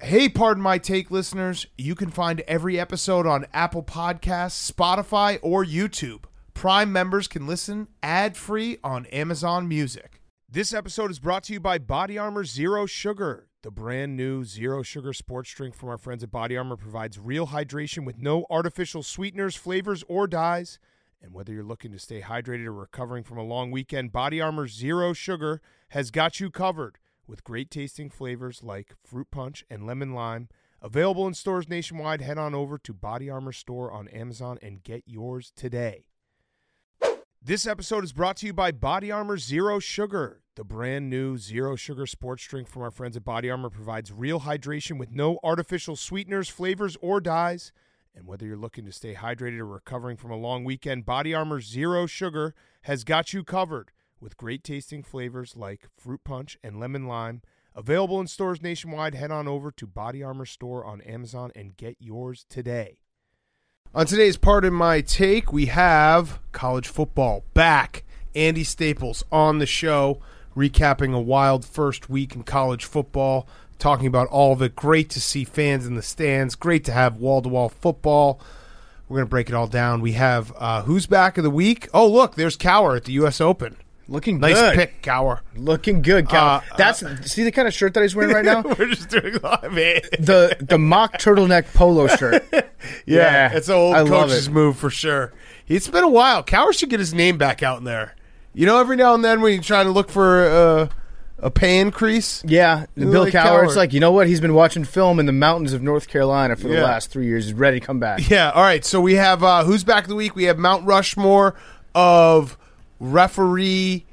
Hey, Pardon My Take listeners, you can find every episode on Apple Podcasts, Spotify, or YouTube. Prime members can listen ad-free on Amazon Music. This episode is brought to you by Body Armor Zero Sugar. The brand new Zero Sugar sports drink from our friends at Body Armor provides real hydration with no artificial sweeteners, flavors, or dyes. And whether you're looking to stay hydrated or recovering from a long weekend, Body Armor Zero Sugar has got you covered with great tasting flavors like fruit punch and lemon lime. Available in stores nationwide. Head on over to Body Armor store on Amazon and get yours today. This episode is brought to you by Body Armor Zero Sugar. The brand new Zero Sugar sports drink from our friends at Body Armor provides real hydration with no artificial sweeteners, flavors, or dyes. And whether you're looking to stay hydrated or recovering from a long weekend, Body Armor Zero Sugar has got you covered with great tasting flavors like fruit punch and lemon lime. Available in stores nationwide. Head on over to Body Armor store on Amazon and get yours today. On today's Pardon My Take, we have college football back. Andy Staples on the show, recapping a wild first week in college football, talking about all of it. Great to see fans in the stands. Great to have wall-to-wall football. We're going to break it all down. We have who's back of the week? Oh, look, there's Cower at the U.S. Open. Looking nice good. Nice pick, Cower. Looking good, Cower. See the kind of shirt that he's wearing right now? We're just doing live, man. The mock turtleneck polo shirt. Yeah, it's an old coach's move for sure. It's been a while. Cower should get his name back out in there. You know, every now and then when you're trying to look for a pay increase. Yeah, Bill Cower. It's like, you know what? He's been watching film in the mountains of North Carolina for the last 3 years. He's ready to come back. Yeah, all right. So we have who's back of the week? We have Mount Rushmore of referee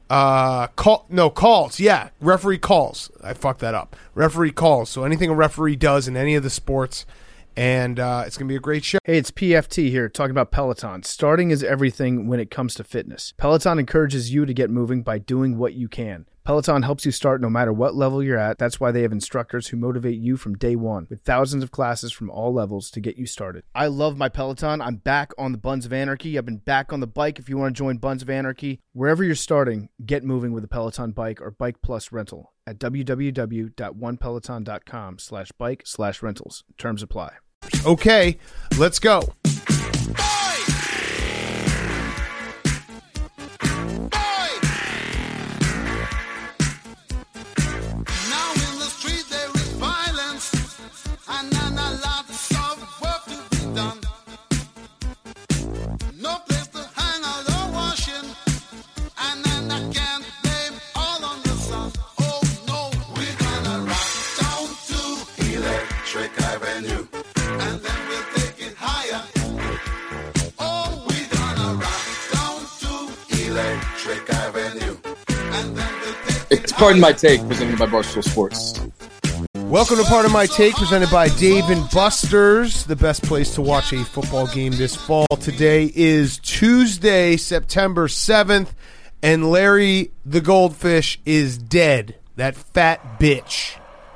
calls. Yeah, referee calls. I fucked that up. Referee calls. So anything a referee does in any of the sports, and it's going to be a great show. Hey, it's PFT here talking about Peloton. Starting is everything when it comes to fitness. Peloton encourages you to get moving by doing what you can. Peloton helps you start no matter what level you're at. That's why they have instructors who motivate you from day one with thousands of classes from all levels to get you started. I love my Peloton. I'm back on the Buns of Anarchy. I've been back on the bike. If you want to join Buns of Anarchy, wherever you're starting, get moving with a Peloton bike or Bike Plus rental at www.onepeloton.com/bike/rentals. Terms apply. Okay, let's go. It's Pardon My Take, presented by Barstool Sports. Welcome to Pardon My Take, presented by Dave & Buster's, the best place to watch a football game this fall. Today is Tuesday, September 7th, and Larry the Goldfish is dead. That fat bitch.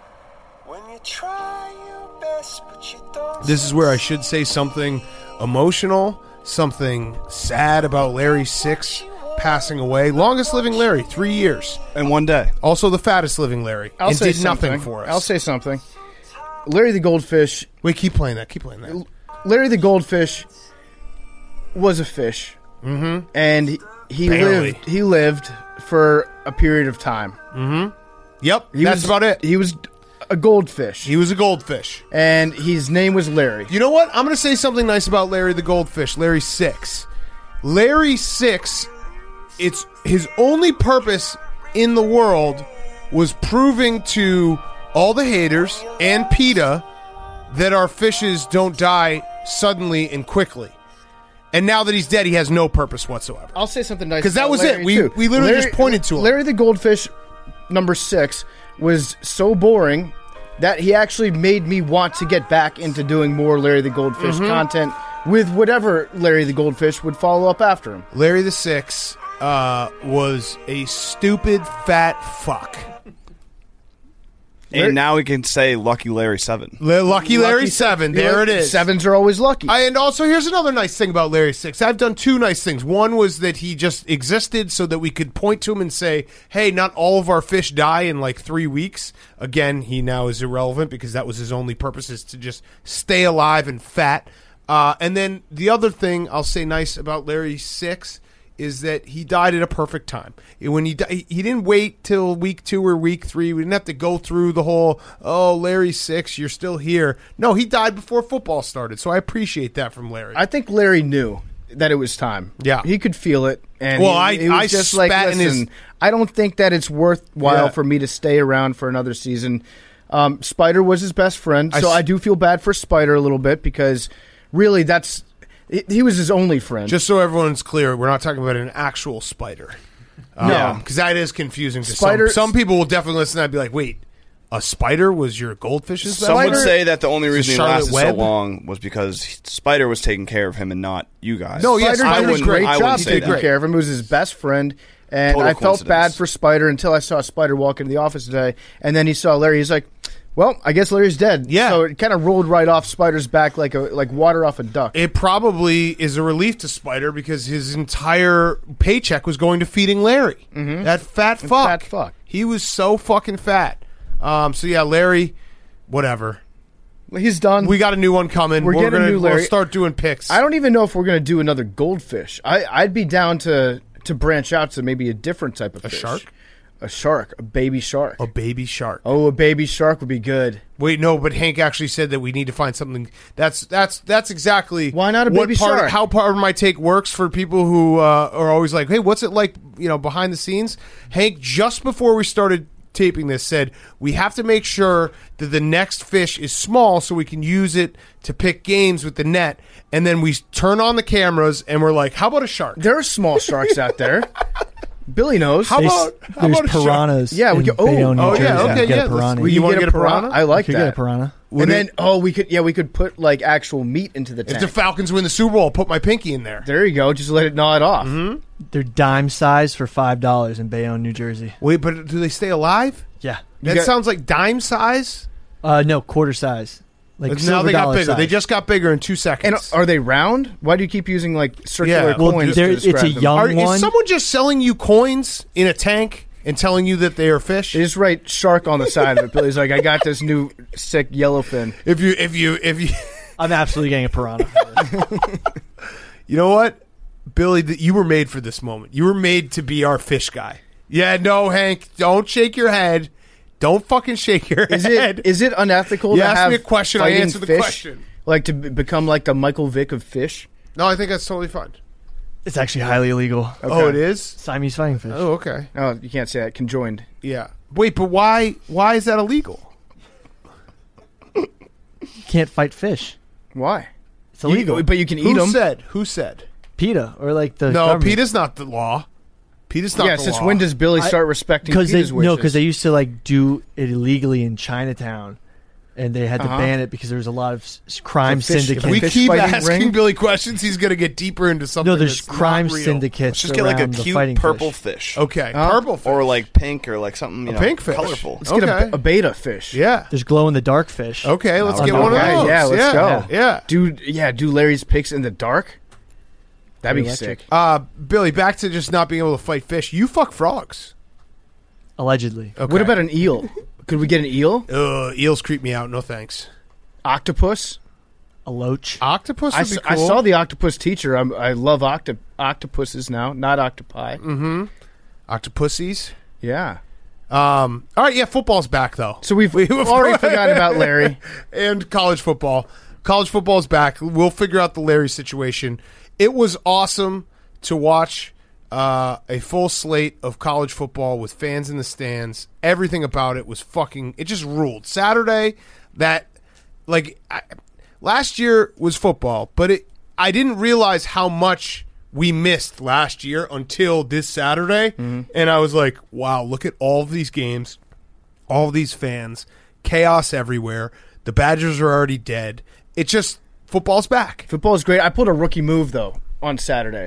This is where I should say something emotional, something sad about Larry Six passing away. Longest living Larry, 3 years. And 1 day. Also the fattest living Larry. And did nothing for us. I'll say something. Larry the Goldfish. Wait, keep playing that. Keep playing that. Larry the Goldfish was a fish. Mm-hmm. And he lived for a period of time. Mm-hmm. Yep, that's about it. He was a goldfish. He was a goldfish. And his name was Larry. You know what? I'm going to say something nice about Larry the Goldfish. Larry Six. Larry Six, it's his only purpose in the world was proving to all the haters and PETA that our fishes don't die suddenly and quickly. And now that he's dead, he has no purpose whatsoever. I'll say something nice. Because that was Larry it. We literally just pointed to him. Larry the Goldfish, number 6, was so boring that he actually made me want to get back into doing more Larry the Goldfish content with whatever Larry the Goldfish would follow up after him. Larry the Six was a stupid fat fuck. And now we can say Lucky Larry 7. Lucky Larry 7. There it is. 7s are always lucky. And also, here's another nice thing about Larry 6. I've done 2 nice things. One was that he just existed so that we could point to him and say, hey, not all of our fish die in like 3 weeks. Again, he now is irrelevant because that was his only purpose, is to just stay alive and fat. And then the other thing I'll say nice about Larry 6 is that he died at a perfect time. When he didn't wait till week 2 or week 3. We didn't have to go through the whole, Larry 6, you're still here. No, he died before football started, so I appreciate that from Larry. I think Larry knew that it was time. Yeah. He could feel it. And Well, he was I just like, spat in listen, his- I don't think that it's worthwhile Yeah. for me to stay around for another season. Spider was his best friend, so I do feel bad for Spider a little bit because really he was his only friend. Just so everyone's clear, we're not talking about an actual spider. No. Because that is confusing to Spider- some people will definitely listen and be like, wait, a spider was your goldfish's best Some would friend? say that the only reason he Charlotte lasted Webb? so long was because Spider was taking care of him and not you guys. No, yes, Spider I did a wouldn't- great I job wouldn't say taking that. care of him. He was his best friend. And Total I felt bad coincidence. for Spider until I saw Spider walk into the office today. And then he saw Larry. He's like, well, I guess Larry's dead. Yeah. So it kind of rolled right off Spider's back like water off a duck. It probably is a relief to Spider because his entire paycheck was going to feeding Larry. That fat fuck. fat fuck. He was so fucking fat. So yeah, Larry, whatever. He's done. We got a new one coming. We're getting a new Larry. We'll start doing picks. I don't even know if we're going to do another goldfish. I'd be down to branch out to maybe a different type of fish. shark? A shark. A baby shark. A baby shark. Oh, a baby shark would be good. Wait, no, but Hank actually said that we need to find something. That's exactly Why not a what baby part, shark? How part of my take works for people who are always like, "Hey, what's it like?" Behind the scenes. Hank, just before we started taping this, said we have to make sure that the next fish is small so we can use it to pick games with the net. And then we turn on the cameras and we're like, "How about a shark?" There are small sharks out there. Billy knows. How about There's a shark? piranhas. Yeah, we in could- oh, Bayonne, New oh, Jersey. yeah, okay, You get yeah, a let's- piranha. we- You wanna get a piranha? I like You could that. get a piranha. And then we could put like actual meat into the If tank. the Falcons win the Super Bowl, I'll put my pinky in there. There you go. Just let it gnaw it off. They're dime size for $5 in Bayonne, New Jersey. Wait, but do they stay alive? Yeah. That got- sounds like dime size. No, quarter size. Like Now silver they got dollar bigger. size. They just got bigger in 2 And seconds. are they round? Why do you keep using like circular Yeah. Well, coins? there- to it's describe a them? young Is one. someone just selling you coins in a tank and telling you that they are fish? They just write shark on the side of it. Billy's like, I got this new sick yellowfin. If you, I'm absolutely getting a piranha. you know what, Billy, you were made for this moment. You were made to be our fish guy. Yeah, no, Hank, don't shake your head. Don't fucking shake your head. Is it unethical You to asked have me a question, I fighting answered the fish? question. Like to become like the Michael Vick of fish? No, I think that's totally fine. It's actually highly illegal. Oh, it is. Siamese fighting fish. Oh, okay. Oh, you can't say that. Conjoined. Yeah. Wait, but why is that illegal? You can't fight fish. Why? It's illegal. But you can eat Who them. said? Who said? PETA or like the No, government. PETA's not the law. PETA's not Yeah, the since law. when does Billy start respecting because PETA's wishes? because they used to like do it illegally in Chinatown, and they had to ban it because there was a lot of crime For fish- syndicates. If we fish keep fighting asking ring? Billy questions, he's going to get deeper into something. No, there's that's not crime real. syndicates. Just get like a around the cute fighting purple fish. fish. Okay, Huh? purple fish. Or like pink or like something, you know, pink fish. colorful. Let's get Okay. a beta fish. Yeah. There's glow in the dark fish. Okay, let's Okay, get one of those. yeah, let's go. Yeah. Do Larry's picks in the dark? That'd be Electric. sick. Billy, back to just not being able to fight fish. You fuck frogs. Allegedly. Okay. What about an eel? Could we get an eel? Eels creep me out. No thanks. Octopus? A loach. Octopus would be I cool. saw the octopus teacher. I love octopuses now, not octopi. Octopussies. Yeah. All right, yeah, football's back though. So we've already forgotten about Larry. And college football. College football's back. We'll figure out the Larry situation. It was awesome to watch a full slate of college football with fans in the stands. Everything about it was it just ruled. Saturday, last year was football, but I didn't realize how much we missed last year until this Saturday. And I was like, wow, look at all of these games, all of these fans, chaos everywhere. The Badgers are already dead. It just, football's back. Football is great. I pulled a rookie move, though, on Saturday.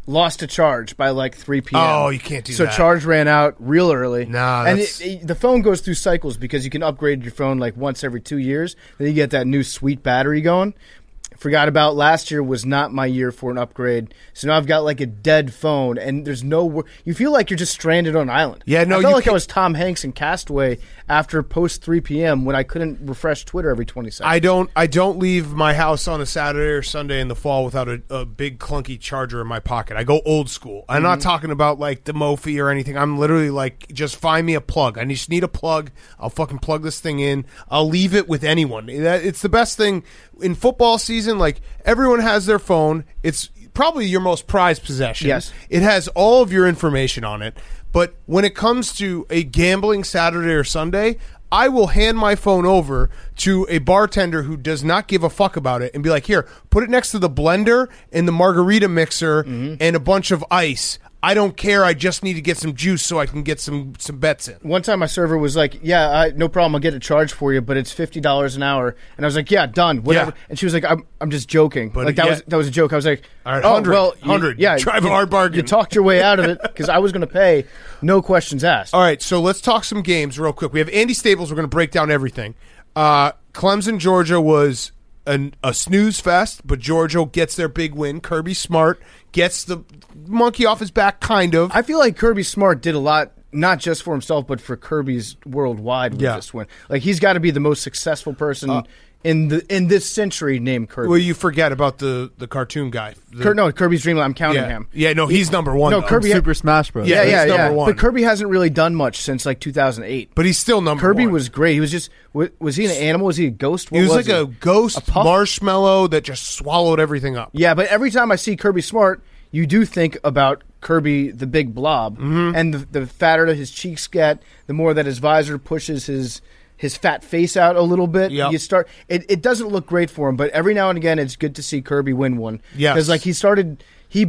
lost to Charge by like 3 p.m. Oh, you can't do so that. So Charge ran out real early. Nah, and the phone goes through cycles because you can upgrade your phone like once every 2 years. Then you get that new sweet battery going. Forgot about last year was not my year for an upgrade. So now I've got like a dead phone, and there's no. You feel like you're just stranded on an island. Yeah, no, I felt you like can't- I was Tom Hanks in Castaway after post 3 p.m. when I couldn't refresh Twitter every 20 seconds. I don't leave my house on a Saturday or Sunday in the fall without a big clunky charger in my pocket. I go old school. I'm not talking about like the Mophie or anything. I'm literally like, just find me a plug. I just need a plug. I'll fucking plug this thing in. I'll leave it with anyone. It's the best thing in football season. Like, everyone has their phone. It's probably your most prized possession. Yes. It has all of your information on it. But when it comes to a gambling Saturday or Sunday, I will hand my phone over to a bartender who does not give a fuck about it and be like, here, put it next to the blender and the margarita mixer and a bunch of ice. I don't care. I just need to get some juice so I can get some bets in. One time my server was like, yeah, no problem. I'll get a charge for you, but it's $50 an hour. And I was like, yeah, done. Whatever. Yeah. And she was like, I'm just joking. But like yeah. that was a joke. I was like, All right, oh, 100, well, 100. Yeah. Drive a hard bargain. You talked your way out of it because I was going to pay. No questions asked. All right, so let's talk some games real quick. We have Andy Staples. We're going to break down everything. Clemson, Georgia was a snooze fest, but Georgia gets their big win. Kirby Smart gets the monkey off his back, kind of. I feel like Kirby Smart did a lot, not just for himself, but for Kirby's worldwide with this win. Like, he's got to be the most successful person in this century named Kirby. Well, you forget about the cartoon guy. Kirby's Dream Land. I'm counting him. Yeah, no, he's number one. No, though. Kirby- Super Smash Bros. Yeah, Yeah, he's number one. But Kirby hasn't really done much since like 2008. But he's still number Kirby one. was great. He was just was he an animal? Was he a ghost? What He was like a ghost puff? marshmallow that just swallowed everything up. Yeah, but every time I see Kirby Smart, you do think about Kirby the big blob, and the fatter his cheeks get, the more that his visor pushes his fat face out a little bit. Yep. You start. It doesn't look great for him, but every now and again, it's good to see Kirby win one. Yes. because like he started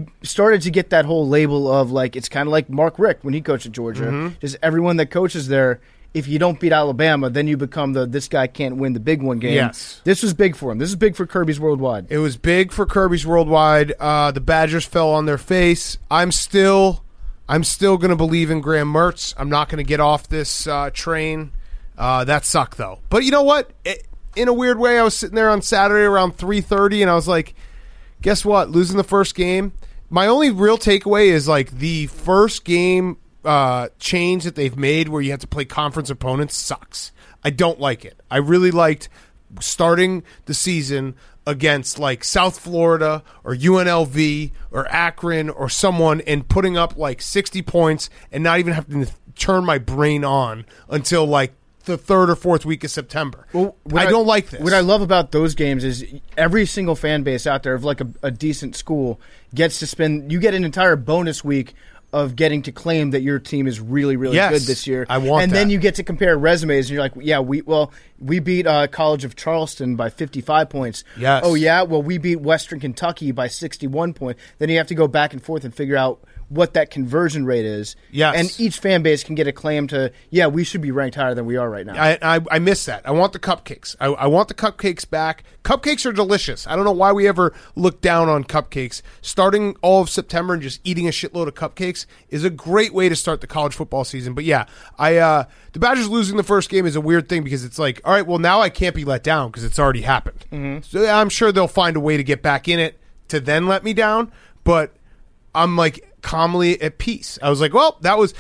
to get that whole label of like it's kind of like Mark Richt when he coached at Georgia. Just everyone that coaches there. If you don't beat Alabama, then you become this guy can't win the big one game. Yes. This was big for him. This is big for Kirby's Worldwide. It was big for Kirby's Worldwide. The Badgers fell on their face. I'm still going to believe in Graham Mertz. I'm not going to get off this train. That sucked, though. But you know what? In a weird way, I was sitting there on Saturday around 3:30, and I was like, guess what? Losing the first game. My only real takeaway is like the first game change that they've made where you have to play conference opponents sucks. I don't like it. I really liked starting the season against like South Florida or UNLV or Akron or someone and putting up like 60 points and not even having to turn my brain on until like the third or fourth week of September. Well, I don't like this. What I love about those games is every single fan base out there of like a decent school gets to spend. You get an entire bonus week of getting to claim that your team is really, really Yes, good this year. I want and that. then you get to compare resumes, and you're like, yeah, we beat College of Charleston by 55 points. Yes. Oh yeah, well we beat Western Kentucky by 61 points. Then you have to go back and forth and figure out what that conversion rate is. Yes. And each fan base can get a claim to, yeah, we should be ranked higher than we are right now. I miss that. I want the cupcakes. I want the cupcakes back. Cupcakes are delicious. I don't know why we ever look down on cupcakes. Starting all of September and just eating a shitload of cupcakes is a great way to start the college football season. But yeah, the Badgers losing the first game is a weird thing because it's like, all right, well now I can't be let down because it's already happened. So I'm sure they'll find a way to get back in it to then let me down. But I'm like calmly at peace. I was like, well,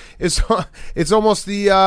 it's almost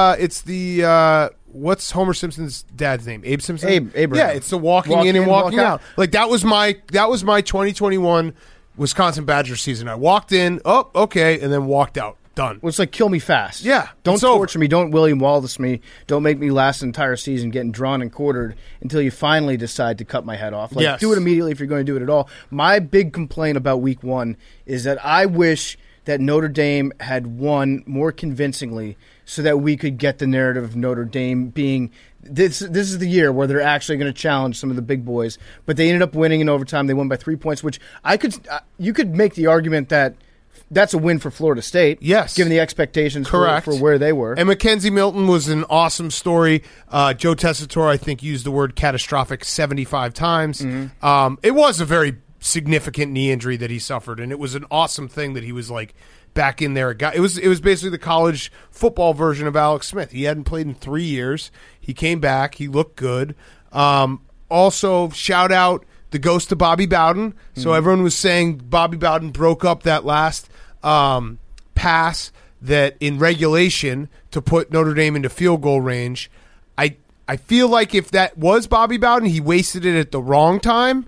the what's Homer Simpson's dad's name? Abe Simpson? Abraham. Yeah, it's the walking in and walking walk out. Like that was my 2021 Wisconsin Badgers season. I walked in, oh, okay, and then walked out. Done. Well, it's like kill me fast. Yeah, Don't it's over. torture me. Don't William Wallace me. Don't make me last an entire season getting drawn and quartered until you finally decide to cut my head off. Like, Yes. do it immediately if you're going to do it at all. My big complaint about week one is that I wish that Notre Dame had won more convincingly so that we could get the narrative of Notre Dame being this is the year where they're actually going to challenge some of the big boys. But they ended up winning in overtime. They won by 3 points, which you could make the argument that that's a win for Florida State. Yes. Given the expectations Correct. for where they were. And Mackenzie Milton was an awesome story. Joe Tessitore, I think, used the word catastrophic 75 times. It was a very significant knee injury that he suffered, and it was an awesome thing that he was like back in there. It was basically the college football version of Alex Smith. He hadn't played in 3 years. He came back. He looked good. Also, shout out the ghost of Bobby Bowden. So everyone was saying Bobby Bowden broke up that last pass that in regulation to put Notre Dame into field goal range. I feel like if that was Bobby Bowden, he wasted it at the wrong time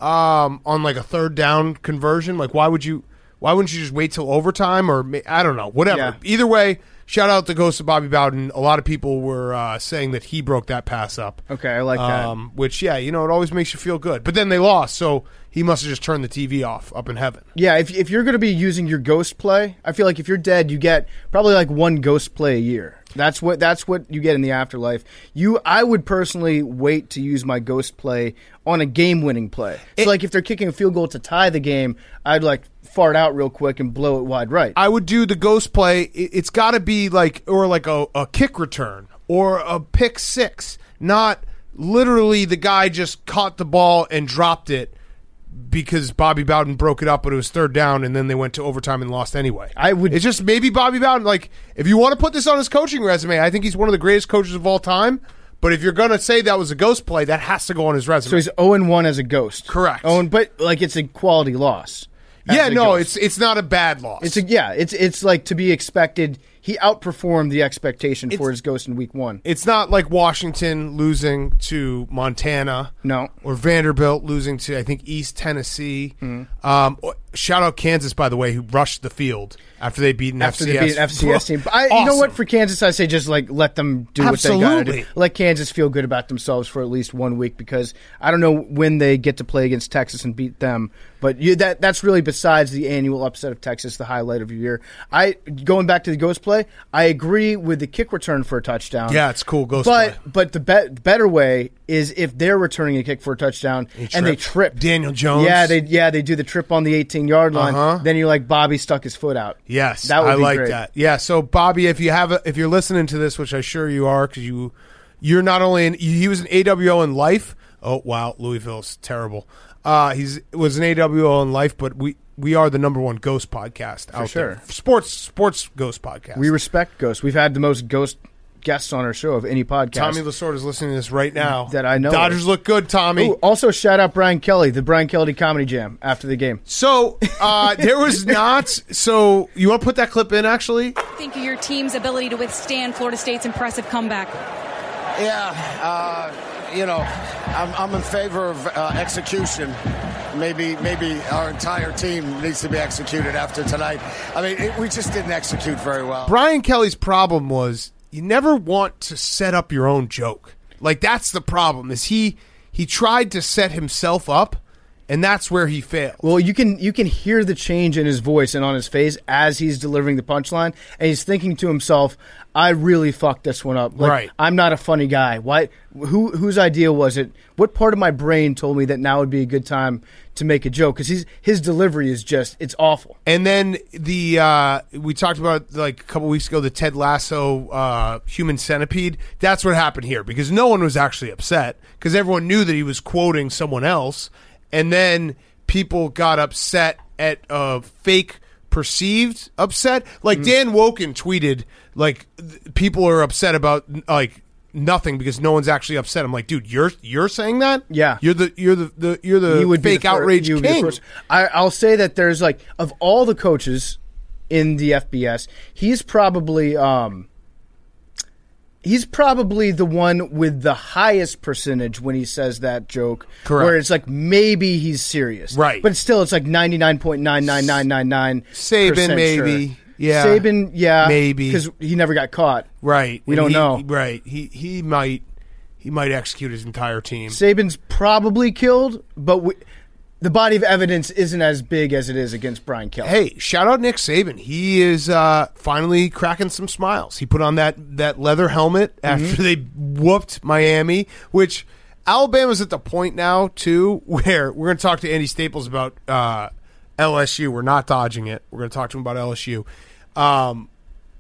on like a third down conversion. Like, why wouldn't you just wait till overtime? Or I don't know, whatever. Yeah. Either way, shout out the ghost of Bobby Bowden. A lot of people were saying that he broke that pass up. Okay, I like that. Which, yeah, it always makes you feel good. But then they lost, so he must have just turned the TV off up in heaven. Yeah, if you're going to be using your ghost play, I feel like if you're dead, you get probably like one ghost play a year. That's what you get in the afterlife. I would personally wait to use my ghost play on a game-winning play. So like if they're kicking a field goal to tie the game, I'd like fart out real quick and blow it wide right. I would do the ghost play. It's got to be like a kick return or a pick six, not literally the guy just caught the ball and dropped it because Bobby Bowden broke it up, but it was third down, and then they went to overtime and lost anyway. It's just maybe Bobby Bowden. Like, if you want to put this on his coaching resume, I think he's one of the greatest coaches of all time. But if you're going to say that was a ghost play, that has to go on his resume. So he's 0-1 as a ghost. Correct. But like it's a quality loss. Yeah, no, it's not a bad loss. It's like to be expected. He outperformed the expectation for his ghost in week 1. It's not like Washington losing to Montana. No. Or Vanderbilt losing to, I think, East Tennessee. Shout out Kansas, by the way, who rushed the field after they beat an FCS team. Awesome. You know what? For Kansas, I say just like let them do what they got to do. Let Kansas feel good about themselves for at least 1 week, because I don't know when they get to play against Texas and beat them. But that's really, besides the annual upset of Texas, the highlight of your year. Going back to the ghost play, I agree with the kick return for a touchdown. Yeah, it's cool ghost play. But the better way is if they're returning a kick for a touchdown and they trip. Daniel Jones. Yeah, they do the trip on the 18-yard line. Then you're like, Bobby stuck his foot out. Yes, that would I be like great. that. Yeah, so Bobby, if you're listening to this, which I'm sure you are, because you're not only he was an AWO in life. Oh wow, Louisville's terrible. Was an AWO in life, but we are the number one ghost podcast out there. Sports ghost podcast. We respect ghosts. We've had the most ghost guests on our show of any podcast. Tommy Lasorda is listening to this right now. That I know. Dodgers look good, Tommy. Ooh, also, shout out Brian Kelly, the Brian Kelly Comedy Jam after the game. So there was not. So you want to put that clip in? Actually, think of your team's ability to withstand Florida State's impressive comeback. Yeah, I'm in favor of execution. Maybe our entire team needs to be executed after tonight. I mean, we just didn't execute very well. Brian Kelly's problem was you never want to set up your own joke. Like, that's the problem, is he tried to set himself up, and that's where he failed. Well, you can hear the change in his voice and on his face as he's delivering the punchline, and he's thinking to himself, I really fucked this one up. Like, right. I'm not a funny guy. Why? Whose idea was it? What part of my brain told me that now would be a good time to make a joke? Because his delivery is just, it's awful. And then we talked about like a couple weeks ago, the Ted Lasso Human Centipede. That's what happened here, because no one was actually upset because everyone knew that he was quoting someone else. And then people got upset at a fake perceived upset. Like Dan Woken tweeted, like, people are upset about like nothing because no one's actually upset. I'm like, dude, you're saying that? Yeah, you're the fake outrage king. I'll say that there's like, of all the coaches in the FBS, he's probably the one with the highest percentage when he says that joke. Correct. Where it's like maybe he's serious. Right. But still, it's like 99.99999%. Saban, maybe. Sure. Yeah. Saban, yeah. Maybe. Because he never got caught. Right. We don't know. Right. He might execute his entire team. Saban's probably killed, but the body of evidence isn't as big as it is against Brian Kelly. Hey, shout out Nick Saban. He is finally cracking some smiles. He put on that leather helmet after they whooped Miami, which Alabama's at the point now, too, where we're going to talk to Andy Staples about LSU. We're not dodging it. We're going to talk to him about LSU.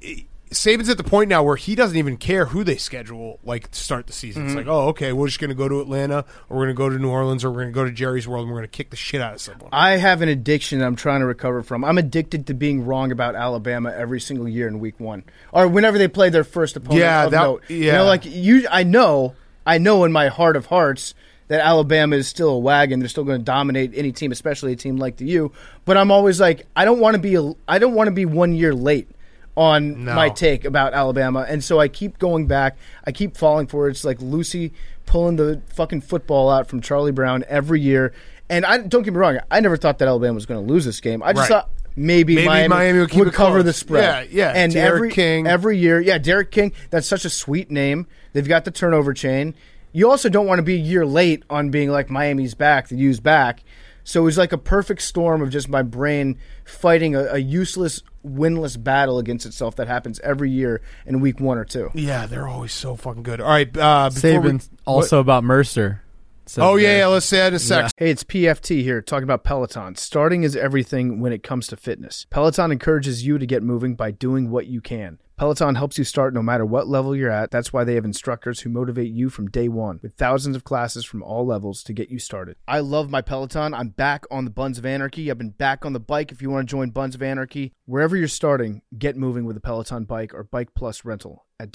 Saban's at the point now where he doesn't even care who they schedule, like, to start the season. It's like, oh, okay, we're just going to go to Atlanta, or we're going to go to New Orleans, or we're going to go to Jerry's World, and we're going to kick the shit out of someone. I have an addiction that I'm trying to recover from. I'm addicted to being wrong about Alabama every single year in week 1, or whenever they play their first opponent of note. Yeah. You know, like, I know in my heart of hearts that Alabama is still a wagon. They're still going to dominate any team, especially a team like the U. But I'm always like, I don't want to be 1 year late on my take about Alabama, and so I keep going back. I keep falling for it. It's like Lucy pulling the fucking football out from Charlie Brown every year. And don't get me wrong, I never thought that Alabama was going to lose this game. I just thought maybe Miami would cover the spread. Yeah. And Derek King every year, Derek King. That's such a sweet name. They've got the turnover chain. You also don't want to be a year late on being like Miami's back, the U's back. So it was like a perfect storm of just my brain fighting a useless, winless battle against itself that happens every year in week 1 or 2. Yeah, they're always so fucking good. All right, Saban also about Mercer. So let's say that in a sec. Hey, it's PFT here talking about Peloton. Starting is everything when it comes to fitness. Peloton encourages you to get moving by doing what you can. Peloton helps you start no matter what level you're at. That's why they have instructors who motivate you from day one with thousands of classes from all levels to get you started. I love my Peloton. I'm back on the Buns of Anarchy. I've been back on the bike. If you want to join Buns of Anarchy, wherever you're starting, get moving with a Peloton bike or Bike Plus rental at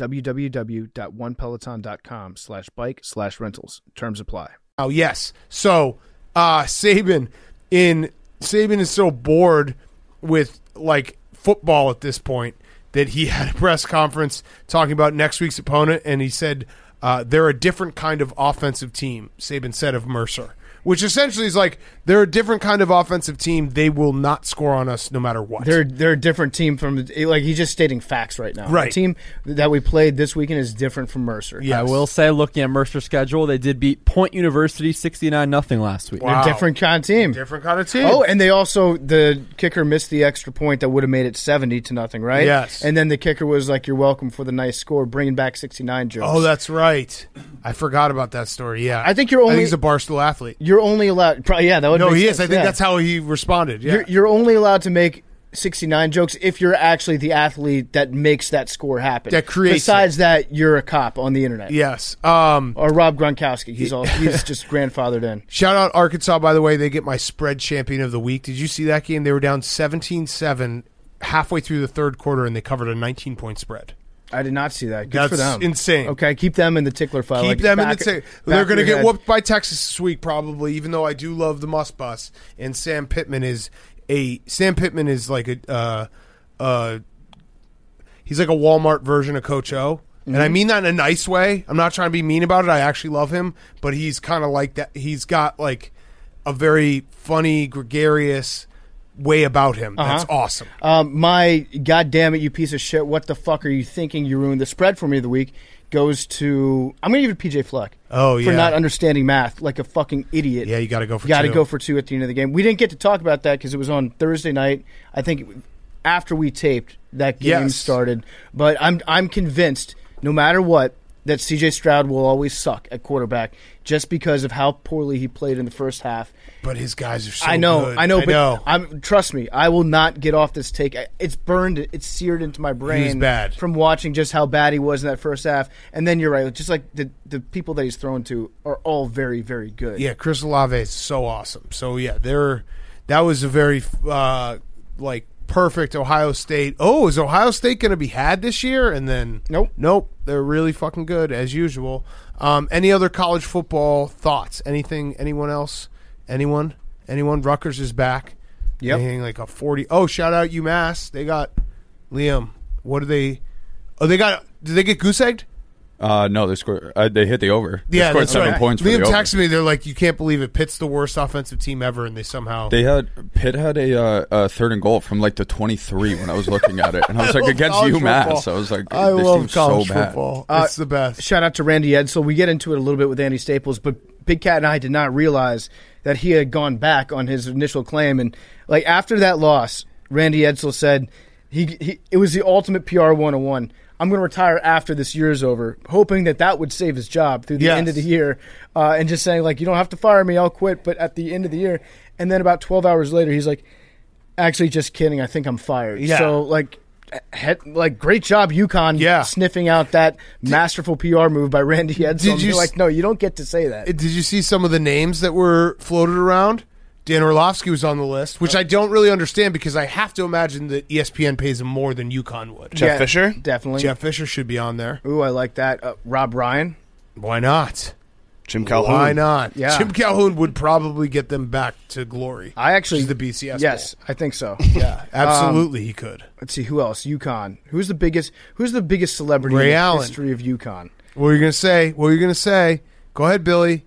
www.onepeloton.com/bike/rentals. Terms apply. Oh, yes. So Saban is so bored with, like, football at this point that he had a press conference talking about next week's opponent, and he said they're a different kind of offensive team, Saban said of Mercer, which essentially is like they're a different kind of offensive team. They will not score on us no matter what. They're a different team from, like, he's just stating facts right now. Right. The team that we played this weekend is different from Mercer. Yes. I will say, looking at Mercer's schedule, they did beat Point University 69-0 last week. They're a different kind of team. Different kind of team. Oh, and they also, the kicker missed the extra point that would have made it 70-0, right? Yes. And then the kicker was like, "You're welcome for the nice score," bringing back 69 jokes. Oh, that's right. I forgot about that story. Yeah, I think I think he's a Barstool athlete. You're only allowed. Yeah, that would. No, make he sense. is. I think that's how he responded. Yeah, You're only allowed to make 69 jokes if you're actually the athlete that makes that score happen. That creates. Besides that, you're a cop on the internet. Yes. Or Rob Gronkowski. He's just grandfathered in. Shout out Arkansas, by the way. They get my spread champion of the week. Did you see that game? They were down 17-7 halfway through the third quarter, and they covered a 19-point spread. I did not see that. Good for them. That's insane. Okay, keep them in the tickler file. Keep them in the tickler. They're going to get whooped by Texas this week, probably. Even though I do love the Must Bus, and Sam Pittman is like he's like a Walmart version of Coach O, and I mean that in a nice way. I'm not trying to be mean about it. I actually love him, but he's kind of like that. He's got like a very funny, gregarious way about him. That's awesome. My goddamn it, you piece of shit! What the fuck are you thinking? You ruined the spread for me of the week. Goes to, I'm going to give it PJ Fleck. Oh, yeah. For not understanding math like a fucking idiot. Yeah, you got to go for two. Got to go for 2 at the end of the game. We didn't get to talk about that because it was on Thursday night. I think after we taped, that game started. But I'm convinced, no matter what, that C.J. Stroud will always suck at quarterback just because of how poorly he played in the first half. But his guys are so I know, good. but trust me, I will not get off this take. It's burned, it's seared into my brain. He was bad. From watching just how bad he was in that first half. And then you're right, just like the people that he's thrown to are all very, very good. Yeah, Chris Olave is so awesome. So, yeah, that was a very, perfect Ohio State. Oh, is Ohio State going to be had this year? And then nope, they're really fucking good as usual. Any other college football thoughts? Anything? Anyone else? Anyone? Rutgers is back. Yep. Anything like a 40. Oh, shout out UMass. They got Liam. What do they? Oh, they got. Did they get goose egged? No, they scored. They hit the over. They Yeah, scored that's 7 right. points for Liam the over. texted me. They're like, you can't believe it. Pitt's the worst offensive team ever, and they somehow. Pitt had a third and goal from like the 23 when I was looking at it, and I was like, against UMass. Football. I was like, I this love team's college so bad. football. It's the best. Shout out to Randy Edsall. We get into it a little bit with Andy Staples, but Big Cat and I did not realize that he had gone back on his initial claim. And like after that loss, Randy Edsall said it was the ultimate PR 101. I'm going to retire after this year is over, hoping that would save his job through the end of the year, and just saying, like, you don't have to fire me, I'll quit, but at the end of the year. And then about 12 hours later, he's like, actually, just kidding, I think I'm fired. Yeah. So, like, great job, UConn, sniffing out that masterful PR move by Randy Edsel. You're like, no, you don't get to say that. Did you see some of the names that were floated around? Dan Orlovsky was on the list, which I don't really understand because I have to imagine that ESPN pays him more than UConn would. Jeff Fisher? Definitely. Jeff Fisher should be on there. Ooh, I like that. Rob Ryan? Why not? Jim Calhoun? Why not? Yeah. Jim Calhoun would probably get them back to glory. I actually... the BCS Yes, Bowl. I think so. Yeah, absolutely he could. Let's see, who else? UConn. Who's the biggest celebrity Ray in Allen. the history of UConn? What are you going to say? Go ahead, Billy.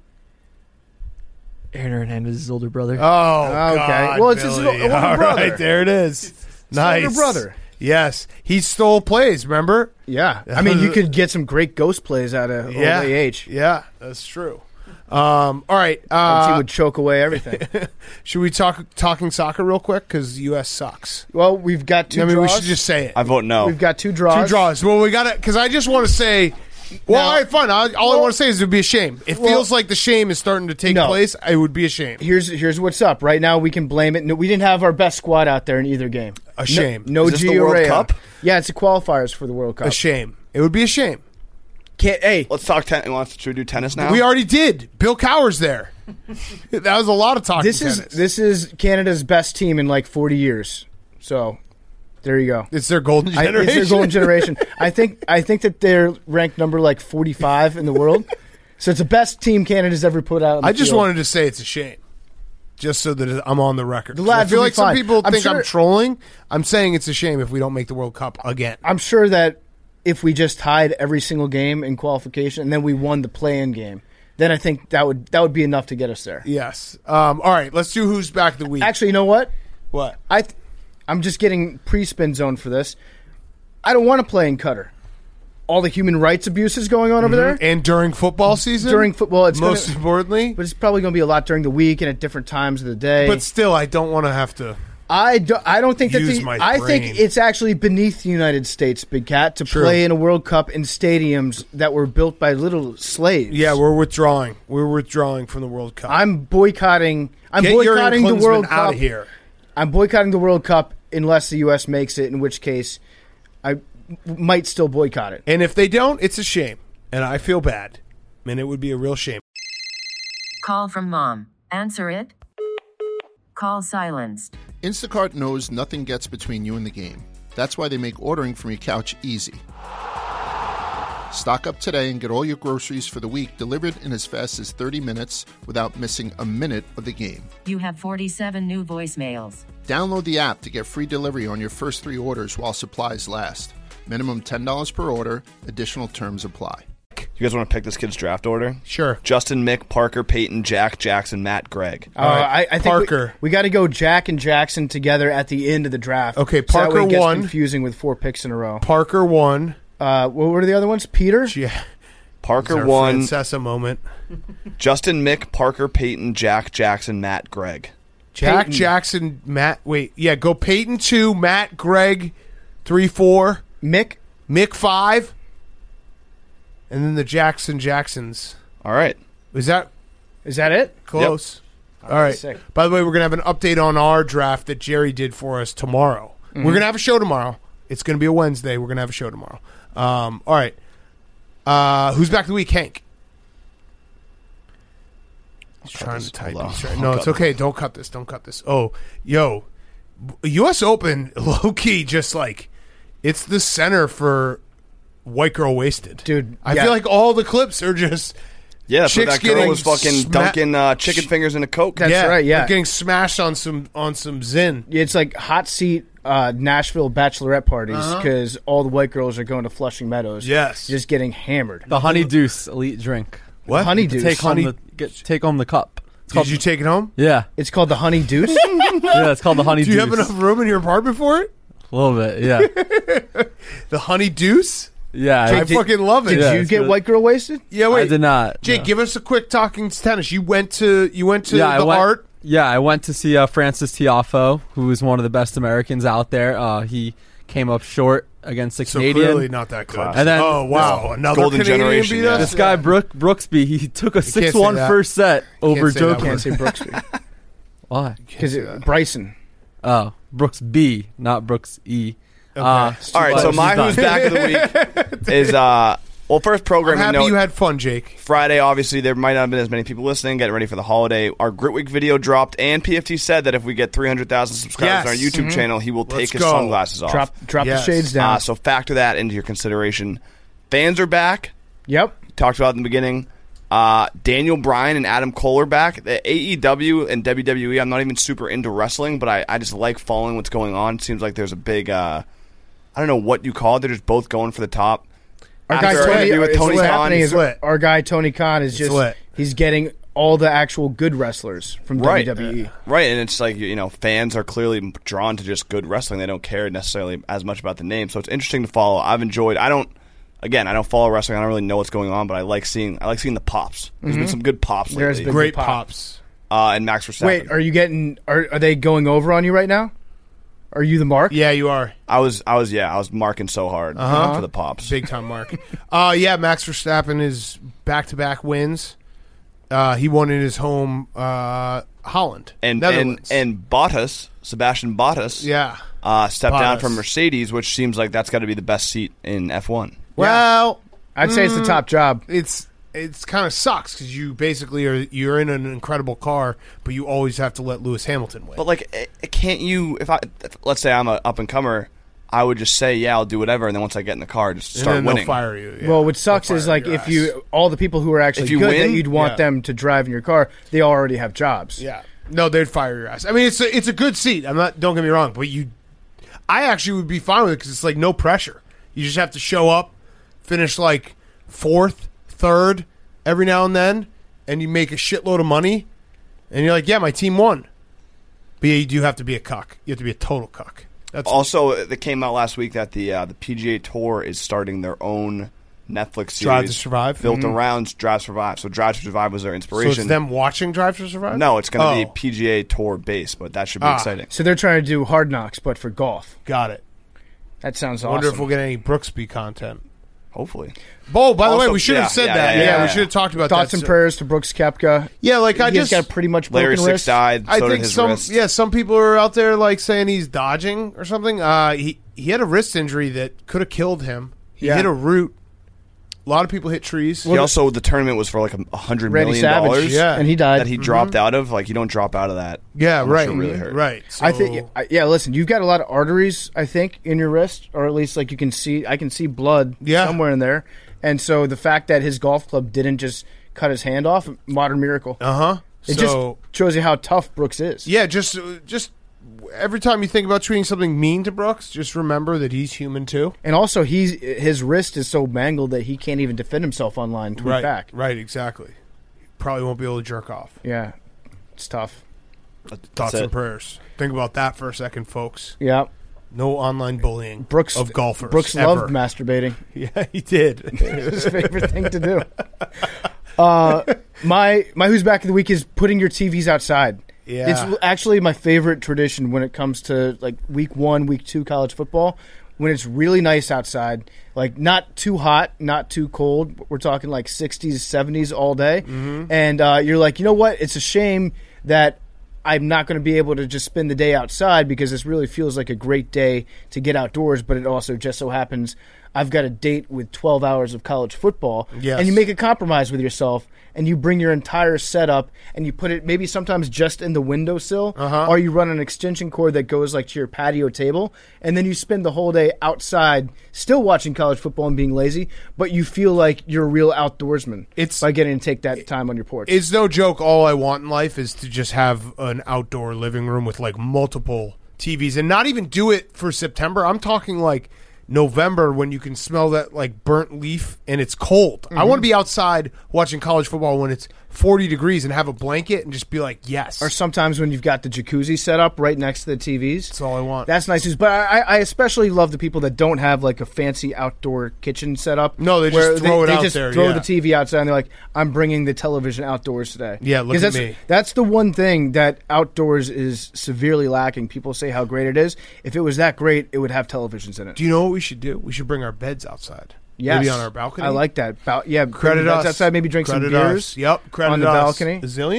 Aaron Hernandez's older brother. Oh, okay. God, Well, it's his Billy. older All brother. right, there it is. Nice. older brother. Yes. He stole plays, remember? Yeah. I mean, you could get some great ghost plays out of old AH. Yeah, that's true. All right. Our team would choke away everything. Should we talking soccer real quick? Because the U.S. sucks. Well, we've got two draws. we should just say it. I vote no. We've got 2 draws. 2 draws. Well, we got to, because I just want to say, well, all right, fine. All I want to say is it would be a shame. It feels like the shame is starting to take place. It would be a shame. Here's what's up. Right now, we can blame it. No, we didn't have our best squad out there in either game. A shame. No Is this the World Cup? Yeah, it's the qualifiers for the World Cup. A shame. It would be a shame. Let's talk tennis. Should we do tennis now? We already did. Bill Cowher's there. That was a lot of talking tennis. This is Canada's best team in like 40 years. So there you go. It's their golden generation. It's their golden generation. I think that they're ranked number like 45 in the world. So it's the best team Canada's ever put out. I just wanted to say it's a shame, just so that I'm on the record. The lads I feel will be like some fine. people think sure- I'm trolling. I'm saying it's a shame if we don't make the World Cup again. I'm sure that if we just tied every single game in qualification and then we won the play-in game, then I think that would be enough to get us there. Yes. All right. Let's do who's back of the week. Actually, you know what? What? I'm just getting pre-spin zone for this. I don't want to play in Qatar. All the human rights abuses going on over there. And during football season? During football, it's most importantly. But it's probably going to be a lot during the week and at different times of the day. But still, I don't want to have to. I don't think use that my I brain. think it's actually beneath the United States, Big Cat, to play in a World Cup in stadiums that were built by little slaves. Yeah, we're withdrawing. We're withdrawing from the World Cup. I'm boycotting. Get boycotting Jurgen the World Klinsmann Cup. out of here. I'm boycotting the World Cup unless the U.S. makes it, in which case I might still boycott it. And if they don't, it's a shame. And I feel bad. And it would be a real shame. Call from mom. Answer it. Call silenced. Instacart knows nothing gets between you and the game. That's why they make ordering from your couch easy. Stock up today and get all your groceries for the week delivered in as fast as 30 minutes without missing a minute of the game. You have 47 new voicemails. Download the app to get free delivery on your first 3 orders while supplies last. Minimum $10 per order. Additional terms apply. You guys want to pick this kid's draft order? Sure. Justin, Mick, Parker, Peyton, Jack, Jackson, Matt, Greg. I think Parker. we got to go Jack and Jackson together at the end of the draft. Okay, so that way Parker it gets won. confusing with 4 picks in a row. Parker won. What were the other ones? Peter? Yeah. Parker Our won. Francesa moment. Justin, Mick, Parker, Peyton, Jack, Jackson, Matt, Greg. Jack, Peyton. Jackson, Matt. Wait, yeah, go Peyton 2, Matt, Greg 3, 4, Mick 5, and then the Jacksons. All right. Is that it? close? Yep. All right. Sick. By the way, we're going to have an update on our draft that Jerry did for us tomorrow. Mm-hmm. We're going to have a show tomorrow. It's going to be a Wednesday. We're going to have a show tomorrow. All right. Who's back of the week? Hank. He's trying to type. No, it's okay. Don't cut this. Don't cut this. Oh, yo. U.S. Open, low-key, just like, it's the center for White Girl Wasted. Dude, I feel like all the clips are just... Yeah, that's what chicks that girl getting was fucking dunking chicken fingers in a Coke. That's right, yeah. They're getting smashed on some Zin. It's like hot seat Nashville bachelorette parties because all the white girls are going to Flushing Meadows. Yes. Just getting hammered. The Honey Deuce elite drink. What? Honey Deuce. Take home the cup. Did you take it home? Yeah. It's called the Honey Deuce? Yeah, it's called the Honey Do Deuce. you have enough room in your apartment for it? A little bit, yeah. The Honey Deuce? Yeah. I fucking love it. Did you get white girl wasted? Yeah, wait. I did not. Jake, no. give us a quick talking tennis. You went to art. Yeah, I went to see Francis Tiafoe, who is one of the best Americans out there. He came up short against the Canadian. Clearly not that good. And then, oh, wow. Another golden Canadian generation, beat yeah. us? This guy, Brooksby, he took a can't say 6-1 that. first set over say that Djokovic. Can't say Brooksby. Why? Because Bryson. Oh, Brooks B, not Brooks E. Okay. All right, so my who's back of the week is first programming I'm happy note. you had fun, Jake. Friday, obviously, there might not have been as many people listening, getting ready for the holiday. Our Grit Week video dropped, and PFT said that if we get 300,000 subscribers on our YouTube channel, he will take his sunglasses off. Drop the shades down. So factor that into your consideration. Fans are back. Yep. Talked about in the beginning. Daniel Bryan and Adam Cole are back. The AEW and WWE, I'm not even super into wrestling, but I just like following what's going on. It seems like there's a big, I don't know what you call it. They're just both going for the top. Our guy Tony Khan is just he's getting all the actual good wrestlers from WWE. Right, and it's like, fans are clearly drawn to just good wrestling. They don't care necessarily as much about the name. So it's interesting to follow. I've enjoyed. I don't follow wrestling. I don't really know what's going on, but I like seeing the pops. There's been some good pops lately. There's been great pops. And Max Verstappen. Wait, are they going over on you right now? Are you the mark? Yeah, you are. I was marking so hard for the pops. Big time mark. Max Verstappen is back-to-back wins. He won in his home Holland. And Bottas, Sebastian Bottas, stepped down from Mercedes, which seems like that's got to be the best seat in F1. Well, I'd say it's the top job. It's kind of sucks because you basically you're in an incredible car, but you always have to let Lewis Hamilton win. But can't you? Let's say I'm an up and comer, I would just say I'll do whatever, and then once I get in the car, just start winning. They'll fire you. Yeah. Well, what sucks is all the people who are actually good that you'd want them to drive in your car, they already have jobs. Yeah, no, they'd fire your ass. I mean, it's a good seat. Don't get me wrong, but I actually would be fine with it because it's like no pressure. You just have to show up, finish like 4th. 3rd every now and then, and you make a shitload of money, and you're like, yeah, my team won. But you do have to be a cuck. You have to be a total cuck. Also, it came out last week that the PGA Tour is starting their own Netflix series. Drive to Survive? Built around Drive to Survive. So Drive to Survive was their inspiration. So it's them watching Drive to Survive? No, it's going to be PGA Tour based, but that should be exciting. So they're trying to do Hard Knocks, but for golf. Got it. That sounds awesome. I wonder if we'll get any Brooksby content. Hopefully. By the way, we should have said that. Yeah, we should have talked about Thoughts and prayers to Brooks Koepka. Yeah, he's got pretty much broken Larry wrist. died. I think some people are out there saying he's dodging or something. He had a wrist injury that could have killed him. He hit a root. A lot of people hit trees. He also, the tournament was for like $100 million. And he died. That he dropped out of. Like, you don't drop out of that. Yeah, right. Really hurt. Right. So, I think, listen, you've got a lot of arteries, I think, in your wrist, or at least like I can see blood somewhere in there. And so the fact that his golf club didn't just cut his hand off, modern miracle. It just shows you how tough Brooks is. Yeah, just every time you think about treating something mean to Brooks, just remember that he's human too. And also, his wrist is so mangled that he can't even defend himself online. Tweet back. Right, exactly. Probably won't be able to jerk off. Yeah, it's tough. Thoughts and prayers. Think about that for a second, folks. Yeah. No online bullying of golfers. Brooks loved masturbating. Yeah, he did. It was his favorite thing to do. My who's back of the week is putting your TVs outside. Yeah. It's actually my favorite tradition when it comes to like week 1, week 2 college football. When it's really nice outside, like not too hot, not too cold. We're talking like 60s, 70s all day. Mm-hmm. And you're like, you know what? It's a shame that I'm not going to be able to just spend the day outside because this really feels like a great day to get outdoors, but it also just so happens I've got a date with 12 hours of college football. Yes. And you make a compromise with yourself and you bring your entire setup and you put it maybe sometimes just in the windowsill, or you run an extension cord that goes like to your patio table, and then you spend the whole day outside still watching college football and being lazy, but you feel like you're a real outdoorsman by getting to take that time on your porch. It's no joke. All I want in life is to just have an outdoor living room with like multiple TVs, and not even do it for September. I'm talking like November when you can smell that like burnt leaf and it's cold. Mm-hmm. I want to be outside watching college football when it's 40 degrees and have a blanket and just be like, yes. Or sometimes when you've got the jacuzzi set up right next to the TVs. That's all I want. That's nice. But I especially love the people that don't have like a fancy outdoor kitchen setup. No, they just throw it out there. They just throw the TV outside and they're like, I'm bringing the television outdoors today. Yeah, look at me. That's the one thing that outdoors is severely lacking. People say how great it is. If it was that great, it would have televisions in it. Do you know what we should do? We should bring our beds outside. Yes. Maybe on our balcony. I like that. Credit us outside. Maybe drink some beers. Yep. Credit on the us. balcony. A zillion?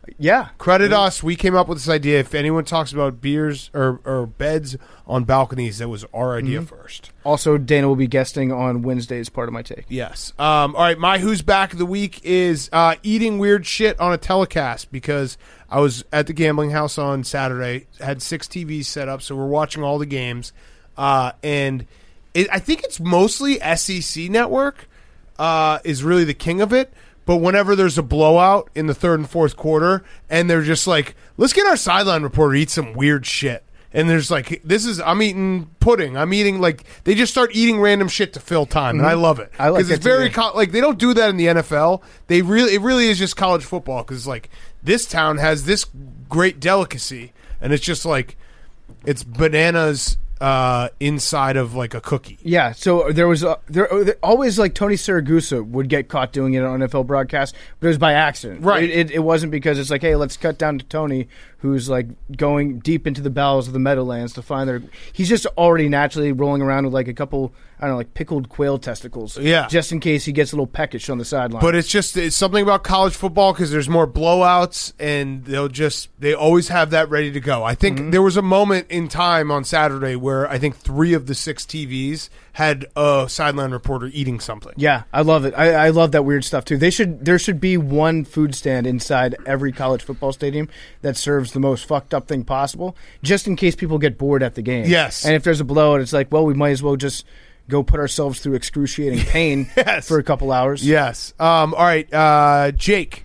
Yeah. Credit us. We came up with this idea. If anyone talks about beers or beds on balconies, that was our idea first. Also, Dana will be guesting on Wednesday as part of my take. Yes. All right, my Who's Back of the Week is eating weird shit on a telecast, because I was at the gambling house on Saturday, had 6 TVs set up, so we're watching all the games. And I think it's mostly SEC Network is really the king of it. But whenever there's a blowout in the third and fourth quarter, and they're just like, let's get our sideline reporter to eat some weird shit. And there's like, I'm eating pudding. I'm eating, like, they just start eating random shit to fill time. And I love it. I like Because it's that very, too. like, they don't do that in the NFL. It really is just college football. Because, like, this town has this great delicacy. And it's just like, it's bananas inside of like a cookie. Yeah, so there was always, like, Tony Siragusa would get caught doing it on NFL broadcast, but it was by accident. Right. It wasn't because it's like, hey, let's cut down to Tony, who's like going deep into the bowels of the Meadowlands to find their. He's just already naturally rolling around with like a couple, I don't know, like pickled quail testicles. Yeah. Just in case he gets a little peckish on the sideline. But it's something about college football, because there's more blowouts, and they always have that ready to go. I think there was a moment in time on Saturday where I think 3 of the 6 TVs had a sideline reporter eating something. Yeah, I love it. I love that weird stuff too. There should be one food stand inside every college football stadium that serves the most fucked up thing possible, just in case people get bored at the game. Yes. And if there's a blowout, it's like, well, we might as well just go put ourselves through excruciating pain for a couple hours. Yes. All right, Jake.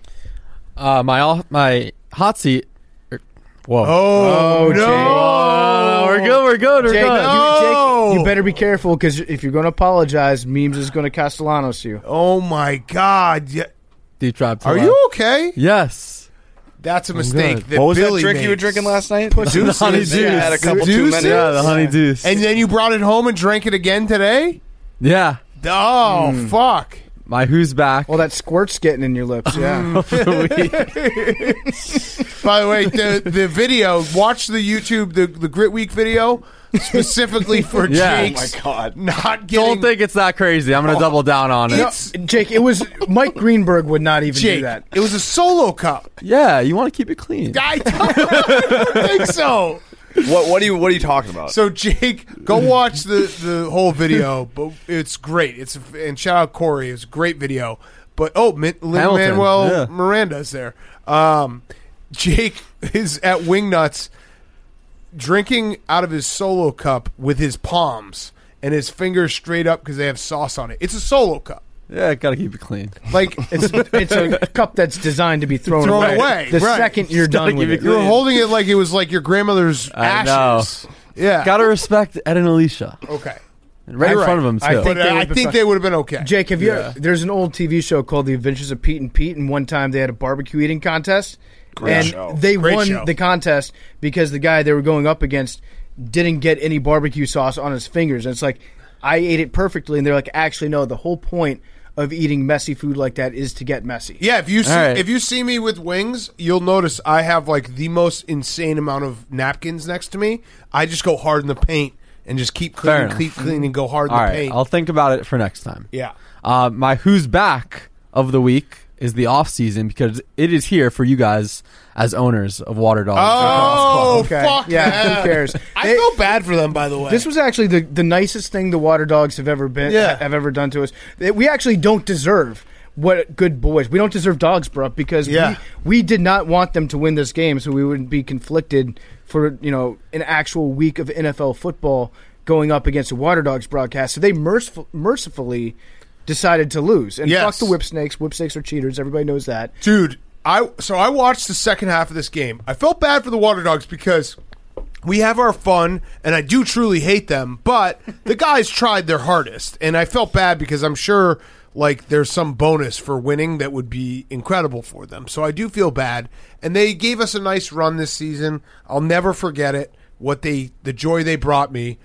My hot seat. Whoa. Oh, no. Jake. We're good. Jake, No. you better be careful, because if you're going to apologize, Memes is going to Castellanos you. Oh, my God. Yeah. Deep drop. To Are left. you okay? Yes. That's a mistake. good. That What was Billy that drink you were makes. drinking last night? Deuces. The honey Yeah, juice. had a couple too Deuces? many. Yeah, the honey deuce. And then you brought it home and drank it again today? Yeah. Oh, fuck. My Who's Back. Well, that squirt's getting in your lips, yeah. By the way, the video, watch the YouTube, the Grit Week video, specifically for Yeah. Jake's Oh, my God. not getting... Don't think it's that crazy. I'm going to double down on it. It's- Jake, it was Mike Greenberg would not even Jake, do that. it was a solo cup. Yeah, you want to keep it clean. I don't think so. What are you talking about? So Jake, go watch the whole video. But it's great. And shout out Corey. It's a great video. But Lin-Manuel yeah. Miranda's there. Jake is at Wingnuts drinking out of his solo cup with his palms and his fingers straight up because they have sauce on it. It's a solo cup. Yeah, got to keep it clean. Like It's a cup that's designed to be thrown away. The right. second you're done with it. You were holding it like it was like your grandmother's I ashes. Yeah. Got to respect Ed and Alicia. Okay. Right in front of him, too. I think they would have been okay. Jake, there's an old TV show called The Adventures of Pete and Pete, and one time they had a barbecue eating contest. Great show. They Great won show. the contest because the guy they were going up against didn't get any barbecue sauce on his fingers. And it's like, I ate it perfectly. And they're like, actually, no, the whole point of eating messy food like that is to get messy. Yeah, if you see right. if you see me with wings, you'll notice I have like the most insane amount of napkins next to me. I just go hard in the paint and just keep Fair cleaning, and go hard in All the right, paint. I'll think about it for next time. Yeah. My Who's Back of the week is the off season, because it is here for you guys as owners of Water Dogs. Oh, Okay. fuck Yeah, that. who cares? I feel bad for them, by the way. This was actually the nicest thing the Water Dogs have ever done to us. We actually don't deserve what good boys. We don't deserve dogs, bro, because we did not want them to win this game, so we wouldn't be conflicted for an actual week of NFL football going up against a Water Dogs broadcast. So they mercifully decided to lose. And fuck the Whip Snakes. Whip Snakes are cheaters. Everybody knows that. Dude, I watched the second half of this game. I felt bad for the Water Dogs because we have our fun, and I do truly hate them, but the guys tried their hardest, and I felt bad because I'm sure like there's some bonus for winning that would be incredible for them. So I do feel bad, and they gave us a nice run this season. I'll never forget it. The joy they brought me.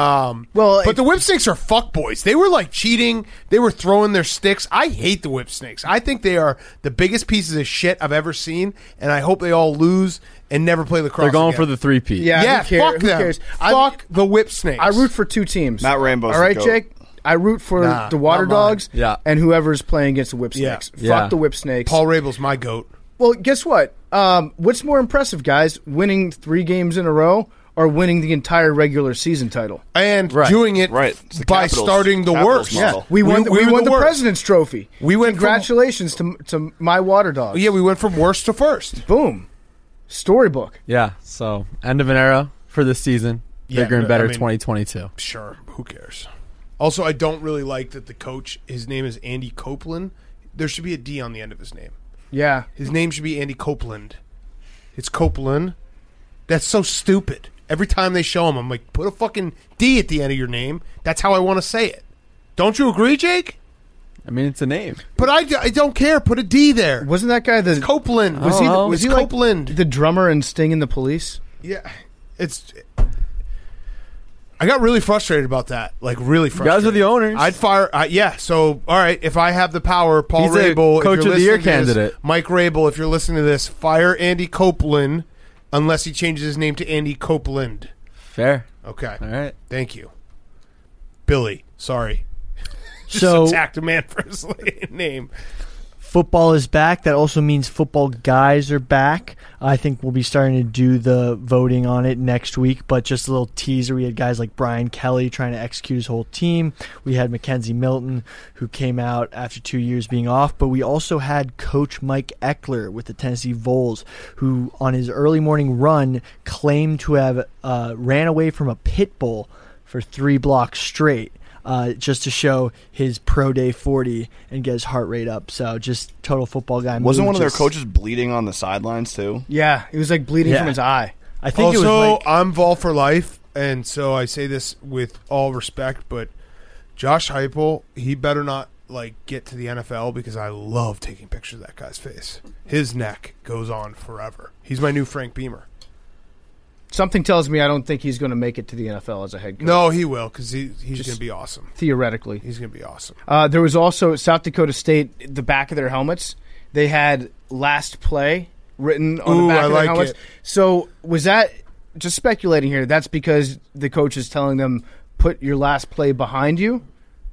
But the Whip Snakes are fuckboys. They were like cheating. They were throwing their sticks. I hate the Whip Snakes. I think they are the biggest pieces of shit I've ever seen, and I hope they all lose and never play lacrosse. They're going again. for the 3-peat. Yeah, fuck them. Who cares? Fuck the Whip Snakes. I root for two teams. Matt Rainbow's all right, the goat. Jake? I root for the Water not mine. Dogs Yeah. and whoever's playing against the Whip Snakes. Yeah. Fuck the Whip Snakes. Paul Rabel's my goat. Well, guess what? What's more impressive, guys? Winning 3 games in a row or winning the entire regular season title? And doing it by starting the worst. Yeah, we won the President's Trophy. Congratulations to my Water Dogs. Yeah, we went from worst to first. Boom. Storybook. Yeah, so end of an era for this season. Bigger and better 2022. Sure, who cares? Also, I don't really like that the coach, his name is Andy Copeland. There should be a D on the end of his name. Yeah. His name should be Andy Copeland. It's Copeland. That's so stupid. Every time they show him, I'm like, put a fucking D at the end of your name. That's how I want to say it. Don't you agree, Jake? I mean, it's a name. But I don't care. Put a D there. Wasn't that guy the... It's Copeland. Was he Copeland? Like the drummer in Sting and the Police? Yeah. I got really frustrated about that. Like, really frustrated. You guys are the owners. I'd fire... yeah, so, all right, if I have the power, Paul He's Rabel... a Coach of the Year candidate. Mike Rabel, if you're listening to this, fire Andy Copeland unless he changes his name to Andy Copeland. Fair. Okay. All right. Thank you. Billy, sorry. Just attacked a man for his name. Football is back. That also means football guys are back. I think we'll be starting to do the voting on it next week, but just a little teaser. We had guys like Brian Kelly trying to execute his whole team. We had Mackenzie Milton, who came out after 2 years being off, but we also had Coach Mike Eckler with the Tennessee Vols, who on his early morning run claimed to have ran away from a pit bull for 3 blocks straight. Just to show his pro day 40 and get his heart rate up. So just total football guy. Wasn't one of their coaches bleeding on the sidelines too? Yeah, he was like bleeding from his eye. I think also, it was like, I'm Vol for life, and so I say this with all respect, but Josh Heupel, he better not like get to the NFL because I love taking pictures of that guy's face. His neck goes on forever. He's my new Frank Beamer. Something tells me I don't think he's going to make it to the NFL as a head coach. No, he will because he's going to be awesome. Theoretically. He's going to be awesome. There was also South Dakota State, the back of their helmets, they had last play written on the back of their helmets. It. So was that, just speculating here, that's because the coach is telling them, put your last play behind you?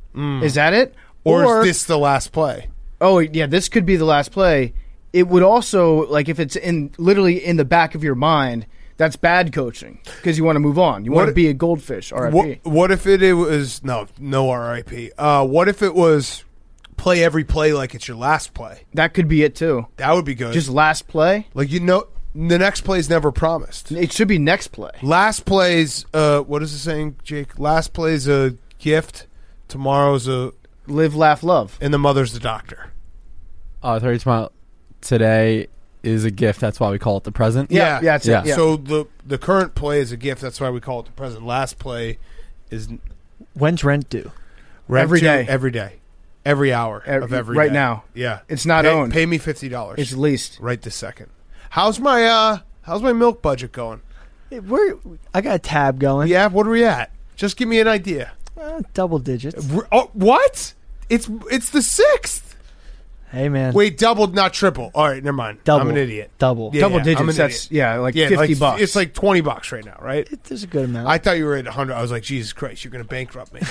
Is that it? Or is this the last play? Oh, yeah, this could be the last play. It would also, like if it's literally in the back of your mind, that's bad coaching because you want to move on. You want to be a goldfish. RIP. What if it was no RIP? What if it was play every play like it's your last play? That could be it too. That would be good. Just last play. Like the next play is never promised. It should be next play. Last play's what is it saying, Jake? Last play's a gift. Tomorrow's a live, laugh, love, and the mother's the doctor. Oh, I thought you were talking about today. Is a gift. That's why we call it the present. Yeah. That's it. Yeah. So the current play is a gift. That's why we call it the present. Last play is when's rent due? Every day. Every hour of every day. Right now. Yeah, it's not owned. Pay me $50. It's leased right this second. How's my milk budget going? I got a tab going. Yeah. What are we at? Just give me an idea. Double digits. What? It's the 6th. Hey, man. Wait, double, not triple. All right, never mind. Double. I'm an idiot. Double. Yeah, double digits. That's like $50. It's like $20 right now, right? There's a good amount. I thought you were at 100. I was like, Jesus Christ, you're going to bankrupt me.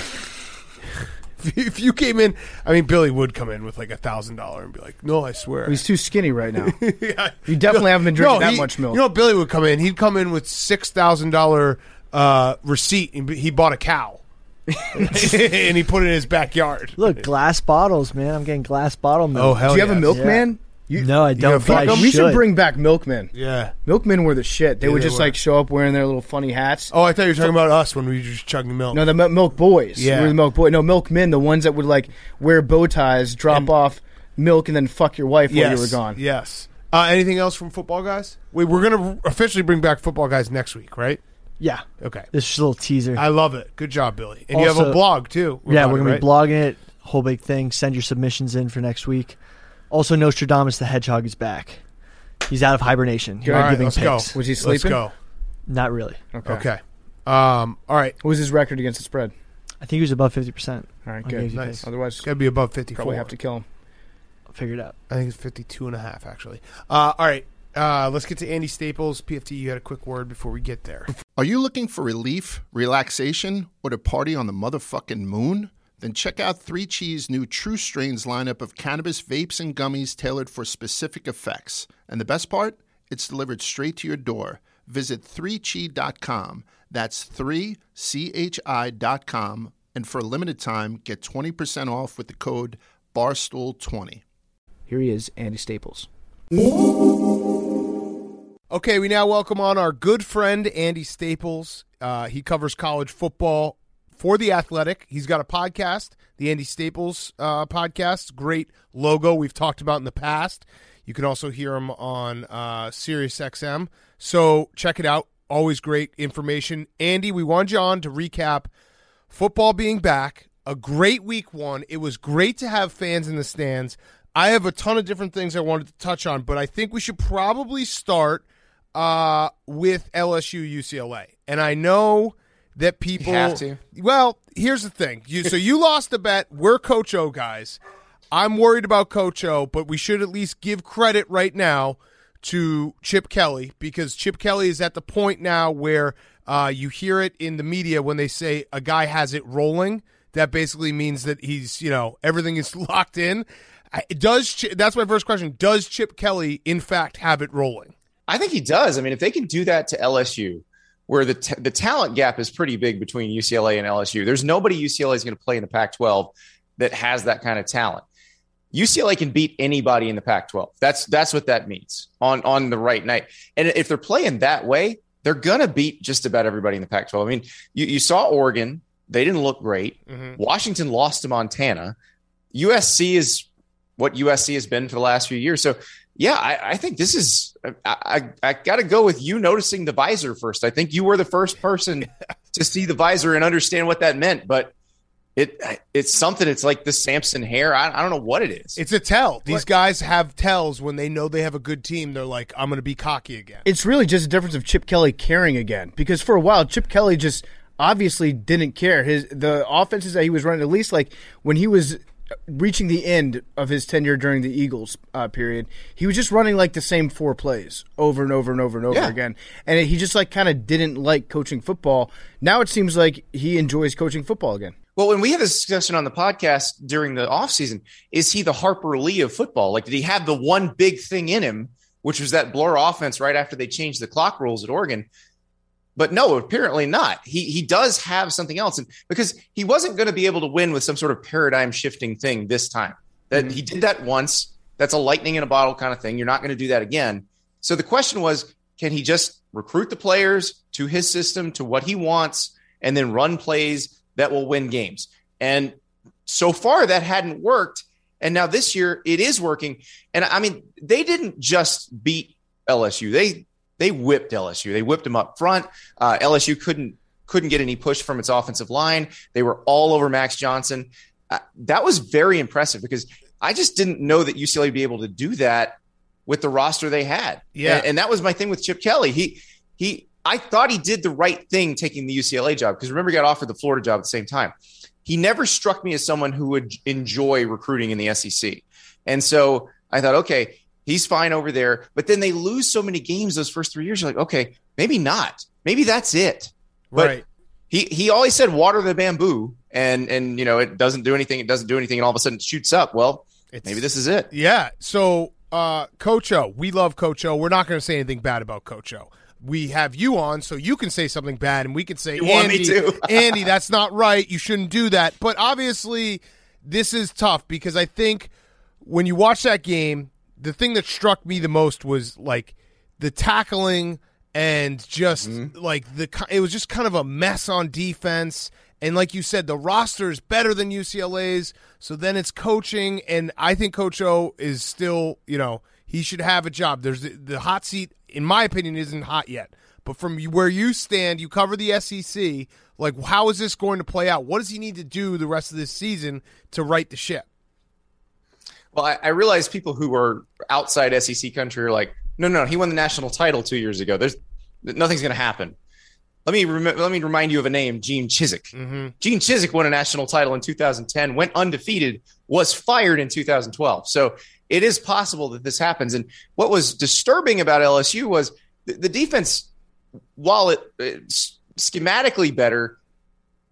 If you came in, I mean, Billy would come in with like $1,000 and be like, "No, I swear." He's too skinny right now. Yeah. You definitely haven't been drinking that much milk. You know, Billy would come in. He'd come in with $6,000 receipt, and he bought a cow. And he put it in his backyard. Look, glass bottles, man. I'm getting glass bottle milk. Oh, hell Do you have a milkman? No, I don't. We should bring back milkmen. Yeah. Milkmen were the shit. They would just like show up wearing their little funny hats. Oh, I thought you were talking about us when we were just chugging milk. No, the milk boys. Yeah. We were the milk boys. No, milkmen, the ones that would like wear bow ties, drop off milk, and then fuck your wife while you were gone. Yes. Anything else from football guys? We're going to officially bring back football guys next week, right? Yeah. Okay. This is just a little teaser. I love it. Good job, Billy. And also, you have a blog, too. We're going to be blogging it. Whole big thing. Send your submissions in for next week. Also, Nostradamus the Hedgehog is back. He's out of hibernation. All right, let's picks. go. Was he sleeping? Let's go. Not really. Okay. All right. What was his record against the spread? I think he was above 50%. All right, good. Nice. Otherwise, it's got to be above 54. Probably have to kill him. I'll figure it out. I think it's 52.5, actually. All right. Let's get to Andy Staples. PFT, you had a quick word before we get there. Are you looking for relief, relaxation, or to party on the motherfucking moon? Then check out 3 Chees' new True Strains lineup of cannabis vapes and gummies tailored for specific effects. And the best part? It's delivered straight to your door. Visit 3chi.com. That's 3chi.com. And for a limited time, get 20% off with the code BARSTOOL20. Here he is, Andy Staples. Okay, we now welcome on our good friend, Andy Staples. He covers college football for The Athletic. He's got a podcast, the Andy Staples podcast. Great logo we've talked about in the past. You can also hear him on SiriusXM. So check it out. Always great information. Andy, we wanted you on to recap football being back. A great week 1. It was great to have fans in the stands. I have a ton of different things I wanted to touch on, but I think we should probably start with LSU UCLA. And I know that people have to. Well, here's the thing. So you lost the bet. We're Coach O guys. I'm worried about Coach O, but we should at least give credit right now to Chip Kelly, because Chip Kelly is at the point now where you hear it in the media when they say a guy has it rolling. That basically means that he's, everything is locked in. That's my first question. Does Chip Kelly, in fact, have it rolling? I think he does. I mean, if they can do that to LSU, where the talent gap is pretty big between UCLA and LSU, there's nobody UCLA is going to play in the Pac-12 that has that kind of talent. UCLA can beat anybody in the Pac-12. That's what that means on the right night. And if they're playing that way, they're going to beat just about everybody in the Pac-12. I mean, you saw Oregon. They didn't look great. Mm-hmm. Washington lost to Montana. USC is what USC has been for the last few years. So, yeah, I think this is I got to go with you noticing the visor first. I think you were the first person to see the visor and understand what that meant. But it's something. It's like the Samson hair. I don't know what it is. It's a tell. These guys have tells when they know they have a good team. They're like, I'm going to be cocky again. It's really just a difference of Chip Kelly caring again, because for a while Chip Kelly just obviously didn't care. The offenses that he was running, at least like when he was reaching the end of his tenure during the Eagles period, he was just running like the same 4 plays over and over and over and over again. And he just like kind of didn't like coaching football. Now it seems like he enjoys coaching football again. Well, when we had this discussion on the podcast during the offseason, is he the Harper Lee of football? Like, did he have the one big thing in him, which was that blur offense right after they changed the clock rules at Oregon? But no, apparently not. He does have something else, and because he wasn't going to be able to win with some sort of paradigm shifting thing this time. That he did that once. That's a lightning in a bottle kind of thing. You're not going to do that again. So the question was, can he just recruit the players to his system, to what he wants, and then run plays that will win games? And so far that hadn't worked. And now this year it is working. And I mean, they didn't just beat LSU. They whipped LSU. They whipped them up front. LSU couldn't get any push from its offensive line. They were all over Max Johnson. That was very impressive, because I just didn't know that UCLA would be able to do that with the roster they had. Yeah. And that was my thing with Chip Kelly. I thought he did the right thing taking the UCLA job, because remember, he got offered the Florida job at the same time. He never struck me as someone who would enjoy recruiting in the SEC. And so I thought, okay, he's fine over there. But then they lose so many games those first 3 years. You're like, okay, maybe not. Maybe that's it. But right. He always said water the bamboo, and it doesn't do anything. It doesn't do anything, and all of a sudden it shoots up. Well, maybe this is it. Yeah. So Coach O, we love Coach O. We're not going to say anything bad about Coach O. We have you on so you can say something bad, and we can say, Andy, that's not right. You shouldn't do that. But obviously this is tough, because I think when you watch that game, the thing that struck me the most was like the tackling, and just like it was just kind of a mess on defense. And like you said, the roster is better than UCLA's. So then it's coaching, and I think Coach O is still, he should have a job. There's the hot seat, in my opinion, isn't hot yet. But from where you stand, you cover the SEC. Like, how is this going to play out? What does he need to do the rest of this season to right the ship? Well, I realize people who are outside SEC country are like, no, he won the national title 2 years ago. Nothing's going to happen. Let me remind you of a name, Gene Chizik. Mm-hmm. Gene Chizik won a national title in 2010, went undefeated, was fired in 2012. So it is possible that this happens. And what was disturbing about LSU was the defense, while it's schematically better,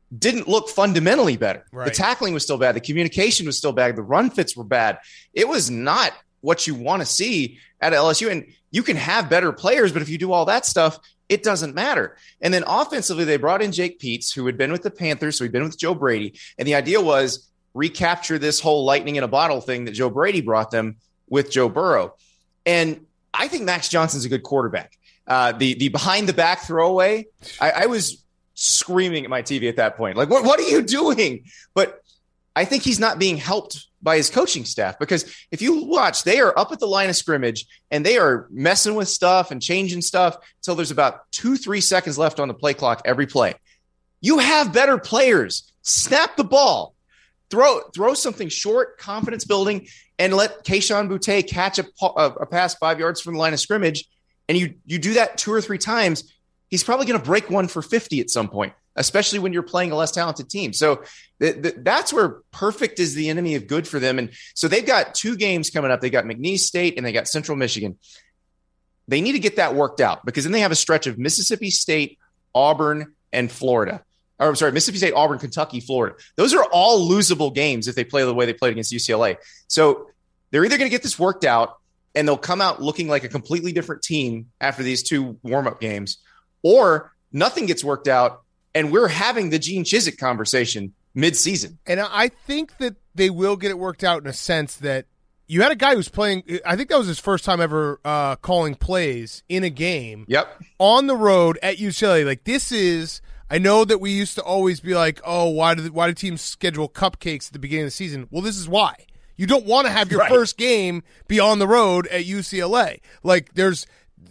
didn't look fundamentally better. Right. The tackling was still bad. The communication was still bad. The run fits were bad. It was not what you want to see at LSU. And you can have better players, but if you do all that stuff, it doesn't matter. And then offensively, they brought in Jake Peetz, who had been with the Panthers, so he'd been with Joe Brady. And the idea was recapture this whole lightning in a bottle thing that Joe Brady brought them with Joe Burrow. And I think Max Johnson's a good quarterback. The behind the back throwaway, I was screaming at my TV at that point. Like, what are you doing? But I think he's not being helped by his coaching staff, because if you watch, they are up at the line of scrimmage and they are messing with stuff and changing stuff until there's about 2-3 seconds left on the play clock every play. You have better players. Snap the ball. Throw something short, confidence building, and let Kayshon Boutte catch a pass 5 yards from the line of scrimmage. And you do that 2 or 3 times, he's probably going to break one for 50 at some point, especially when you're playing a less talented team. So that's where perfect is the enemy of good for them. And so they've got 2 games coming up. They got McNeese State and they got Central Michigan. They need to get that worked out, because then they have a stretch of Mississippi State, Auburn, and Florida. Or, I'm sorry, Mississippi State, Auburn, Kentucky, Florida. Those are all losable games if they play the way they played against UCLA. So they're either going to get this worked out and they'll come out looking like a completely different team after these 2 warm-up games, or nothing gets worked out and we're having the Gene Chizik conversation mid-season. And I think that they will get it worked out in a sense that you had a guy who's playing, I think that was his first time ever calling plays in a game. Yep. On the road at UCLA. Like, this is, I know that we used to always be like, oh, why do teams schedule cupcakes at the beginning of the season? Well, this is why. You don't want to have your first game be on the road at UCLA. Like, there's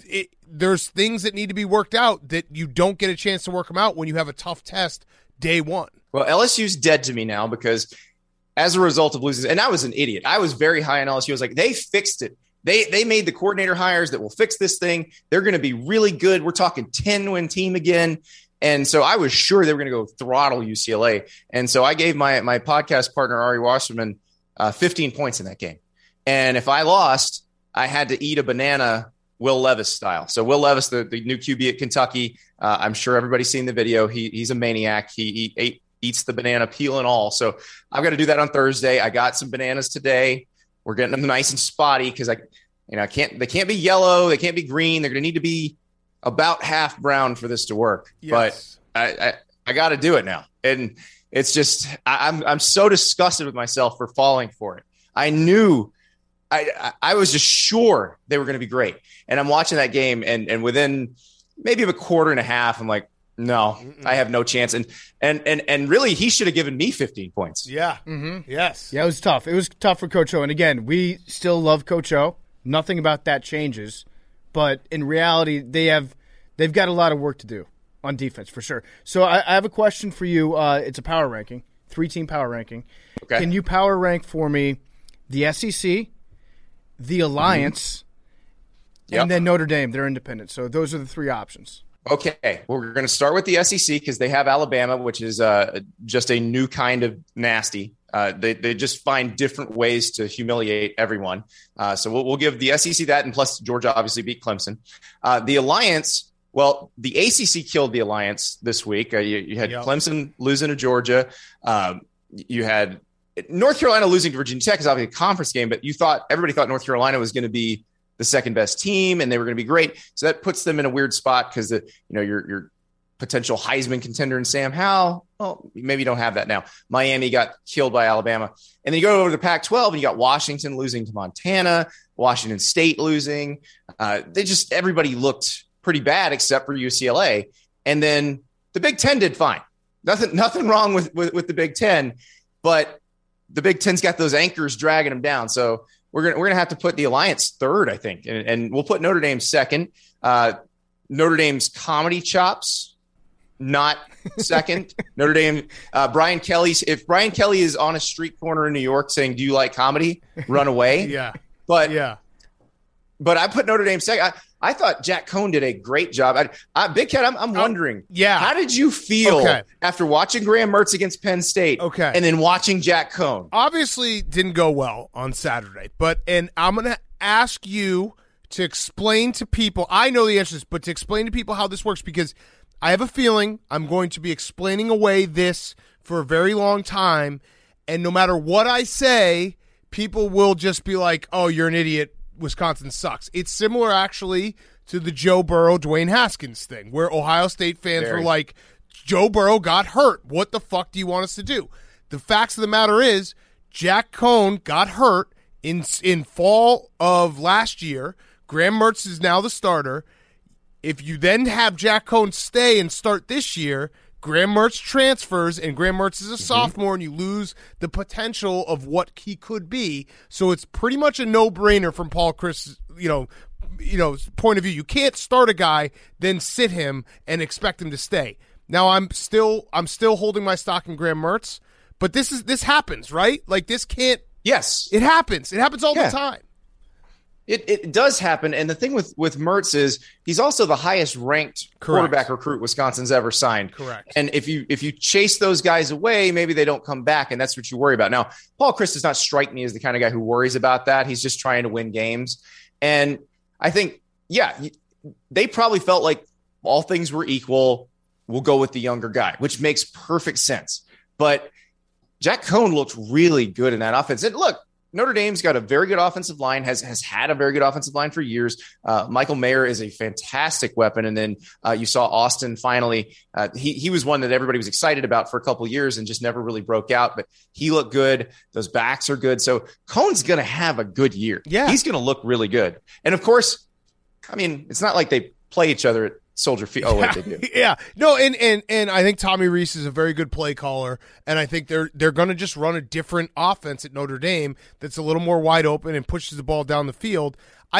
things that need to be worked out that you don't get a chance to work them out when you have a tough test day one. Well, LSU's dead to me now, because as a result of losing, and I was an idiot. I was very high on LSU. I was like, they fixed it. They made the coordinator hires that will fix this thing. They're going to be really good. We're talking 10-win team again. And so I was sure they were going to go throttle UCLA. And so I gave my podcast partner, Ari Wasserman, 15 points in that game. And if I lost, I had to eat a banana Will Levis style. So Will Levis, the new QB at Kentucky, I'm sure everybody's seen the video. He's a maniac. He eats the banana peel and all. So I've got to do that on Thursday. I got some bananas today. We're getting them nice and spotty, because they can't be yellow. They can't be green. They're going to need to be about half brown for this to work. Yes. But I got to do it now. And it's just, I'm so disgusted with myself for falling for it. I knew, I was just sure they were going to be great. And I'm watching that game, and within maybe a quarter and a half, I'm like, no, I have no chance. And really, he should have given me 15 points. Yeah. Mm-hmm. Yes. Yeah, it was tough. It was tough for Coach O. And again, we still love Coach O. Nothing about that changes. But in reality, they've got a lot of work to do on defense, for sure. So I have a question for you. It's a power ranking, 3-team power ranking. Okay. Can you power rank for me the SEC, the Alliance, and then Notre Dame? They're independent. So those are the 3 options. Okay. Well, we're going to start with the SEC, because they have Alabama, which is just a new kind of nasty. They just find different ways to humiliate everyone. So we'll give the SEC that, and plus Georgia obviously beat Clemson. The Alliance, well, the ACC killed the Alliance this week. You had Clemson losing to Georgia. You had North Carolina losing to Virginia Tech, is obviously a conference game, but everybody thought North Carolina was going to be the second best team and they were going to be great. So that puts them in a weird spot, because your potential Heisman contender in Sam Howell, well, maybe you don't have that now. Miami got killed by Alabama. And then you go over to the Pac-12 and you got Washington losing to Montana, Washington State losing. Everybody looked pretty bad except for UCLA. And then the Big Ten did fine. Nothing wrong with the Big Ten, but the Big Ten's got those anchors dragging them down. So we're gonna have to put the Alliance third, I think, and we'll put Notre Dame second. Notre Dame's comedy chops, not second. Notre Dame, Brian Kelly. If Brian Kelly is on a street corner in New York saying, "Do you like comedy?" Run away. But I put Notre Dame second. I thought Jack Cohn did a great job. Big Cat, I'm wondering, how did you feel after watching Graham Mertz against Penn State and then watching Jack Cohn? Obviously didn't go well on Saturday, and I'm going to ask you to explain to people, I know the answers, but to explain to people how this works, because I have a feeling I'm going to be explaining away this for a very long time, and no matter what I say, people will just be like, oh, you're an idiot, Wisconsin sucks. It's similar, actually, to the Joe Burrow, Dwayne Haskins thing, where Ohio State fans were like, Joe Burrow got hurt. What the fuck do you want us to do? The facts of the matter is, Jack Cohn got hurt in fall of last year. Graham Mertz is now the starter. If you then have Jack Cohn stay and start this year, Graham Mertz transfers, and Graham Mertz is a sophomore, and you lose the potential of what he could be. So it's pretty much a no-brainer from Paul Chryst, point of view. You can't start a guy, then sit him and expect him to stay. Now I'm still holding my stock in Graham Mertz, but this happens, right? Like this can't. Yes, it happens. It happens all the time. It does happen, and the thing with Mertz is he's also the highest ranked quarterback recruit Wisconsin's ever signed. Correct. And if you chase those guys away, maybe they don't come back, and that's what you worry about. Now, Paul Chryst does not strike me as the kind of guy who worries about that. He's just trying to win games, and I think they probably felt like all things were equal. We'll go with the younger guy, which makes perfect sense. But Jack Cohn looked really good in that offense. And look, Notre Dame's got a very good offensive line, has had a very good offensive line for years. Michael Mayer is a fantastic weapon. And then you saw Austin finally. He was one that everybody was excited about for a couple of years and just never really broke out. But he looked good. Those backs are good. So Cohn's going to have a good year. Yeah. He's going to look really good. And, of course, I mean, it's not like they play each other at Soldier Field. Oh, wait, they do. Yeah. No, and I think Tommy Rees is a very good play caller, and I think they're going to just run a different offense at Notre Dame that's a little more wide open and pushes the ball down the field. I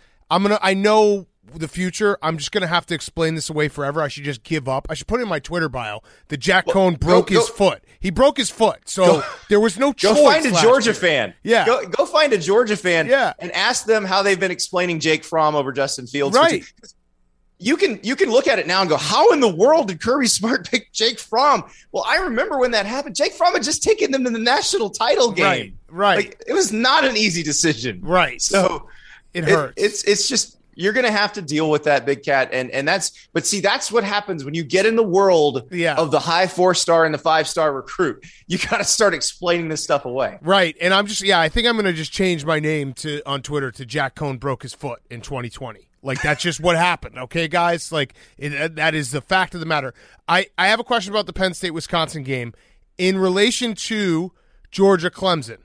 know the future. I'm just going to have to explain this away forever. I should just give up. I should put it in my Twitter bio that Jack Cohn broke his foot. He broke his foot, so there was no choice. Go find a Georgia fan. Yeah. Go find a Georgia fan. Yeah. And ask them how they've been explaining Jake Fromm over Justin Fields. Right. You can look at it now and go, how in the world did Kirby Smart pick Jake Fromm? Well, I remember when that happened. Jake Fromm had just taken them to the national title game. Right. Like, it was not an easy decision. Right. So it hurts. It's just, you're going to have to deal with that, Big Cat. And that's what happens when you get in the world of the high 4-star and the 5-star recruit. You got to start explaining this stuff away. Right. And I think I'm going to just change my name on Twitter to Jack Cohn broke his foot in 2020. Like, that's just what happened, okay, guys? Like, that is the fact of the matter. I have a question about the Penn State-Wisconsin game. In relation to Georgia-Clemson,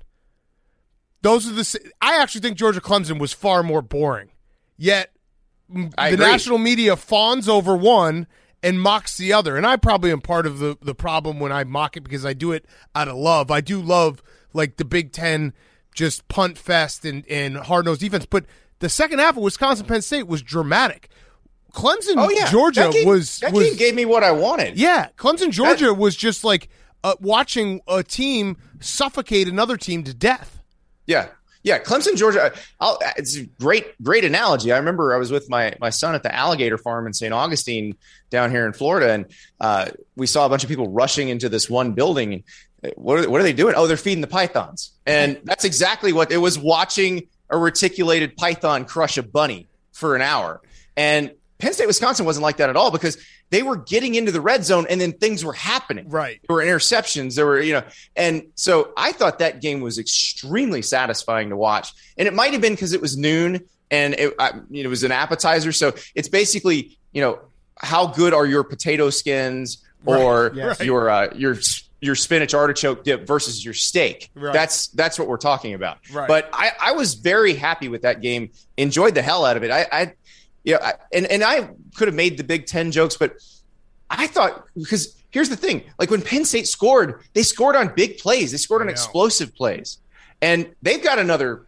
I actually think Georgia-Clemson was far more boring. Yet, the national media fawns over one and mocks the other. And I probably am part of the problem when I mock it because I do it out of love. I do love, like, the Big Ten just punt fest and hard-nosed defense. But the second half of Wisconsin-Penn State was dramatic. Clemson, Georgia that game gave me what I wanted. Yeah, Clemson, Georgia was just like watching a team suffocate another team to death. Yeah. Yeah, Clemson, Georgia. It's a great analogy. I remember I was with my son at the alligator farm in St. Augustine down here in Florida, and we saw a bunch of people rushing into this one building. What are they doing? Oh, they're feeding the pythons. And that's exactly what it was, watching a reticulated python crush a bunny for an hour. And Penn State, Wisconsin wasn't like that at all because they were getting into the red zone and then things were happening. Right. There were interceptions. There were, and so I thought that game was extremely satisfying to watch. And it might've been because it was noon and it was an appetizer. So it's basically, how good are your potato skins or your spinach artichoke dip versus your steak. Right. That's what we're talking about. Right. But I was very happy with that game. Enjoyed the hell out of it. I could have made the Big Ten jokes, but I thought, because here's the thing, like when Penn State scored, they scored on big plays. They scored on explosive plays. And they've got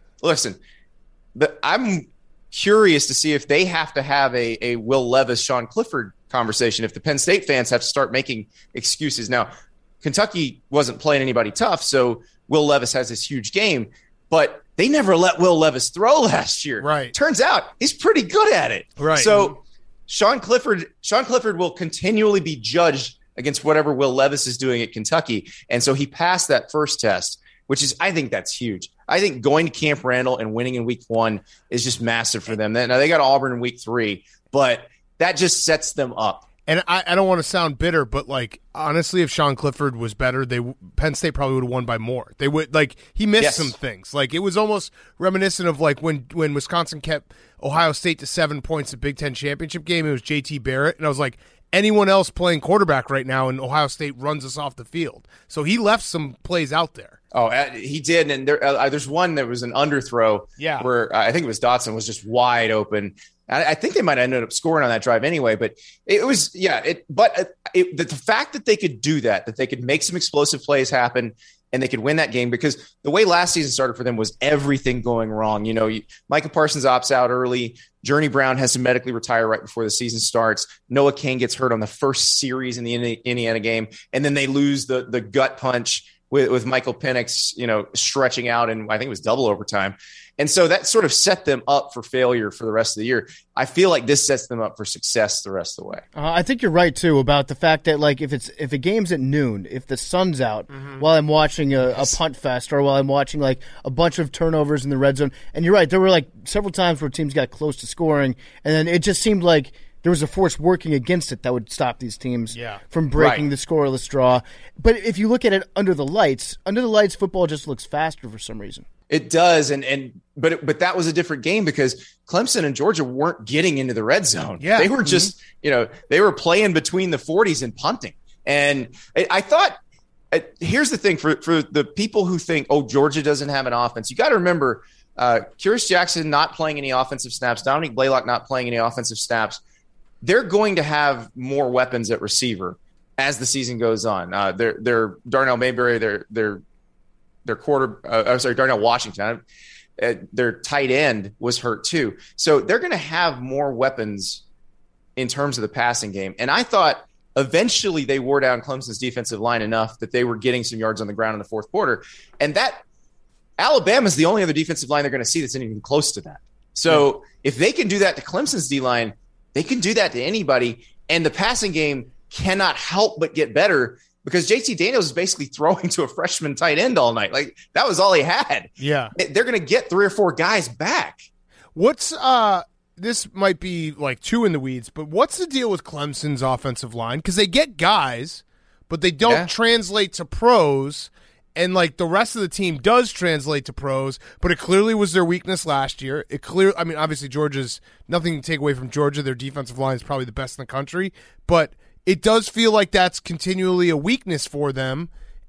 I'm curious to see if they have to have a Will Levis, Sean Clifford conversation, if the Penn State fans have to start making excuses. Now, Kentucky wasn't playing anybody tough, so Will Levis has this huge game, but they never let Will Levis throw last year. Right. Turns out he's pretty good at it. Right. So Sean Clifford will continually be judged against whatever Will Levis is doing at Kentucky. And so he passed that first test, I think that's huge. I think going to Camp Randall and winning in week 1 is just massive for them. Now they got Auburn in week 3, but that just sets them up. And I don't want to sound bitter, but like honestly, if Sean Clifford was better, Penn State probably would have won by more. They would he missed some things. Like it was almost reminiscent of like when Wisconsin kept Ohio State to 7 points at Big Ten championship game. It was JT Barrett, and I was like, anyone else playing quarterback right now, and Ohio State runs us off the field. So he left some plays out there. Oh, he did, and there's one that was an underthrow. Yeah, where I think it was Dotson was just wide open. I think they might have ended up scoring on that drive anyway, but it was, the fact that they could do that they could make some explosive plays happen and they could win that game, because the way last season started for them was everything going wrong. Micah Parsons opts out early. Journey Brown has to medically retire right before the season starts. Noah King gets hurt on the first series in the Indiana game. And then they lose the gut punch with Michael Penix, stretching out, and I think it was double overtime. And so that sort of set them up for failure for the rest of the year. I feel like this sets them up for success the rest of the way. I think you're right, too, about the fact that, like, if a game's at noon, if the sun's out while I'm watching a punt fest, or while I'm watching, like, a bunch of turnovers in the red zone, and you're right, there were, like, several times where teams got close to scoring, and then it just seemed like there was a force working against it that would stop these teams from breaking the scoreless draw. But if you look at it under the lights, football just looks faster for some reason. It does, but that was a different game because Clemson and Georgia weren't getting into the red zone. Yeah. They were just, they were playing between the 40s and punting. And I thought, here's the thing for the people who think, Georgia doesn't have an offense. You got to remember, Curious Jackson not playing any offensive snaps, Dominique Blaylock not playing any offensive snaps. They're going to have more weapons at receiver as the season goes on. They're Darnell Mayberry, Darnell Washington, their tight end was hurt too. So they're going to have more weapons in terms of the passing game. And I thought eventually they wore down Clemson's defensive line enough that they were getting some yards on the ground in the fourth quarter. And that Alabama's the only other defensive line they're going to see that's even close to that. So if they can do that to Clemson's D-line, they can do that to anybody. And the passing game cannot help but get better, because JT Daniels is basically throwing to a freshman tight end all night. Like, that was all he had. Yeah. They're going to get 3 or 4 guys back. What's this might be like too in the weeds, but what's the deal with Clemson's offensive line? Because they get guys, but they don't translate to pros, and like the rest of the team does translate to pros, but it clearly was their weakness last year. Obviously Georgia's nothing to take away from Georgia. Their defensive line is probably the best in the country, but it does feel like that's continually a weakness for them,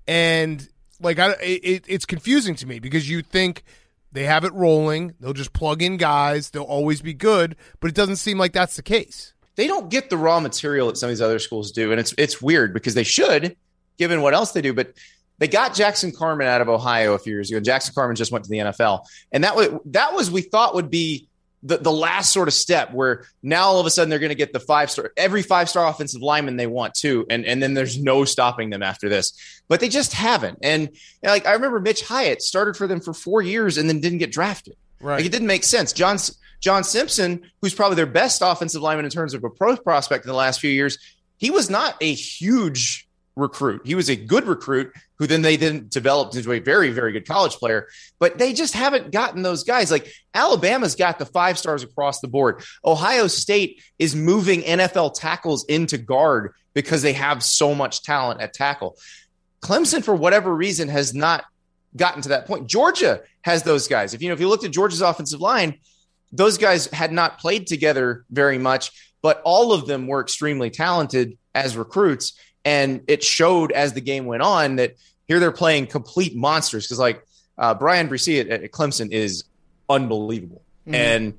and like it's confusing to me because you think they have it rolling, they'll just plug in guys, they'll always be good, but it doesn't seem like that's the case. They don't get the raw material that some of these other schools do, and it's weird because they should, given what else they do, but they got Jackson Carman out of Ohio a few years ago. Jackson Carman just went to the NFL, and that was we thought would be the last sort of step, where now all of a sudden they're going to get every 5-star offensive lineman they want to, and then there's no stopping them after this. But they just haven't. And like I remember Mitch Hyatt started for them for 4 years and then didn't get drafted. Right. Like, it didn't make sense. John Simpson, who's probably their best offensive lineman in terms of a pro prospect in the last few years, he was not a huge recruit. He was a good recruit who then they didn't develop into a very, very good college player, but they just haven't gotten those guys. Like, Alabama's got the 5 stars across the board. Ohio State is moving NFL tackles into guard because they have so much talent at tackle. Clemson, for whatever reason, has not gotten to that point. Georgia has those guys. If you looked at Georgia's offensive line, those guys had not played together very much, but all of them were extremely talented as recruits. And it showed as the game went on that here they're playing complete monsters, because like Brian Bresee at Clemson is unbelievable. And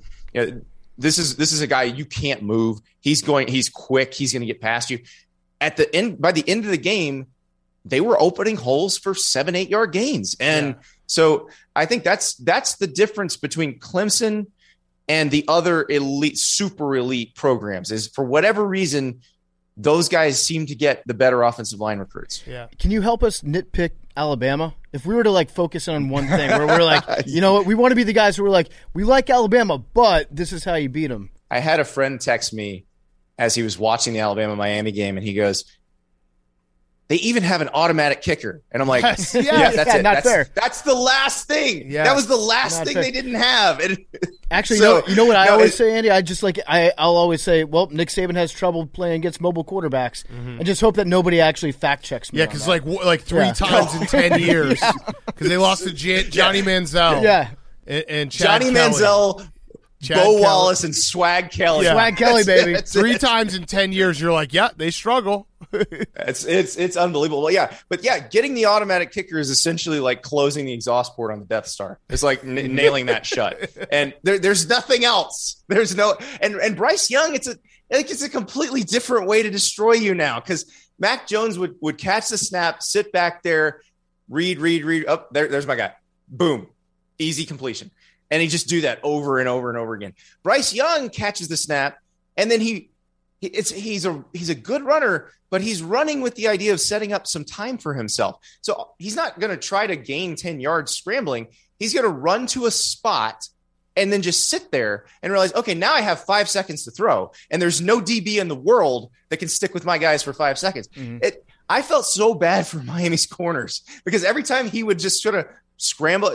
this is a guy you can't move. He's quick. He's going to get past you. By the end of the game, they were opening holes for 7-8 yard gains. And so I think that's the difference between Clemson and the other elite, super elite programs, is for whatever reason, those guys seem to get the better offensive line recruits. Yeah. Can you help us nitpick Alabama? If we were to like focus on one thing where we're like, you know what, we want to be the guys who are like, we like Alabama, but this is how you beat them. I had a friend text me as he was watching the Alabama-Miami game, and he goes, they even have an automatic kicker. And I'm like, Yes. yeah, that's it. Not fair. That's the last thing. Yes. That was the last Not thing fair. they didn't have. And Actually, so- you know what I no, always say, Andy? I'll always say, well, Nick Saban has trouble playing against mobile quarterbacks, and just hope that nobody actually fact checks me. Yeah, on because that. like 3 times in 10 years, because they lost to Johnny Manziel. Yeah. and Chad Johnny Kelly. Manziel, Chad Bo Kelly. Wallace, and Swag Kelly. Yeah. Swag Kelly, baby. That's 3 it. times in 10 years, you're like, yeah, they struggle. It's unbelievable. Well, yeah, but yeah, getting the automatic kicker is essentially like closing the exhaust port on the Death Star. It's like nailing that shut. And there's nothing else. There's no and Bryce Young. It's a completely different way to destroy you now, because Mac Jones would catch the snap, sit back there, read. Oh, there's my guy. Boom, easy completion, and he just do that over and over and over again. Bryce Young catches the snap, and then he's a good runner, but he's running with the idea of setting up some time for himself. So he's not going to try to gain 10 yards scrambling. He's going to run to a spot and then just sit there and realize, okay, now I have 5 seconds to throw, and there's no DB in the world that can stick with my guys for 5 seconds. I felt so bad for Miami's corners, because every time he would just sort of scramble,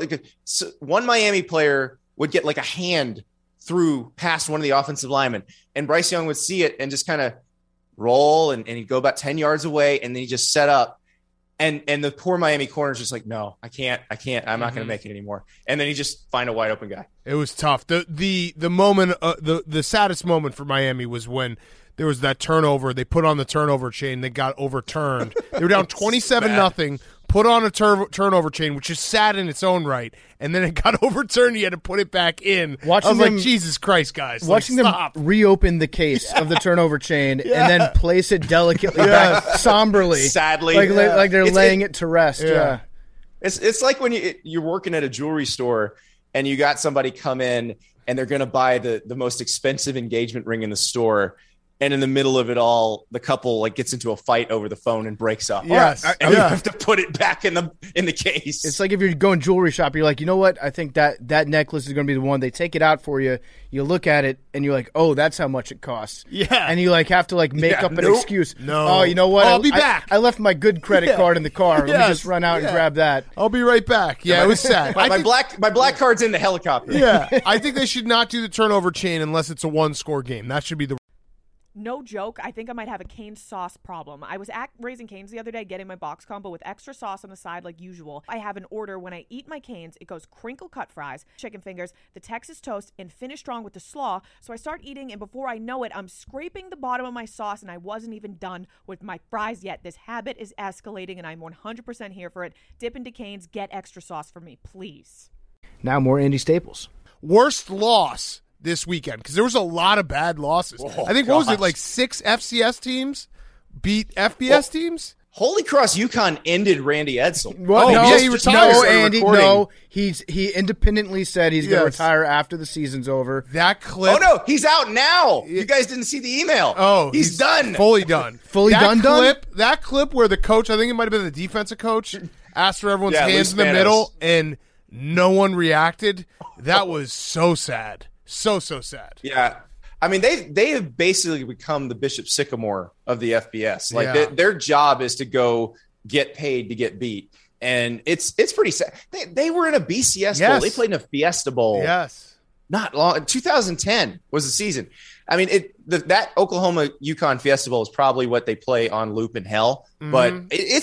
one Miami player would get like a hand through past one of the offensive linemen, and Bryce Young would see it and just kind of roll, and he'd go about 10 yards away, and then he just set up. And the poor Miami corner's just like, no, I can't. I'm not going to make it anymore. And then he just find a wide open guy. It was tough. The moment, the saddest moment for Miami was when there was that turnover. They put on the turnover chain. They got overturned. They were down 27-0. Put on a turnover chain, which is sad in its own right, and then it got overturned. You had to put it back in. I was like, Jesus Christ, guys! Watching them reopen the case of the turnover chain and then place it delicately back, somberly, sadly, like they're laying it to rest. Yeah. It's like when you're working at a jewelry store and you got somebody come in and they're going to buy the most expensive engagement ring in the store. And in the middle of it all, the couple like gets into a fight over the phone and breaks up. Yes, and you have to put it back in the case. It's like if you're going jewelry shop, you're like, you know what? I think that necklace is going to be the one. They take it out for you. You look at it and you're like, oh, that's how much it costs. Yeah, and you like have to like make up an excuse. No, oh, you know what? I'll be back. I left my good credit card in the car. Let me just run out and grab that. I'll be right back. Yeah, it was sad. my black card's in the helicopter. Yeah, I think they should not do the turnover chain unless it's a 1-score game. That should be the. No joke, I think I might have a cane sauce problem. I was at Raising Cane's the other day getting my box combo with extra sauce on the side like usual. I have an order when I eat my canes. It goes crinkle cut fries, chicken fingers, the Texas toast, and finish strong with the slaw. So I start eating, and before I know it, I'm scraping the bottom of my sauce, and I wasn't even done with my fries yet. This habit is escalating, and I'm 100% here for it. Dip into Cane's, get extra sauce for me, please. Now more Andy Staples. Worst loss this weekend, because there was a lot of bad losses. I think, what was it, like 6 FCS teams beat FBS teams? Holy Cross UConn ended Randy Edsall. He retired. No, Andy, no. He independently said he's going to retire after the season's over. That clip. Oh, no, he's out now. You guys didn't see the email. Oh, he's done. Fully done. That clip where the coach, I think it might have been the defensive coach, asked for everyone's hands in the middle, and no one reacted. That was so sad. So sad. Yeah. I mean, they have basically become the Bishop Sycamore of the FBS. Like their job is to go get paid to get beat. And it's pretty sad. They were in a BCS bowl. They played in a Fiesta Bowl. Yes. Not long. 2010 was the season. I mean, that Oklahoma UConn Fiesta Bowl is probably what they play on loop in hell. Mm-hmm. But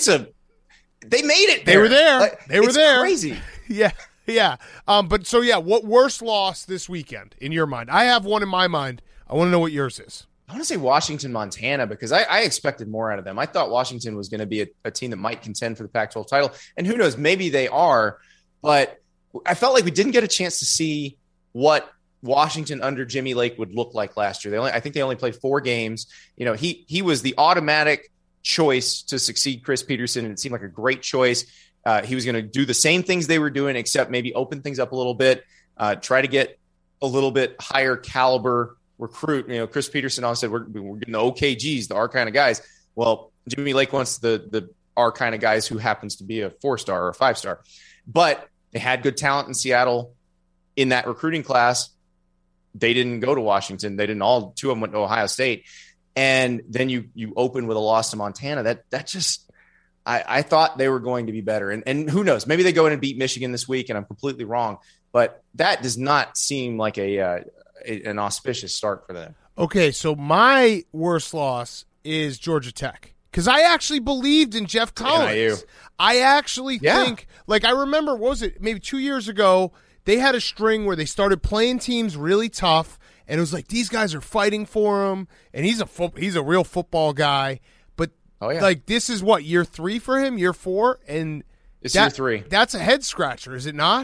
they made it. They were there. They were there. Crazy. Yeah. Yeah. What worst loss this weekend in your mind? I have one in my mind. I want to know what yours is. I want to say Washington, Montana, because I expected more out of them. I thought Washington was going to be a team that might contend for the Pac-12 title. And who knows, maybe they are. But I felt like we didn't get a chance to see what Washington under Jimmy Lake would look like last year. I think they only played 4 games. You know, he was the automatic choice to succeed Chris Peterson, and it seemed like a great choice. He was going to do the same things they were doing, except maybe open things up a little bit, try to get a little bit higher caliber recruit. You know, Chris Peterson always said, we're getting the OKGs, the R kind of guys. Well, Jimmy Lake wants the R kind of guys who happens to be a 4-star or a 5-star. But they had good talent in Seattle in that recruiting class. They didn't go to Washington. They didn't. 2 of them went to Ohio State. And then you open with a loss to Montana. That just I thought they were going to be better. And who knows? Maybe they go in and beat Michigan this week, and I'm completely wrong. But that does not seem like an auspicious start for them. Okay, so my worst loss is Georgia Tech. Because I actually believed in Jeff Collins. NIU. I actually think, like, I remember, what was it, maybe 2 years ago, they had a string where they started playing teams really tough, and it was like, these guys are fighting for him, and he's a real football guy. But, like, this is what, year 3 for him, year 4? And it's year 3. That's a head-scratcher, is it not?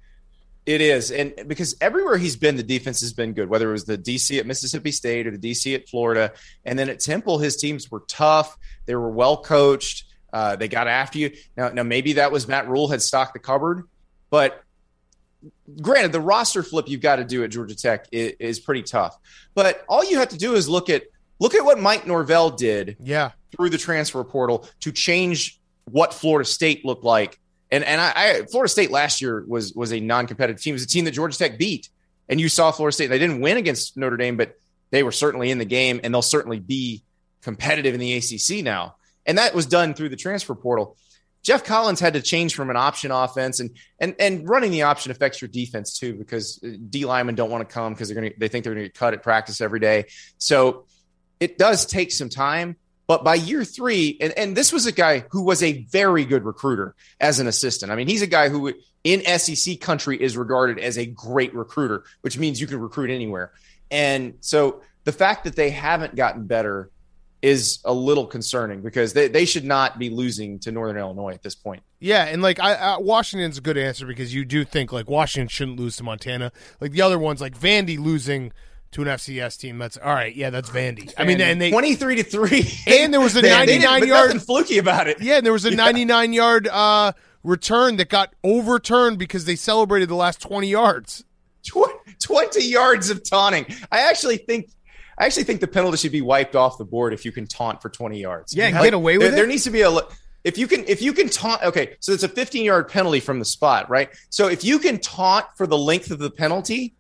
It is, and because everywhere he's been, the defense has been good, whether it was the DC at Mississippi State or the DC at Florida. And then at Temple, his teams were tough. They were well coached. They got after you. Now, maybe that was Matt Rule had stocked the cupboard. But granted, the roster flip you've got to do at Georgia Tech is pretty tough. But all you have to do is look at what Mike Norvell did through the transfer portal to change what Florida State looked like. And Florida State last year was a non-competitive team. It was a team that Georgia Tech beat. And you saw Florida State. They didn't win against Notre Dame, but they were certainly in the game, and they'll certainly be competitive in the ACC now. And that was done through the transfer portal. Jeff Collins had to change from an option offense, and running the option affects your defense too, because D linemen don't want to come because they think they're going to get cut at practice every day. So it does take some time. But by year 3, and this was a guy who was a very good recruiter as an assistant. I mean, he's a guy who in SEC country is regarded as a great recruiter, which means you can recruit anywhere. And so the fact that they haven't gotten better is a little concerning, because they should not be losing to Northern Illinois at this point. Yeah, and like Washington's a good answer, because you do think like Washington shouldn't lose to Montana. Like the other ones, like Vandy losing to an FCS team, that's all right. Yeah, that's Vandy. I mean, and they 23-3, and there was a 99-yard nothing fluky about it. Yeah, and there was a 99-yard return that got overturned because they celebrated the last 20 yards. 20 yards of taunting. I actually think the penalty should be wiped off the board if you can taunt for 20 yards. Yeah, get away with it. There needs to be if you can taunt. Okay, so it's a 15-yard penalty from the spot, right? So if you can taunt for the length of the penalty,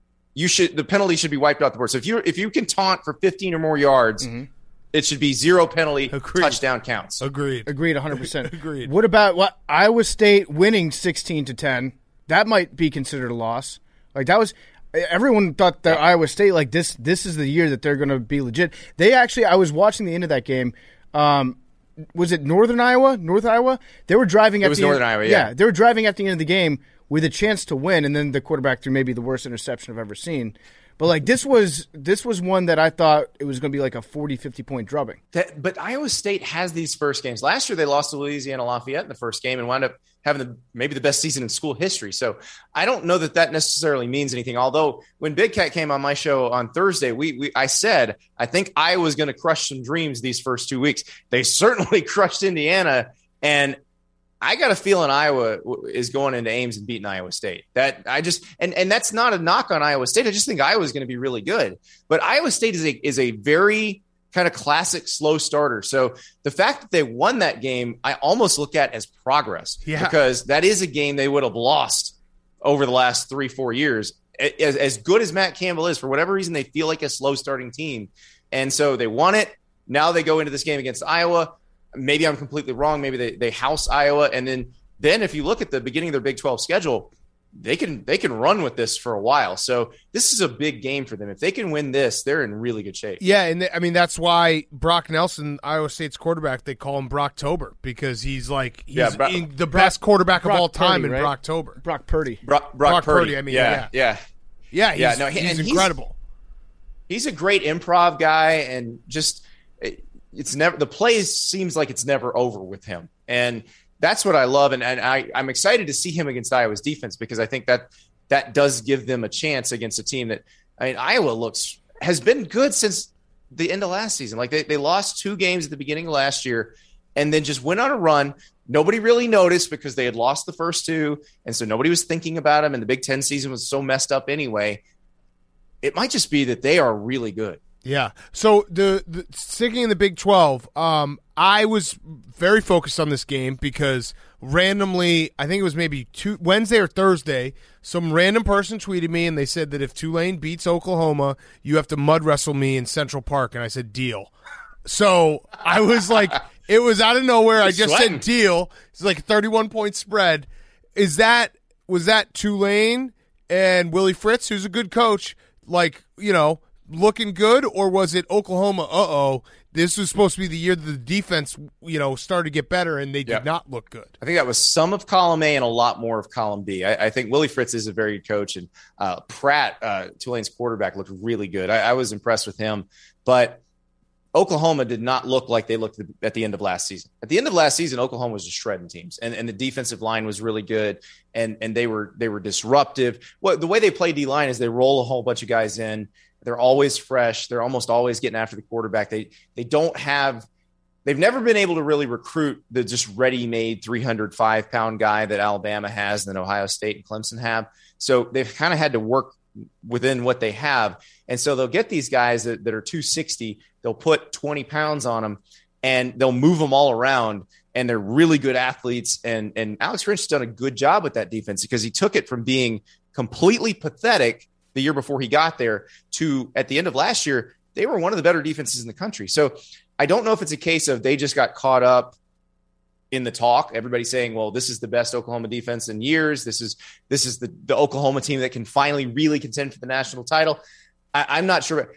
the penalty should be wiped off the board. So if you can taunt for 15 or more yards, it should be 0 penalty. Agreed. Touchdown counts. Agreed 100%. Agreed. What about Iowa State winning 16-10? That might be considered a loss. Like that was, everyone thought that Iowa State, like this is the year that they're going to be legit. They actually, I was watching the end of that game. Was it North Iowa? They were driving. It was Northern Iowa. Yeah, they were driving at the end of the game with a chance to win, and then the quarterback threw maybe the worst interception I've ever seen. But like this was one that I thought it was going to be like a 40-50 point drubbing. But Iowa State has these first games. Last year they lost to Louisiana Lafayette in the first game and wound up having maybe the best season in school history. So I don't know that necessarily means anything. Although when Big Cat came on my show on Thursday, I said I think Iowa's going to crush some dreams these first 2 weeks. They certainly crushed Indiana, and I got a feeling Iowa is going into Ames and beating Iowa State. And that's not a knock on Iowa State. I just think Iowa is going to be really good. But Iowa State is a very kind of classic slow starter. So the fact that they won that game, I almost look at as progress, because that is a game they would have lost over the last 3-4 years. As good as Matt Campbell is, for whatever reason, they feel like a slow starting team. And so they won it. Now they go into this game against Iowa. Maybe I'm completely wrong. Maybe they house Iowa. And then if you look at the beginning of their Big 12 schedule, they can run with this for a while. So this is a big game for them. If they can win this, they're in really good shape. Yeah, and I mean that's why Brock Nelson, Iowa State's quarterback, they call him Brocktober, because he's the best quarterback of all time in Brocktober. Brock Purdy. Brock Purdy. I mean, yeah. He's incredible. He's a great improv guy, and just it's never, the play seems like it's never over with him. And that's what I love. And I'm excited to see him against Iowa's defense, because I think that does give them a chance against a team that, I mean, Iowa has been good since the end of last season. Like they lost 2 games at the beginning of last year and then just went on a run. Nobody really noticed because they had lost the first 2. And so nobody was thinking about them. And the Big Ten season was so messed up anyway. It might just be that they are really good. Yeah. So the sticking in the Big 12, I was very focused on this game because randomly, I think it was maybe Wednesday or Thursday, some random person tweeted me and they said that if Tulane beats Oklahoma, you have to mud wrestle me in Central Park. And I said, deal. So I was like, It was out of nowhere. I just sweating. said deal. It's like a 31-point spread. Was that Tulane and Willie Fritz, who's a good coach, like, looking good, or was it Oklahoma? This was supposed to be the year that the defense, started to get better, and they did not look good. I think that was some of column A and a lot more of column B. I think Willie Fritz is a very good coach, and Pratt, Tulane's quarterback, looked really good. I was impressed with him, but Oklahoma did not look like they looked at the end of last season. At the end of last season, Oklahoma was just shredding teams, and the defensive line was really good, and they were disruptive. The way they play D-line is they roll a whole bunch of guys in. They're always fresh. They're almost always getting after the quarterback. They've never been able to really recruit the just ready-made 305-pound guy that Alabama has and that Ohio State and Clemson have. So they've kind of had to work within what they have. And so they'll get these guys that are 260. They'll put 20 pounds on them, and they'll move them all around. And they're really good athletes. And Alex Grinch has done a good job with that defense because he took it from being completely pathetic the year before he got there to, at the end of last year, they were one of the better defenses in the country. So I don't know if it's a case of they just got caught up in the talk. Everybody's saying, well, this is the best Oklahoma defense in years. This is the Oklahoma team that can finally really contend for the national title. I'm not sure.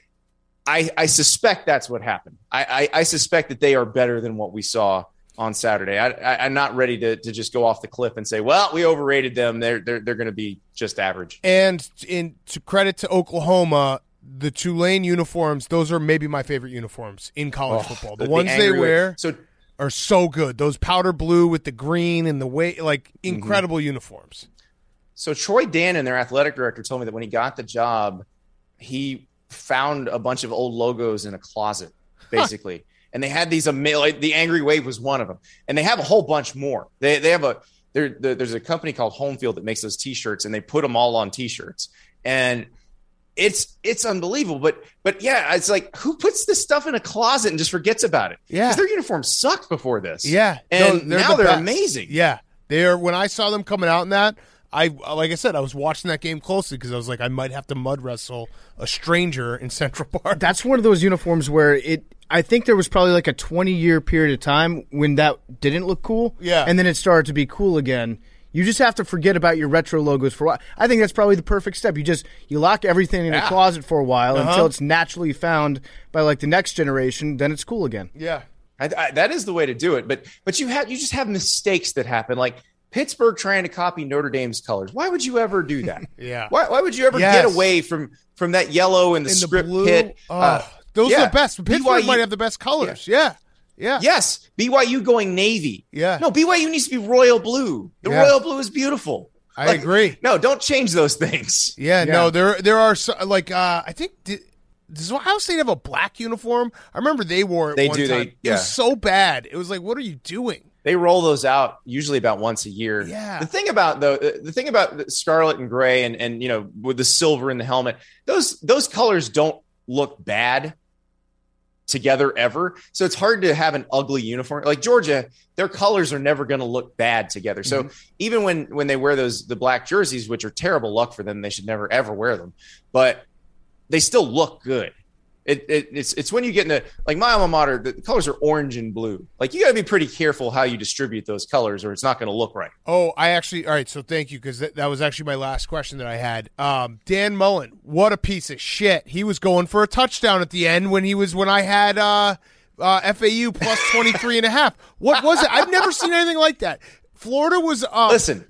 I suspect that's what happened. I suspect that they are better than what we saw on Saturday. I'm not ready to just go off the cliff and say, well, we overrated them. They're going to be just average. And to credit to Oklahoma, the Tulane uniforms, those are maybe my favorite uniforms in college football. The ones they wear are so good. Those powder blue with the green and the way, like, incredible uniforms. So Troy Dannon, their athletic director, told me that when he got the job, he found a bunch of old logos in a closet, basically. And they had these like the Angry Wave was one of them, and they have a whole bunch more. They have there's a company called Home Field that makes those T-shirts, and they put them all on T-shirts, and it's unbelievable. But yeah, it's like, who puts this stuff in a closet and just forgets about it? Yeah, because their uniforms sucked before this. Yeah, and now they're best. amazing. Yeah, they're. When I saw them coming out in that, like I said, I was watching that game closely because I was like, I might have to mud wrestle a stranger in Central Park. That's one of those uniforms where I think there was probably like a 20-year period of time when that didn't look cool. Yeah. And then it started to be cool again. You just have to forget about your retro logos for a while. I think that's probably the perfect step. You lock everything in a closet for a while until it's naturally found by like the next generation. Then it's cool again. Yeah. That is the way to do it. But you just have mistakes that happen. Like Pittsburgh trying to copy Notre Dame's colors. Why would you ever do that? Yeah. Why would you ever get away from that yellow and the script blue pit? Those are the best. Pittsburgh might have the best colors. Yeah. Yes. BYU going navy. Yeah. No, BYU needs to be royal blue. The royal blue is beautiful. I agree. No, don't change those things. Yeah. No, there are like I think does Ohio State have a black uniform? I remember they wore it. One time. It was so bad. It was like, what are you doing? They roll those out usually about once a year. Yeah. The thing about scarlet and gray and with the silver in the helmet, those colors don't look bad together ever. So it's hard to have an ugly uniform. Like Georgia, their colors are never going to look bad together. So even when they wear the black jerseys, which are terrible luck for them, they should never ever wear them, but they still look good. It's when you get into, like, my alma mater, the colors are orange and blue. Like, you got to be pretty careful how you distribute those colors or it's not going to look right. Oh, all right. So thank you, because that was actually my last question that I had. Dan Mullen, what a piece of shit. He was going for a touchdown at the end when I had FAU plus 23.5. What was it? I've never seen anything like that. Florida was up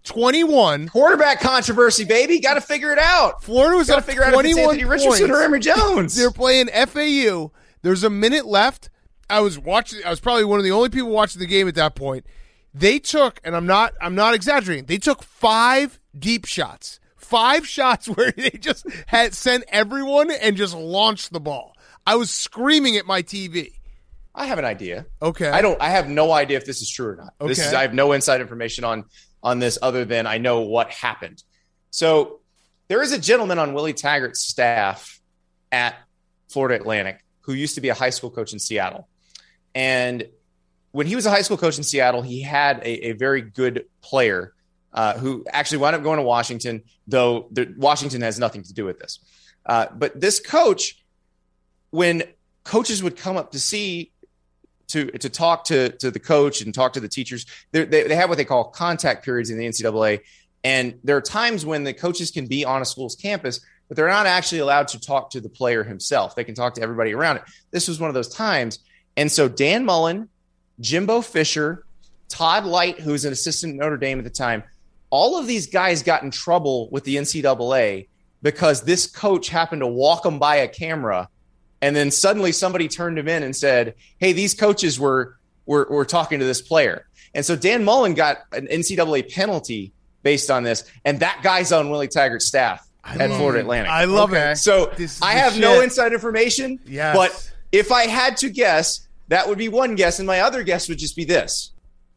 21. Quarterback controversy, baby. Got to figure it out. Florida was up 21 out if it's Anthony Richardson or Emory Jones. They're playing FAU. There's a minute left. I was probably one of the only people watching the game at that point. They took, and I'm not exaggerating, they took 5 deep shots. 5 shots where they just had sent everyone and just launched the ball. I was screaming at my TV. I have an idea. Okay. I have no idea if this is true or not. Okay. I have no inside information on this other than I know what happened. So there is a gentleman on Willie Taggart's staff at Florida Atlantic who used to be a high school coach in Seattle. And when he was a high school coach in Seattle, he had a very good player who actually wound up going to Washington, though Washington has nothing to do with this. But this coach, when coaches would come up to to talk to the coach and talk to the teachers. They have what they call contact periods in the NCAA. And there are times when the coaches can be on a school's campus, but they're not actually allowed to talk to the player himself. They can talk to everybody around it. This was one of those times. And so Dan Mullen, Jimbo Fisher, Todd Light, who was an assistant at Notre Dame at the time, all of these guys got in trouble with the NCAA because this coach happened to walk them by a camera. And then suddenly somebody turned him in and said, hey, these coaches were talking to this player. And so Dan Mullen got an NCAA penalty based on this. And that guy's on Willie Taggart's staff at Florida Atlantic. I love it. So I have no inside information, Yes. but if I had to guess, that would be one guess. And my other guess would just be this.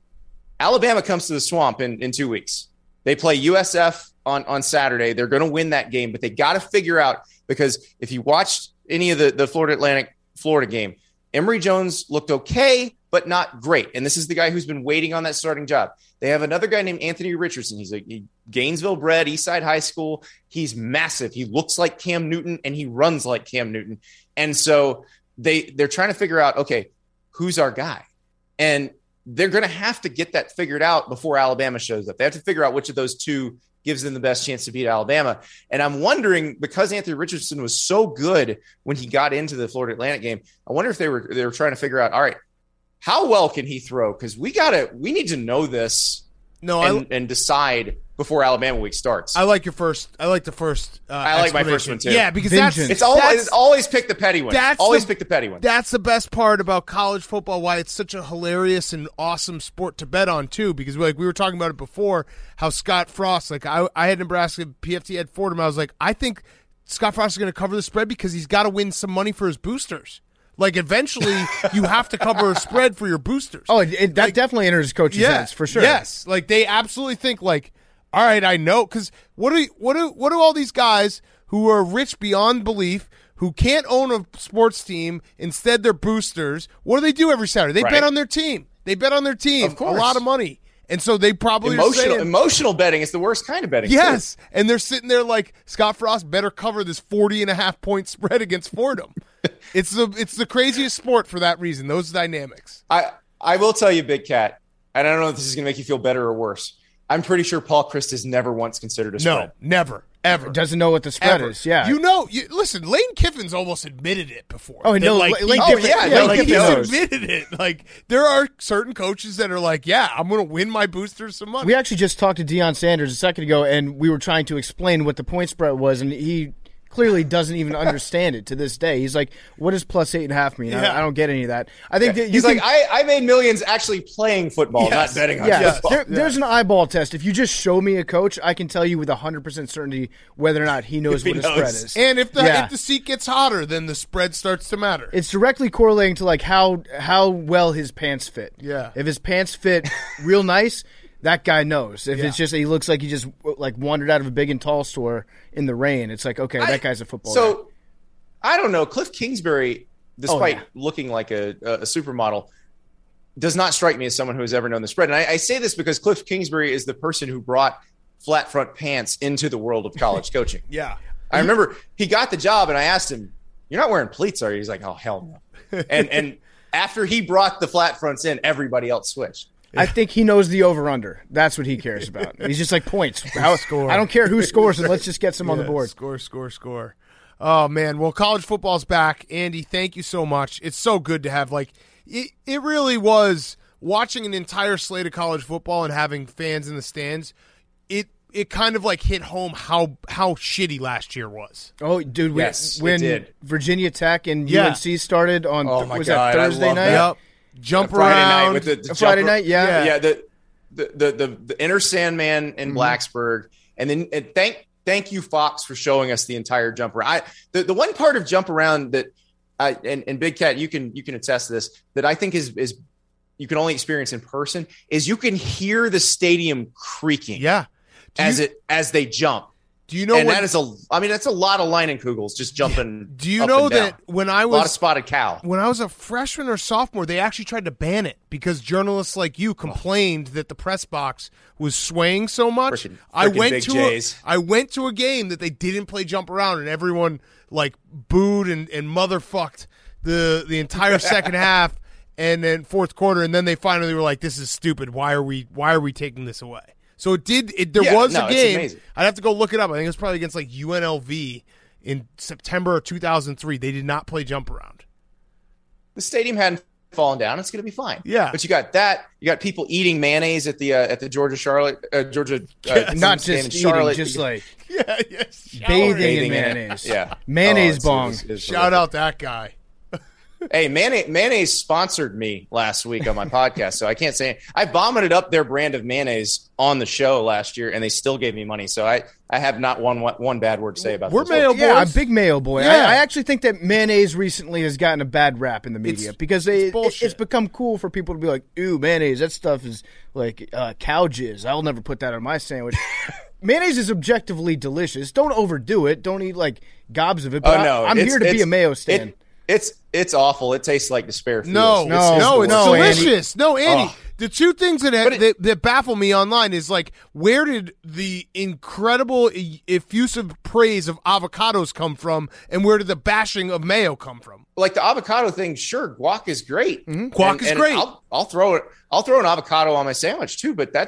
Alabama comes to the Swamp in 2 weeks. They play USF on Saturday. They're going to win that game, but they got to figure out, because if you watched any of the Florida Atlantic Florida game, Emory Jones looked okay, but not great. And this is the guy who's been waiting on that starting job. They have another guy named Anthony Richardson. He's a Gainesville bred, Eastside High School. He's massive. He looks like Cam Newton and he runs like Cam Newton. And so they're trying to figure out, okay, who's our guy? And they're going to have to get that figured out before Alabama shows up. They have to figure out which of those two gives them the best chance to beat Alabama. And I'm wondering, because Anthony Richardson was so good when he got into the Florida Atlantic game, I wonder if they were trying to figure out, all right, how well can he throw? Because we need to know this and decide before Alabama week starts. I like the first. I like my first one too. Yeah, because it's always pick the petty one. Pick the petty one. That's the best part about college football. Why it's such a hilarious and awesome sport to bet on too. Because we were talking about it before, how Scott Frost, I had Nebraska, PFT had Fordham. I was like, I think Scott Frost is going to cover the spread because he's got to win some money for his boosters. Like, eventually, you have to cover a spread for your boosters. Oh, that definitely enters coaches' heads, for sure. Yes. Like, they absolutely think, like, all right, I know. Because what do all these guys who are rich beyond belief, who can't own a sports team, instead they're boosters, what do they do every Saturday? They bet on their team. They bet on their team. Of course. A lot of money. And so they probably emotional betting is the worst kind of betting. Yes. Too. And they're sitting there like, Scott Frost better cover this 40.5-point spread against Fordham. It's the craziest sport for that reason, those dynamics. I will tell you, Big Cat, and I don't know if this is going to make you feel better or worse. I'm pretty sure Paul Christ has never once considered a spread. No, never. Ever. Doesn't know what the spread is, yeah. Listen, Lane Kiffin's almost admitted it before. Oh, no, Lane Kiffin he's admitted it. Like, there are certain coaches that are like, yeah, I'm going to win my boosters some money. We actually just talked to Deion Sanders a second ago, and we were trying to explain what the point spread was, and he clearly doesn't even understand it to this day. He's like, what does plus 8.5 mean? I don't get any of that. I think that he's like, I made millions actually playing football, not betting on football. There's an eyeball test. If you just show me a coach, I can tell you with 100% certainty whether or not he knows what a spread is. And if the seat gets hotter, then the spread starts to matter. It's directly correlating to like how well his pants fit. Yeah. If his pants fit real nice, that guy knows. If it's just he looks like he just like wandered out of a big and tall store in the rain, it's like, okay, that guy's a football guy. I don't know. Cliff Kingsbury, despite looking like a supermodel, does not strike me as someone who has ever known the spread. And I say this because Cliff Kingsbury is the person who brought flat front pants into the world of college coaching. Yeah. I remember he got the job and I asked him, "You're not wearing pleats, are you?" He's like, "Oh, hell no." And after he brought the flat fronts in, everybody else switched. I think he knows the over-under. That's what he cares about. He's just like points. Score. I don't care who scores, and let's just get some on the board. Score. Oh, man. Well, college football's back. Andy, thank you so much. It's so good to have, it really was watching an entire slate of college football and having fans in the stands. It kind of hit home how shitty last year was. Oh, dude, when Virginia Tech and UNC started on that Thursday night? Yep. Jump Friday around. night with the Friday night, yeah. The Inner Sandman in Blacksburg, and then thank you, Fox, for showing us the entire jump around. The one part of jump around that and Big Cat, you can attest to this, that I think is you can only experience in person, is you can hear the stadium creaking. Yeah. As they jump. Do you know? And that's a lot of Leinenkugels just jumping. Do you know that when I was a lot of spotted cow? When I was a freshman or sophomore, they actually tried to ban it because journalists like you complained that the press box was swaying so much. I went to a game that they didn't play jump around, and everyone booed and motherfucked the entire second half. and then fourth quarter, and then they finally were like, "This is stupid. Why are we taking this away?" So there was a game. I'd have to go look it up. I think it was probably against like UNLV in September of 2003. They did not play jump around. The stadium hadn't fallen down. It's going to be fine. Yeah, but you got that. You got people eating mayonnaise at the Georgia not just eating, Charlotte. just like bathing in mayonnaise. Yeah, mayonnaise bong. Shout out that guy. Hey, mayonnaise sponsored me last week on my podcast, so I can't say I vomited up their brand of mayonnaise on the show last year, and they still gave me money. So I have not one bad word to say about. We're mayo boys. Yeah, I'm a big mayo boy. Yeah. I actually think that mayonnaise recently has gotten a bad rap in the media because it's become cool for people to be like, "Ooh, mayonnaise, that stuff is like cow jizz. I'll never put that on my sandwich." Mayonnaise is objectively delicious. Don't overdo it. Don't eat like gobs of it. But I'm here to be a mayo stan. It's awful. It tastes like despair. No, it's delicious. Andy. No, Andy. The two things that baffle me online is like, where did the incredible effusive praise of avocados come from, and where did the bashing of mayo come from? Like the avocado thing, sure, guac is great. Mm-hmm. Guac is great. I'll throw an avocado on my sandwich too, but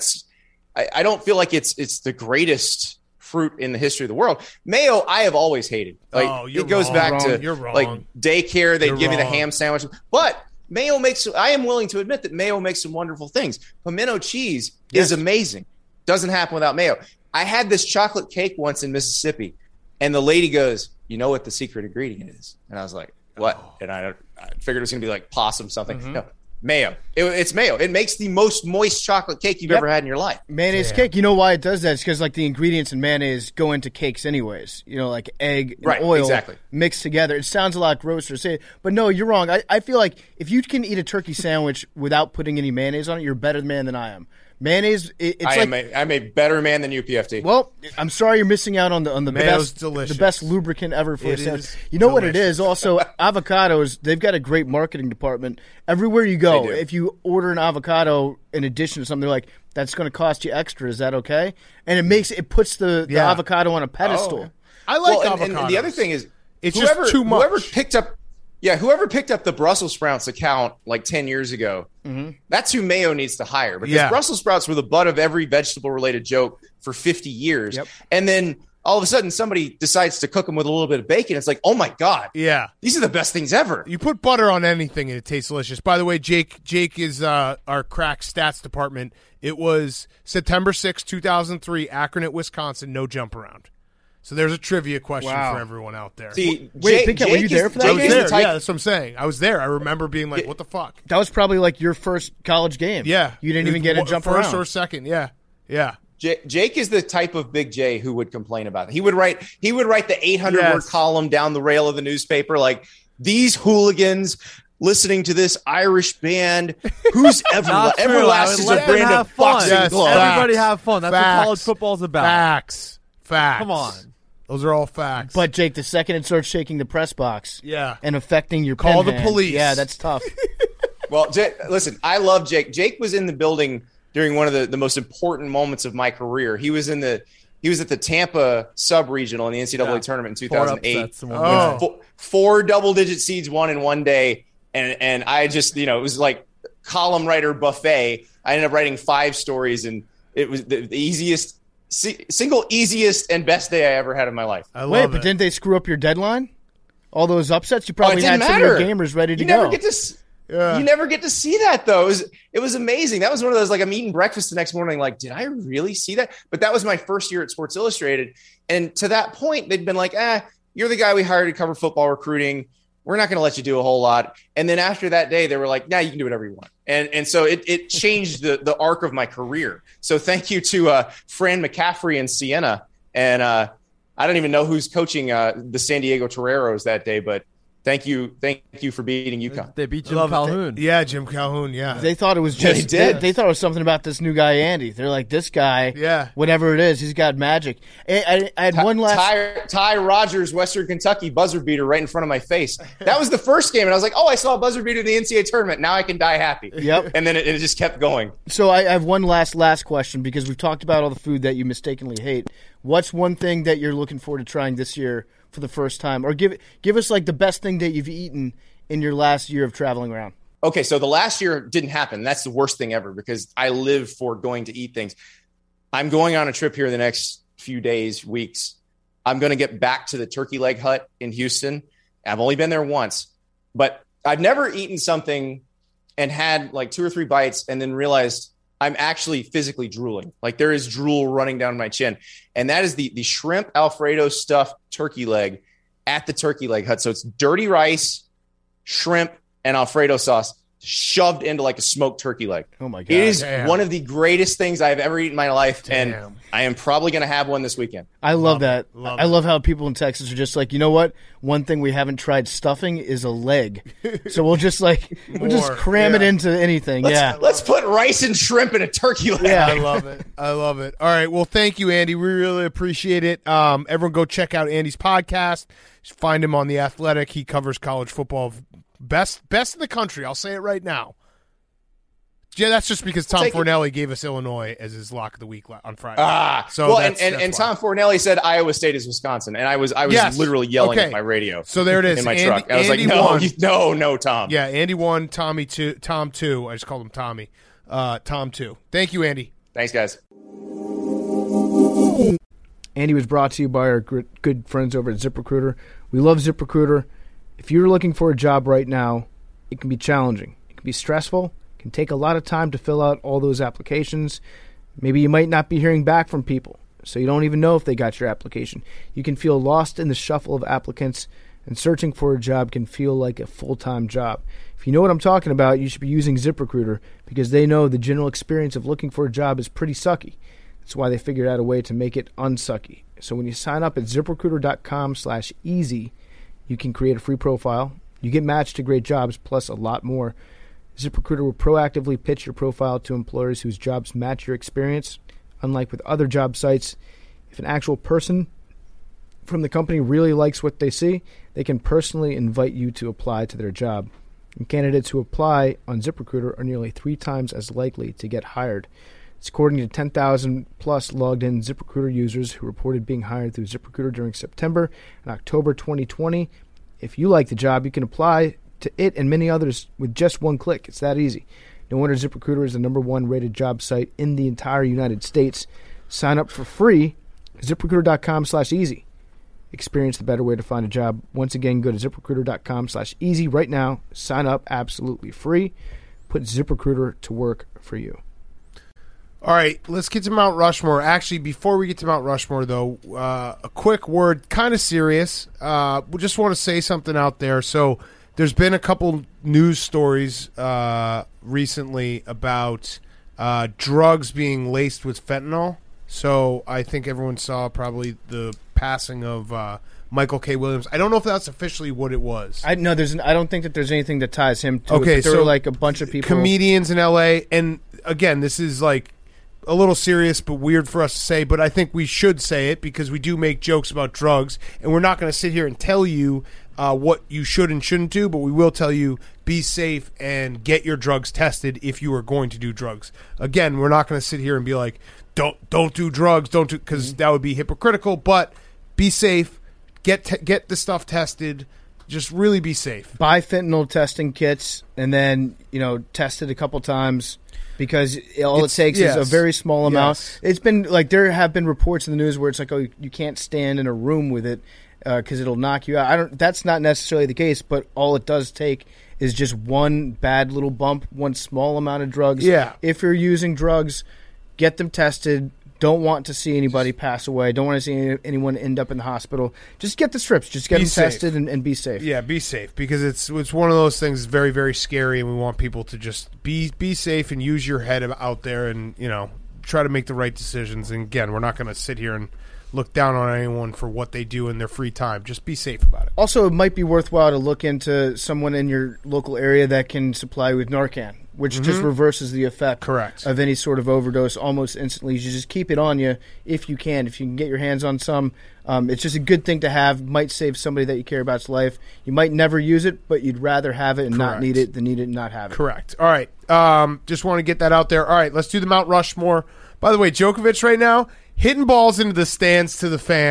I don't feel like it's the greatest fruit in the history of the world. Mayo, I have always hated. Like it goes back to like daycare. They give me the ham sandwich, but mayo I am willing to admit that mayo makes some wonderful things. Pimento cheese is amazing. Doesn't happen without mayo. I had this chocolate cake once in Mississippi, and the lady goes, "You know what the secret ingredient is?" And I was like, "What?" And I figured it was going to be like possum something. Mm-hmm. No. Mayo. It's mayo. It makes the most moist chocolate cake you've ever had in your life. Mayonnaise cake. You know why it does that? It's because like the ingredients in mayonnaise go into cakes anyways. You know, like egg and oil mixed together. It sounds a lot grosser to say, but no, you're wrong. I feel like if you can eat a turkey sandwich without putting any mayonnaise on it, you're a better man than I am. Mayonnaise. I'm a better man than you, PFT. Well, I'm sorry you're missing out on the best lubricant ever for a sandwich. You know what it is? Also, avocados. They've got a great marketing department. Everywhere you go, if you order an avocado in addition to something, they're like, "That's going to cost you extra. Is that okay?" And it puts the avocado on a pedestal. I like avocados. And the other thing is, it's just too much. Whoever picked up the Brussels sprouts account like 10 years ago, that's who Mayo needs to hire, because Brussels sprouts were the butt of every vegetable-related joke for 50 years. Yep. And then all of a sudden somebody decides to cook them with a little bit of bacon. It's like, oh, my God. Yeah. These are the best things ever. You put butter on anything and it tastes delicious. By the way, Jake is our crack stats department. It was September 6, 2003, Akron at Wisconsin, no jump around. So there's a trivia question for everyone out there. See, Jake, were you there for that game? Yeah, that's what I'm saying. I was there. I remember being like, what the fuck? That was probably like your first college game. Yeah. You didn't even get a jump around. First or second, yeah. Yeah. Jake is the type of Big J who would complain about it. He would write the 800-word column down the rail of the newspaper like, these hooligans listening to this Irish band whose Everlast is a brand of boxing gloves. Everybody have fun. That's what college football's about. Facts. Come on. Those are all facts. But, Jake, the second it starts shaking the press box and affecting your call pen the police. Yeah, that's tough. Well, listen, I love Jake. Jake was in the building during one of the most important moments of my career. He was at the Tampa sub-regional in the NCAA tournament in 2008. Four double-digit seeds won in one day, and I just, it was like column writer buffet. I ended up writing 5 stories, and it was the easiest and best day I ever had in my life. But didn't they screw up your deadline? All those upsets? You probably had some of your gamers ready to go. You never get to see that, though. It was amazing. That was one of those, like, I'm eating breakfast the next morning, like, did I really see that? But that was my first year at Sports Illustrated. And to that point, they'd been like, you're the guy we hired to cover football recruiting. We're not going to let you do a whole lot. And then after that day, they were like, you can do whatever you want. And so it changed the arc of my career. So thank you to Fran McCaffrey in Siena. And I don't even know who's coaching the San Diego Toreros that day, but thank you for beating UConn. They beat Jim Calhoun. Yeah, Jim Calhoun, yeah. They thought it was just they thought it was something about this new guy, Andy. They're like, this guy, whatever it is, he's got magic. I had one last... Ty Rogers, Western Kentucky, buzzer beater right in front of my face. That was the first game, and I was like, I saw a buzzer beater in the NCAA tournament. Now I can die happy. Yep. And then it just kept going. So I have one last question, because we've talked about all the food that you mistakenly hate. What's one thing that you're looking forward to trying this year for the first time, or give us like the best thing that you've eaten in your last year of traveling around? okay, so the last year didn't happen. That's the worst thing ever because I live for going to eat things. I'm going on a trip here the next few days, weeks. I'm going to get back to the Turkey Leg Hut in Houston. I've only been there once, but I've never eaten something and had like 2 or 3 bites and then realized I'm actually physically drooling. Like there is drool running down my chin. And that is the shrimp Alfredo stuffed turkey leg at the Turkey Leg Hut. So it's dirty rice, shrimp, and Alfredo sauce shoved into like a smoked turkey leg. Oh my God. It is one of the greatest things I've ever eaten in my life. And I am probably going to have one this weekend. I love that. I love how people in Texas are just like, you know what? One thing we haven't tried stuffing is a leg. So we'll just cram it into anything. Let's put rice and shrimp in a turkey leg. Yeah, I love it. I love it. All right. Well, thank you, Andy. We really appreciate it. Everyone go check out Andy's podcast. Find him on The Athletic. He covers college football. Best in the country. I'll say it right now. Yeah, that's just because Tom Fornelli gave us Illinois as his lock of the week on Friday. And Tom Fornelli said Iowa State is Wisconsin, and I was literally yelling at my radio. So there it is in my Andy, truck. I was Andy like, no, Tom. Yeah, Andy 1, Tom 2. I just called him Tommy. Tom 2. Thank you, Andy. Thanks, guys. Andy was brought to you by our good friends over at ZipRecruiter. We love ZipRecruiter. If you're looking for a job right now, it can be challenging. It can be stressful. It can take a lot of time to fill out all those applications. Maybe you might not be hearing back from people, so you don't even know if they got your application. You can feel lost in the shuffle of applicants, and searching for a job can feel like a full-time job. If you know what I'm talking about, you should be using ZipRecruiter because they know the general experience of looking for a job is pretty sucky. That's why they figured out a way to make it unsucky. So when you sign up at ZipRecruiter.com/easy, you can create a free profile. You get matched to great jobs, plus a lot more. ZipRecruiter will proactively pitch your profile to employers whose jobs match your experience. Unlike with other job sites, if an actual person from the company really likes what they see, they can personally invite you to apply to their job. And candidates who apply on ZipRecruiter are nearly 3 times as likely to get hired. It's according to 10,000 plus logged-in ZipRecruiter users who reported being hired through ZipRecruiter during September and October 2020. If you like the job, you can apply to it and many others with just one click. It's that easy. No wonder ZipRecruiter is the #1 rated job site in the entire United States. Sign up for free at ZipRecruiter.com/easy. Experience the better way to find a job. Once again, go to ZipRecruiter.com/easy right now. Sign up absolutely free. Put ZipRecruiter to work for you. All right, let's get to Mount Rushmore. Actually, before we get to Mount Rushmore, though, a quick word, kind of serious. We just want to say something out there. So there's been a couple news stories recently about drugs being laced with fentanyl. So I think everyone saw probably the passing of Michael K. Williams. I don't know if that's officially what it was. I don't think that there's anything that ties him to it. But there were like a bunch of people. Comedians in L.A. And again, this is like a little serious but weird for us to say, but I think we should say it because we do make jokes about drugs, and we're not going to sit here and tell you what you should and shouldn't do, but we will tell you be safe and get your drugs tested if you are going to do drugs. Again, we're not going to sit here and be like, don't do drugs, because that would be hypocritical, but be safe, get the stuff tested, just really be safe. Buy fentanyl testing kits and then, test it a couple times. Because all it takes is a very small amount. Yes. It's been like there have been reports in the news where it's like, oh, you can't stand in a room with it because it'll knock you out. That's not necessarily the case, but all it does take is just one bad little bump, one small amount of drugs. Yeah. If you're using drugs, get them tested. Don't want to see anybody pass away. Don't want to see anyone end up in the hospital. Just get the strips. Just get them tested and be safe. Yeah, be safe because it's one of those things that's very, very scary, and we want people to just be safe and use your head out there and try to make the right decisions. And again, we're not going to sit here and look down on anyone for what they do in their free time. Just be safe about it. Also, it might be worthwhile to look into someone in your local area that can supply you with Narcan, which just reverses the effect of any sort of overdose almost instantly. You just keep it on you if you can. If you can get your hands on some, it's just a good thing to have. Might save somebody that you care about's life. You might never use it, but you'd rather have it and not need it than need it and not have it. Correct. All right. Just want to get that out there. All right, let's do the Mount Rushmore. By the way, Djokovic right now, hitting balls into the stands to the fans.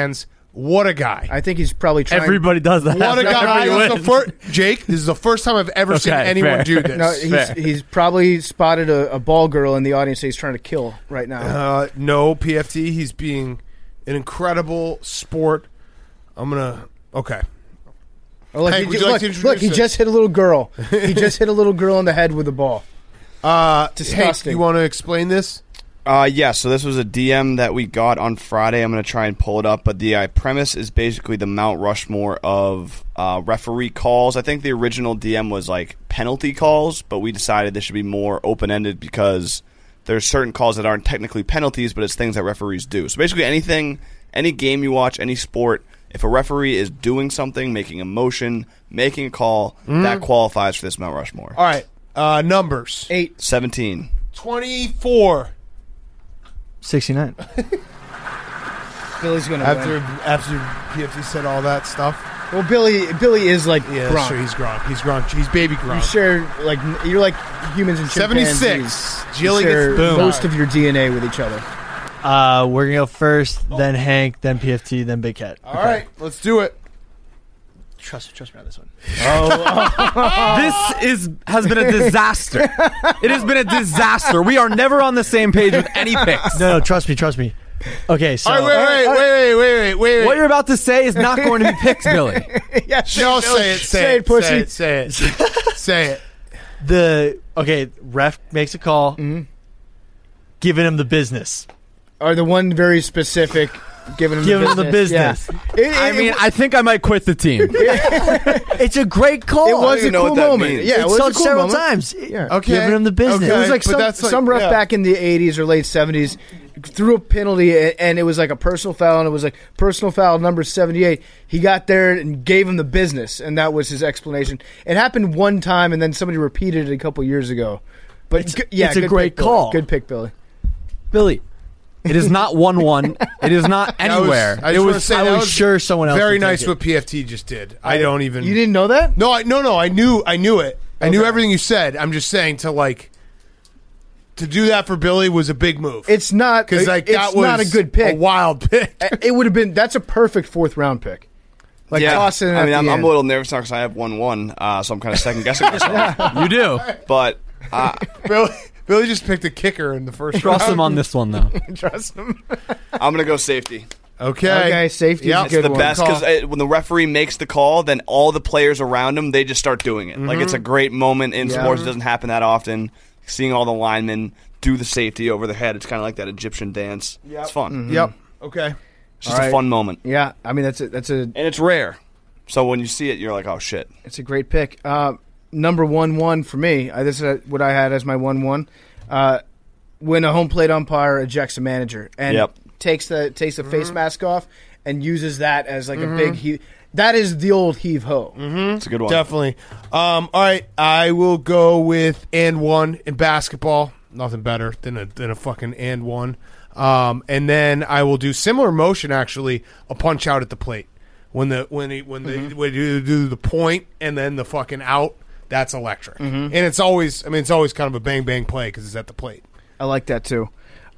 What a guy. I think he's probably trying. Everybody does that. What a guy. Everybody wins. Jake, this is the first time I've ever seen anyone do this. No, he's probably spotted a ball girl in the audience that he's trying to kill right now. No, PFT. He's being an incredible sport. I'm going to... Okay. Oh, look, Hank, would you like to introduce he it? just hit a little girl. He just hit a little girl in the head with a ball. Disgusting. Hank, you want to explain this? Yeah, so this was a DM that we got on Friday. I'm going to try and pull it up, but the premise is basically the Mount Rushmore of referee calls. I think the original DM was like penalty calls, but we decided this should be more open-ended because there's certain calls that aren't technically penalties, but it's things that referees do. So basically anything, any game you watch, any sport, if a referee is doing something, making a motion, making a call, that qualifies for this Mount Rushmore. All right. Numbers. 8. 17. 24. 69. Billy's going to win. After PFT said all that stuff. Well, Billy is like Gronk. Sure, he's Gronk. He's Gronk. He's baby Gronk. You share, like, you're like humans and chimpanzees. 76. You Jilly share gets most of your DNA with each other. We're going to go first, then Hank, then PFT, then Big Cat. All right, let's do it. Trust me on this one. This has been a disaster. It has been a disaster. We are never on the same page with any picks. No, trust me. Okay, so... All right, wait. What you're about to say is not going to be picks, Billy. Yeah, No, say it, pussy. Say it. Say it. Ref makes a call, giving him the business. Or the one very specific... Giving him the business. Yeah. I think I might quit the team. It's a great call. It was a cool moment. Means. Yeah, it was said a cool several moment. times. Yeah. Okay. Giving him the business. Okay. It was like some ref back in the 80s or late 70s threw a penalty, and it was like a personal foul, and it was like personal foul number 78. He got there and gave him the business, and that was his explanation. It happened one time, and then somebody repeated it a couple years ago. But it's a great pick, call. Good pick, Billy. Billy, it is not 1-1. It is not anywhere. I was sure someone else very would nice take what PFT just did. I don't even. You didn't know that? No, I knew it. I knew everything you said. I'm just saying to do that for Billy was a big move. It's not because that was not a good pick. A wild pick. It would have been. That's a perfect 4th round pick. Like tossing it. I'm a little nervous now because I have 1-1, so I'm kind of second guessing myself. You do, but Billy just picked a kicker in the first trust round. him on this one though. Trust him. I'm gonna go safety. Okay, safety. Yep. Is a good the one. best because when the referee makes the call, then all the players around him they just start doing it. Like it's a great moment in sports. It doesn't happen that often. Seeing all the linemen do the safety over their head, it's kind of like that Egyptian dance. Yep. It's fun. Mm-hmm. Yep. Okay. It's just a fun moment. Yeah, I mean that's a and it's rare. So when you see it, you're like, oh shit. It's a great pick. Number 1-1 for me. This is what I had as my 1-1. When a home plate umpire ejects a manager and takes the face mask off and uses that as like a big heave. That is the old heave ho. It's a good one. Definitely. All right, I will go with and one in basketball. Nothing better than a fucking and one. And then I will do similar motion actually, a punch out at the plate. When they do the point and then the fucking out, that's electric. And it's always kind of a bang bang play because it's at the plate. I like that too.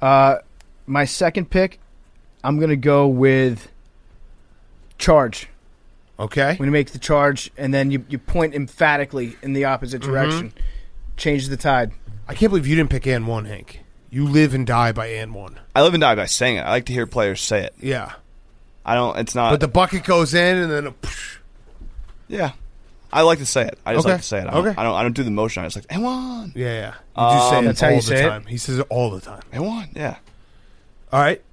My second pick, I'm gonna go with charge. Okay. When you make the charge and then you point emphatically in the opposite direction, changes the tide. I can't believe you didn't pick and one, Hank. You live and die by and one. I live and die by saying it. I like to hear players say it. Yeah. I don't. It's not. But the bucket goes in and then. Yeah. I like to say it. I just Okay. like to say it. I Okay. don't do the motion. I just like and one. Yeah. You just say it That's how you all say the it? time. He says it all the time. And one. Yeah. All right.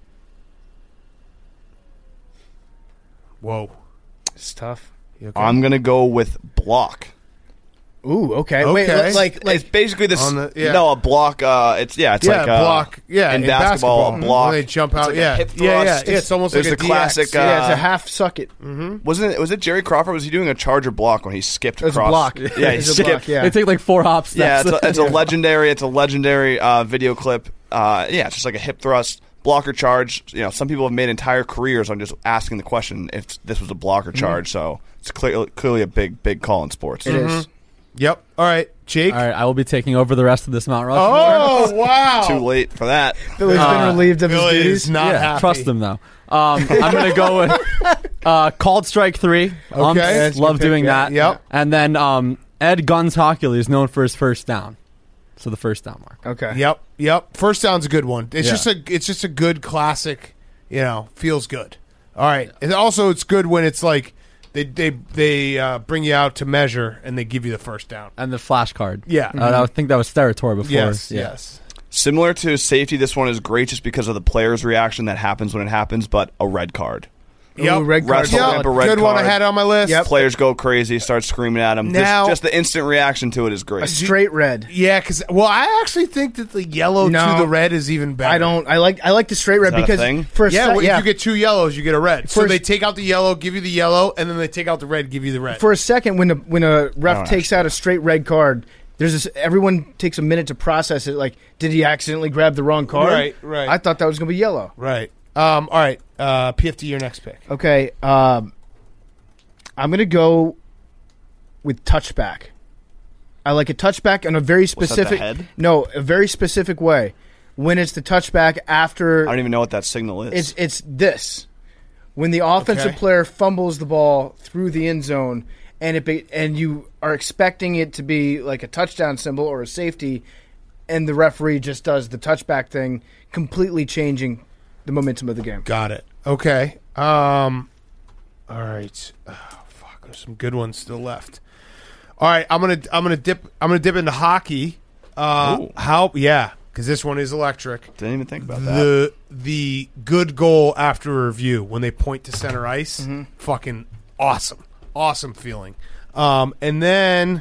Whoa. It's tough. You okay? I'm gonna go with block. Ooh, okay. Okay. Wait, like It's basically this. On the- yeah. No, a block. It's like block. Yeah, in basketball, a block. When they jump It's out. like a yeah. hip Yeah. thrust. It's almost There's like the a classic. DX. yeah, it's a half suck it. Was it Jerry Crawford? Was he doing a charger block when he skipped It was a across? block. Yeah, he It was a skipped. block, yeah. They take like 4 hops. Yeah, it's a legendary. It's a legendary video clip. It's just like a hip thrust, blocker charge. You know, some people have made entire careers on just asking the question if this was a blocker charge. So it's clearly a big call in sports. It is. Yep. All right, Jake. All right, I will be taking over the rest of this Mount Rushmore. Oh, wow. Too late for that. Billy's been relieved of his Billy duties. is not happy. Trust him, though. I'm going to go with Called Strike 3. Okay. Love doing that. Yep. And then Ed Guns Hockley is known for his first down. So the first down mark. Okay. Yep. First down's a good one. It's just a good classic, feels good. All right. And also it's good when it's like they bring you out to measure and they give you the first down. And the flashcard. Yeah. I think that was Steratore before. Yes. Similar to safety, this one is great just because of the player's reaction that happens when it happens, but a red card. Yep. Red card. Wrestle lamp, a red Good one I card. had on my list. Yep. Players go crazy, start screaming at him. Now- just the instant reaction to it is great. A straight red. Yeah, because I actually think that the yellow No. to the red is even better. I don't. I like the straight red that a because thing? for a Yeah, sec- if you get two yellows, you get a red. So First- they take out the yellow, give you the yellow, and then they take out the red, give you the red. for a second when a ref don't takes out a straight red card, there's this. Everyone takes a minute to process it. Like, did he accidentally grab the wrong card? Right. I thought that was going to be yellow. Right. All right. PFT, your next pick. Okay. I'm going to go with touchback. I like a touchback in a very that, the specific. head? No, a very specific way. When it's the touchback after I don't even know what that signal is. it's this. When the offensive Okay. player fumbles the ball through the end zone and you are expecting it to be like a touchdown symbol or a safety, and the referee just does the touchback thing, completely changing the momentum of the game. Got it. Okay. All right. Oh, fuck. There's some good ones still left. All right. I'm gonna dip into hockey. Yeah, because this one is electric. Didn't even think about that. The good goal after a review when they point to center ice, fucking awesome feeling. And then,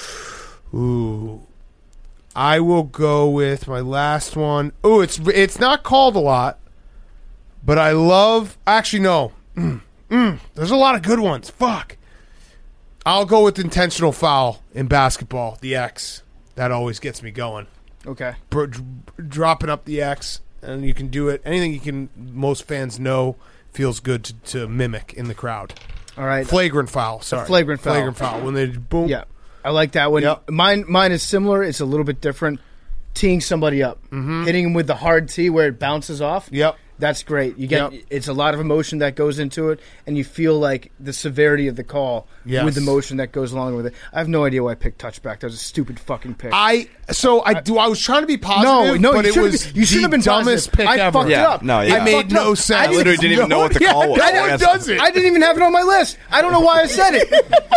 I will go with my last one. It's not called a lot, but I love. Actually, no. There's a lot of good ones. Fuck. I'll go with intentional foul in basketball. The X. That always gets me going. Okay. Dropping up the X, and you can do it. Anything most fans know feels good to mimic in the crowd. All right. Flagrant foul. Sorry. Flagrant foul. Flagrant foul. When they boom. Yeah. I like that one. Yep. Mine is similar. It's a little bit different. Teeing somebody up. Hitting him with the hard tee where it bounces off. Yep. That's great. You get it's a lot of emotion that goes into it, and you feel like the severity of the call with the motion that goes along with it. I have no idea why I picked touchback. That was a stupid fucking pick. I was trying to be positive, No, but you it was you should have been dumbest positive. pick I ever. fucked it up. No, yeah. It made no sense. I literally didn't even know what the call was. No one does it. I didn't even have it on my list. I don't know why I said it.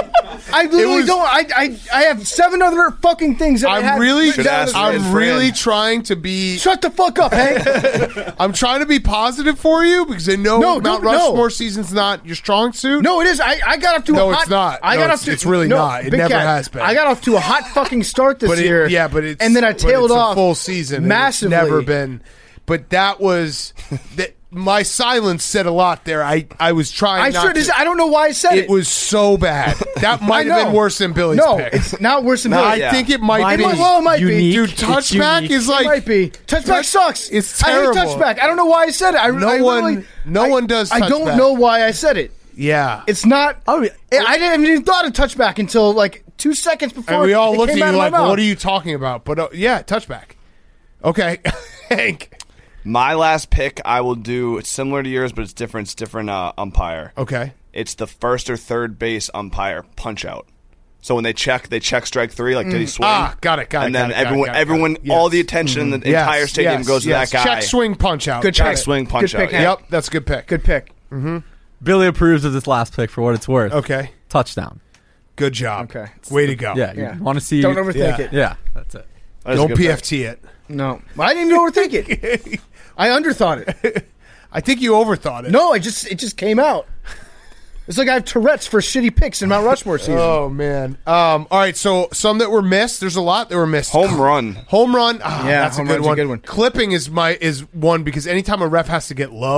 I literally don't. I have 7 other fucking things that I'm really really trying to be. Shut the fuck up, Hank. I'm trying to be positive for you because I know Mount Rushmore season's not your strong suit. No, it is. I got off to No, a hot. it's not. I No, got it's- off to. it's really no, not. It Big never Cat, has been. I got off to a hot fucking start this year. But it's and then I tailed it's off a full season. massively. It's never been. But that was that. My silence said a lot there. I was trying. I don't know why I said it. It was so bad. That might have been worse than Billy's No, pick. it's not worse than Billy's. I think it might be. Well, it might be. Dude, touchback is like it might be. Touchback sucks. It's terrible. I hate touchback. I don't know why I said it. No one does. I don't touchback. know why I said it. Yeah, It's not. I didn't even thought of touchback until like 2 seconds before. and we all it looked at came out you of my like, mouth. "What are you talking about?" But yeah, touchback. Okay, Hank. My last pick, I will do. It's similar to yours, but it's different. It's different umpire. Okay. It's the first or third base umpire punch out. So when they check strike 3. Like, did he swing? Got it. And then got everyone, it. all the attention in the entire stadium goes to that guy. Check, swing, punch out. Good Got pick. it. Swing, punch Good pick, out. Hank. Yep, that's a good pick. Good pick. Billy approves of this last pick for what it's worth. Okay. Touchdown. Good job. Okay. Way to go. Yeah, Yeah. you want to see. Don't overthink Yeah. it. Yeah, that's it. That is a Don't good pick. PFT it. No, I didn't even overthink it. I underthought it. I think you overthought it. No, it just came out. It's like I have Tourette's for shitty picks in Mount Rushmore season. Oh man. All right. So some that were missed. There's a lot that were missed. Home run. Home run. Yeah, that's home a good run's a one. good one. Clipping is one because anytime a ref has to get low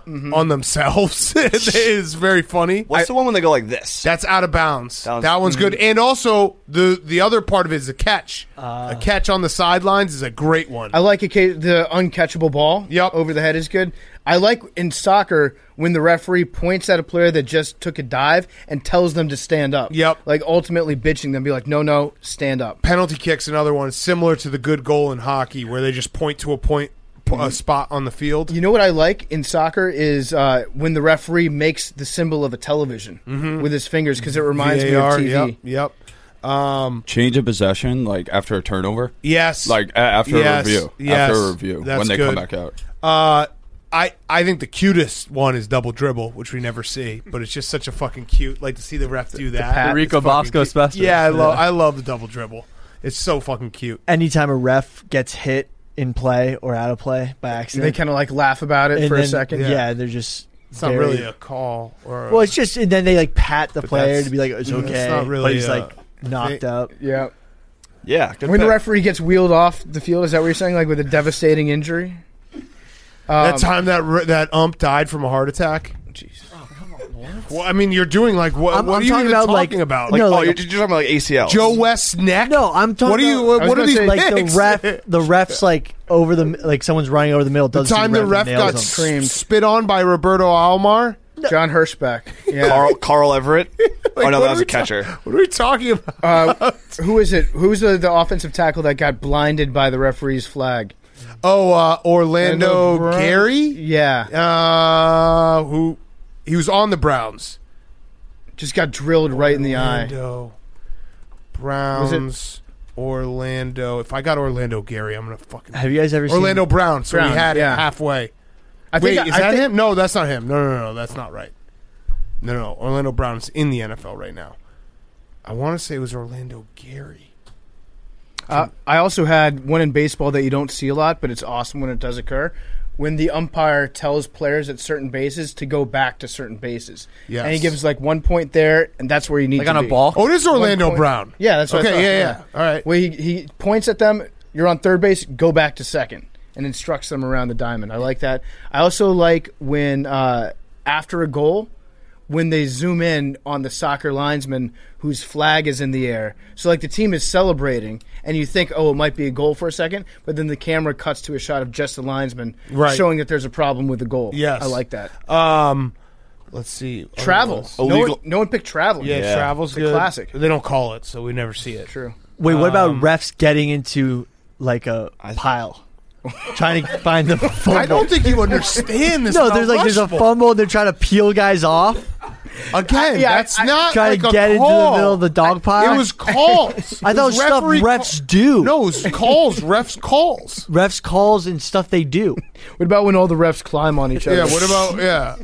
on themselves. It is very funny. What's the one when they go like this? That's out of bounds. That one's good. And also, the other part of it is a catch. A catch on the sidelines is a great one. I like the uncatchable ball. Over the head is good. I like in soccer when the referee points at a player that just took a dive and tells them to stand up. Like ultimately bitching them, be like, no, stand up. Penalty kick's another one, similar to the good goal in hockey, where they just point to a spot on the field. You know what I like in soccer is when the referee makes the symbol of a television with his fingers, because it reminds VAR, me of TV. Yep. Change of possession, like after a turnover. Yes. Like after a review. Yes. After a review, That's when they good. come back out. I think the cutest one is double dribble, which we never see, but it's just such a fucking cute. Like to see the ref do that. The Rico It's fucking Bosco cute. special. Yeah, I love the double dribble. It's so fucking cute. Anytime a ref gets hit in play or out of play by accident, They kind of like laugh about it and for a then- second. Yeah, they're just. It's not really a call. Well, it's just, and then they like pat the But player that's- to be like, it's okay. it's not really but he's a like knocked out. Yeah. Yeah. Good When the pick. referee gets wheeled off the field, is that what you're saying? Like with a devastating injury? That time that ump died from a heart attack. Jesus. Well, I mean, you're doing like what? I'm What are you talking even about, talking like- about? no, oh, like- you're talking about like ACL. Joe West's neck. No, I'm talking. What are you? about, What are these like picks? the refs like over the like someone's running over the middle. The Doesn't see time the ref and nails got him. creamed. spit on by Roberto Alomar. John Hirschbeck. Yeah. Carl Everett. Like, Oh no, what that was are a catcher. What are we talking about? Who is it? Who's the offensive tackle that got blinded by the referee's flag? Orlando Brown? Gary. Yeah. Who? He was on the Browns. Just got drilled right in the eye. Orlando Browns. Orlando. If I got Orlando Gary, I'm gonna fucking. Have you guys ever Orlando seen Brown? So Brown, we had yeah. it halfway. I Wait, think, is that him? No, that's not him. No, that's not right. No. Orlando Brown's in the NFL right now. I want to say it was Orlando Gary. I also had one in baseball that you don't see a lot, but it's awesome when it does occur. When the umpire tells players at certain bases to go back to certain bases. Yes. And he gives like 1 point there, and that's where you need Like to on a be. ball? Oh, it is 1 Orlando point. Brown. Yeah, that's what I Okay, thought. yeah. All right. Well, he points at them, you're on third base, go back to second, and instructs them around the diamond. I like that. I also like when, after a goal, when they zoom in on the soccer linesman whose flag is in the air. So, like, the team is celebrating, and you think, oh, it might be a goal for a second, but then the camera cuts to a shot of just the linesman, Right. showing that there's a problem with the goal. Yes. I like that. Let's see. Travel. Illegal- No one picked travel. Yeah, travel's It's a good. classic. They don't call it, so we never see it. True. Wait, what about refs getting into like a pile, trying to find the fumble? I don't think you understand this. No, Mount there's a Rushmore. fumble. And they're trying to peel guys off, Again, Yeah, that's I- not trying like to a get into call. the middle of the dog pile. It was calls. I thought it was stuff referee refs do. No, it was calls. Refs calls. refs calls and stuff they do. What about when all the refs climb on each other? Yeah. What about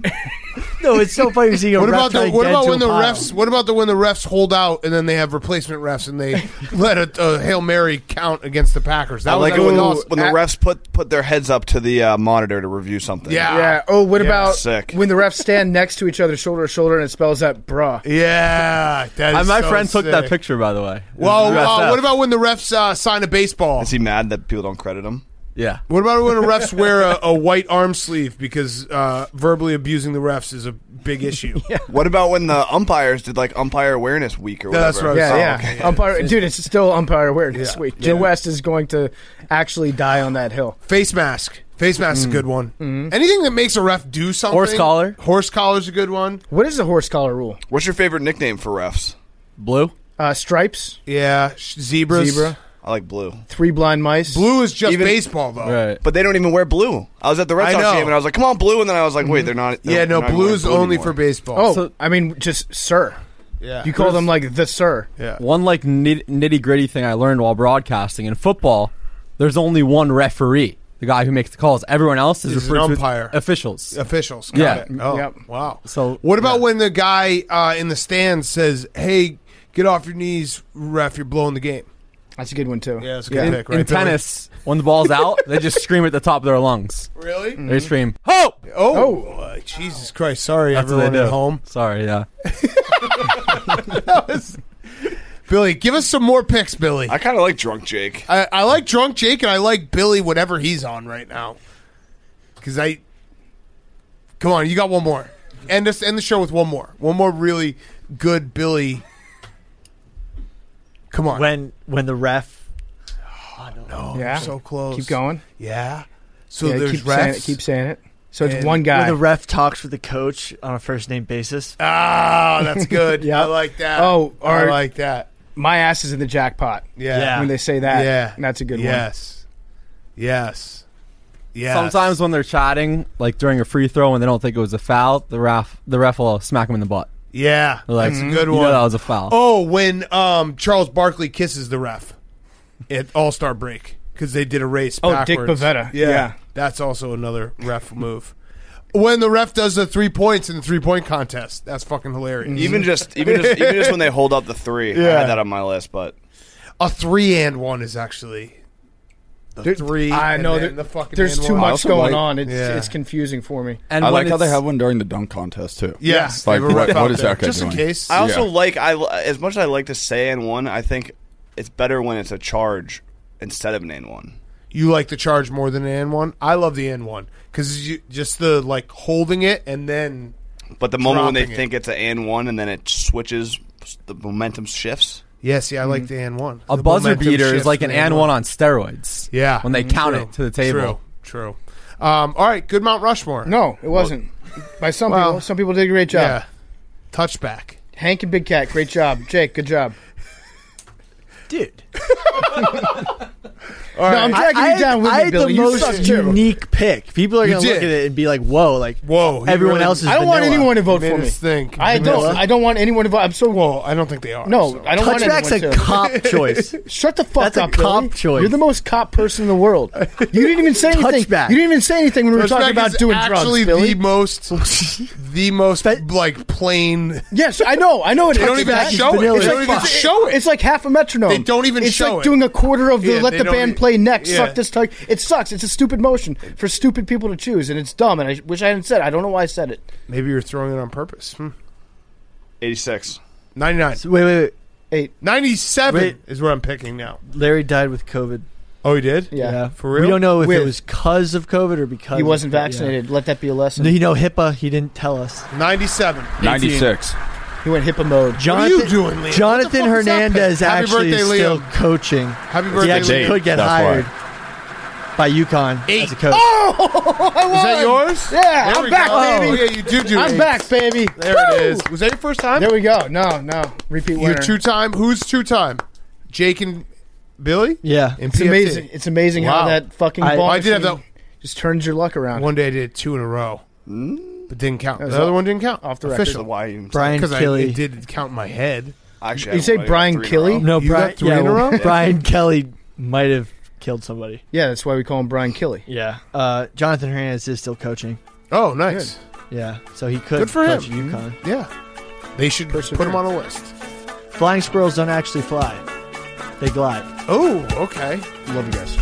No, it's so funny seeing a What ref about try to what get about into when a the pile. refs? What about when the refs hold out and then they have replacement refs and they let a Hail Mary count against the Packers? That I was like it when, awesome. when the refs put their heads up to the monitor to review something. Yeah. Yeah. Oh, what about Sick. when the refs stand next to each other, shoulder to shoulder, and it spells out "bruh"? Yeah, that is My so friend took that sick. picture, by the way. Well, USF. what about when the refs sign a baseball? Is he mad that people don't credit him? Yeah. What about when the refs wear a white arm sleeve because verbally abusing the refs is a big issue? What about when the umpires did like umpire awareness week or Yeah, whatever? that's right. Yeah, Oh, yeah. okay. Umpire, dude, it's still umpire awareness Yeah. week. Joe West is going to actually die on that hill. Face mask. Face mask is a good one. Anything that makes a ref do something. Horse collar. Horse collar's a good one. What is the horse collar rule? What's your favorite nickname for refs? Blue? Stripes, Yeah, zebras. zebra, I like blue. 3 blind mice. Blue is just Even- baseball, though. Right. But they don't even wear blue. I was at the Red I Sox know. game and I was like, "Come on, blue!" And then I was like, "Wait, they're not." Yeah, no, they're not blue wearing is only anymore. for baseball. Oh, So- I mean, just sir. yeah. You call them like the sir. Yeah. One like nitty gritty thing I learned while broadcasting in football, there's only one referee, the guy who makes the calls. Everyone else is He's an referred to umpire. as officials. Officials. Got Yeah. it. Oh, Yep. wow. So What about when the guy in the stands says, "Hey, get off your knees, ref, you're blowing the game"? That's a good one too. Yeah, that's a good pick, right? in Billy? tennis, when the ball's out, they just scream at the top of their lungs. Really? They scream, "Ho!" Jesus Christ. Sorry, That's what everyone they do. at home. Sorry, yeah. Billy, give us some more picks, Billy. I kind of like Drunk Jake. I like Drunk Jake, and I like Billy, whatever he's on right now. Because Come on, you got one more. End the show with one more. One more really good Billy. Come on. When the ref. No, Yeah. you're so close. Keep going. Yeah. So Yeah, there's refs. Keep saying it. So it's And one When guy. the ref talks with the coach on a first name basis. Ah, that's good. Yeah. I like that. Oh, I or- like that. My ass is in the jackpot. Yeah. When they say that. Yeah. That's a good one. Yes. Yes. Yes. Sometimes when they're chatting, like during a free throw, when they don't think it was a foul, the ref will smack them in the butt. Yeah. They're like, That's a good you one. know that was a foul. Oh, when Charles Barkley kisses the ref at All-Star break because they did a race Oh, backwards. Dick Bavetta. Yeah. Yeah. That's also another ref move. When the ref does the 3 points in the 3-point contest. That's fucking hilarious. Even just when they hold up the three. I Yeah. had that on my list, but A 3-and-1 is actually the 3. I and know then the fucking there's and too one. much also going like- on. It's Yeah. it's confusing for me. And I when like how they it's- have one during the dunk contest too. Yes. Like they have a ref what out is there. that guy Just doing? in case. I also Yeah. like as much as I like to say and one. I think it's better when it's a charge instead of an and one. You like the charge more than an and one? I love the and one because just the like holding it and then. But the moment when they dropping it. think it's an and one and then it switches, the momentum shifts. Yes, yeah, I like the and one. A The buzzer momentum beater is shifts like from an the and one on steroids. Yeah, When they count True. it to the table. True. All right, good Mount Rushmore. No, it wasn't. By some Well, people. Some people did a great job. Yeah, touchback. Hank and Big Cat, great job. Jake, good job. Dude. All right. No, I'm dragging you down with I me, had Billy. the You suck most too. unique pick. People are You going to look did. at it and be like, whoa, like, Whoa, he everyone really else is I don't want vanilla. anyone to vote Made for me. us think. I Vanilla. don't want anyone to vote. I'm so Well, I don't think they are. No, so. I don't want Touchback's anyone a to. cop choice. Shut the fuck That's a up, cop Billy. choice. You're the most cop person in the world. You didn't even say anything. Touchback. You didn't even say anything when we were talking Touchback about is doing actually drugs, Billy. the most like plain. Yes, I know it. They don't even Touchback. show it. It's They like don't even show it. It's like half a metronome. They don't even it's show like it. doing a quarter of the Yeah, let they the don't band even- play next. yeah. Suck this tug. It sucks. It's a stupid motion for stupid people to choose, and it's dumb. And I wish I hadn't said it. I don't know why I said it. Maybe you're throwing it on purpose. 86. 99. Wait. 97 Wait. is what I'm picking now. Larry died with COVID. Oh, he did? Yeah. For real? We don't know if it With- was because of COVID or because He wasn't of, vaccinated. Let that be a lesson. No, you know, HIPAA, he didn't tell us. 97. 96. He went HIPAA mode. Jonathan, you doing, Liam? Jonathan What the fuck is that Hernandez pick? Happy actually birthday, is still Liam. coaching. Happy He birthday, actually Liam. could get That's hired by UConn as a coach. Oh, I won. Is that yours? Yeah, There I'm we back, go. baby. Oh, yeah, you do I'm eight. back, baby. There it is. Was that your first time? There we go. No. Repeat You're winner. two-time. Who's two-time? Jake and Billy? Yeah. In It's PFT. amazing. It's amazing Wow. how that fucking I- ball I did have machine that. just turns your luck around. One day I did 2 in a row. But didn't count. That was The other off- one didn't count. off the record. Official. Why you Brian Because Kelly. it did count in my head. Actually, You say Brian Kelly? No, You Brian, got 3 in a row? Brian Kelly might have killed somebody. Yeah, that's why we call him Brian Killy. Yeah. Jonathan Hernandez is still coaching. Oh, nice. Yeah. So he could Good for him. coach UConn. Yeah. They should put him on a list. Flying squirrels don't actually fly. They glide. Oh, okay. Love you guys.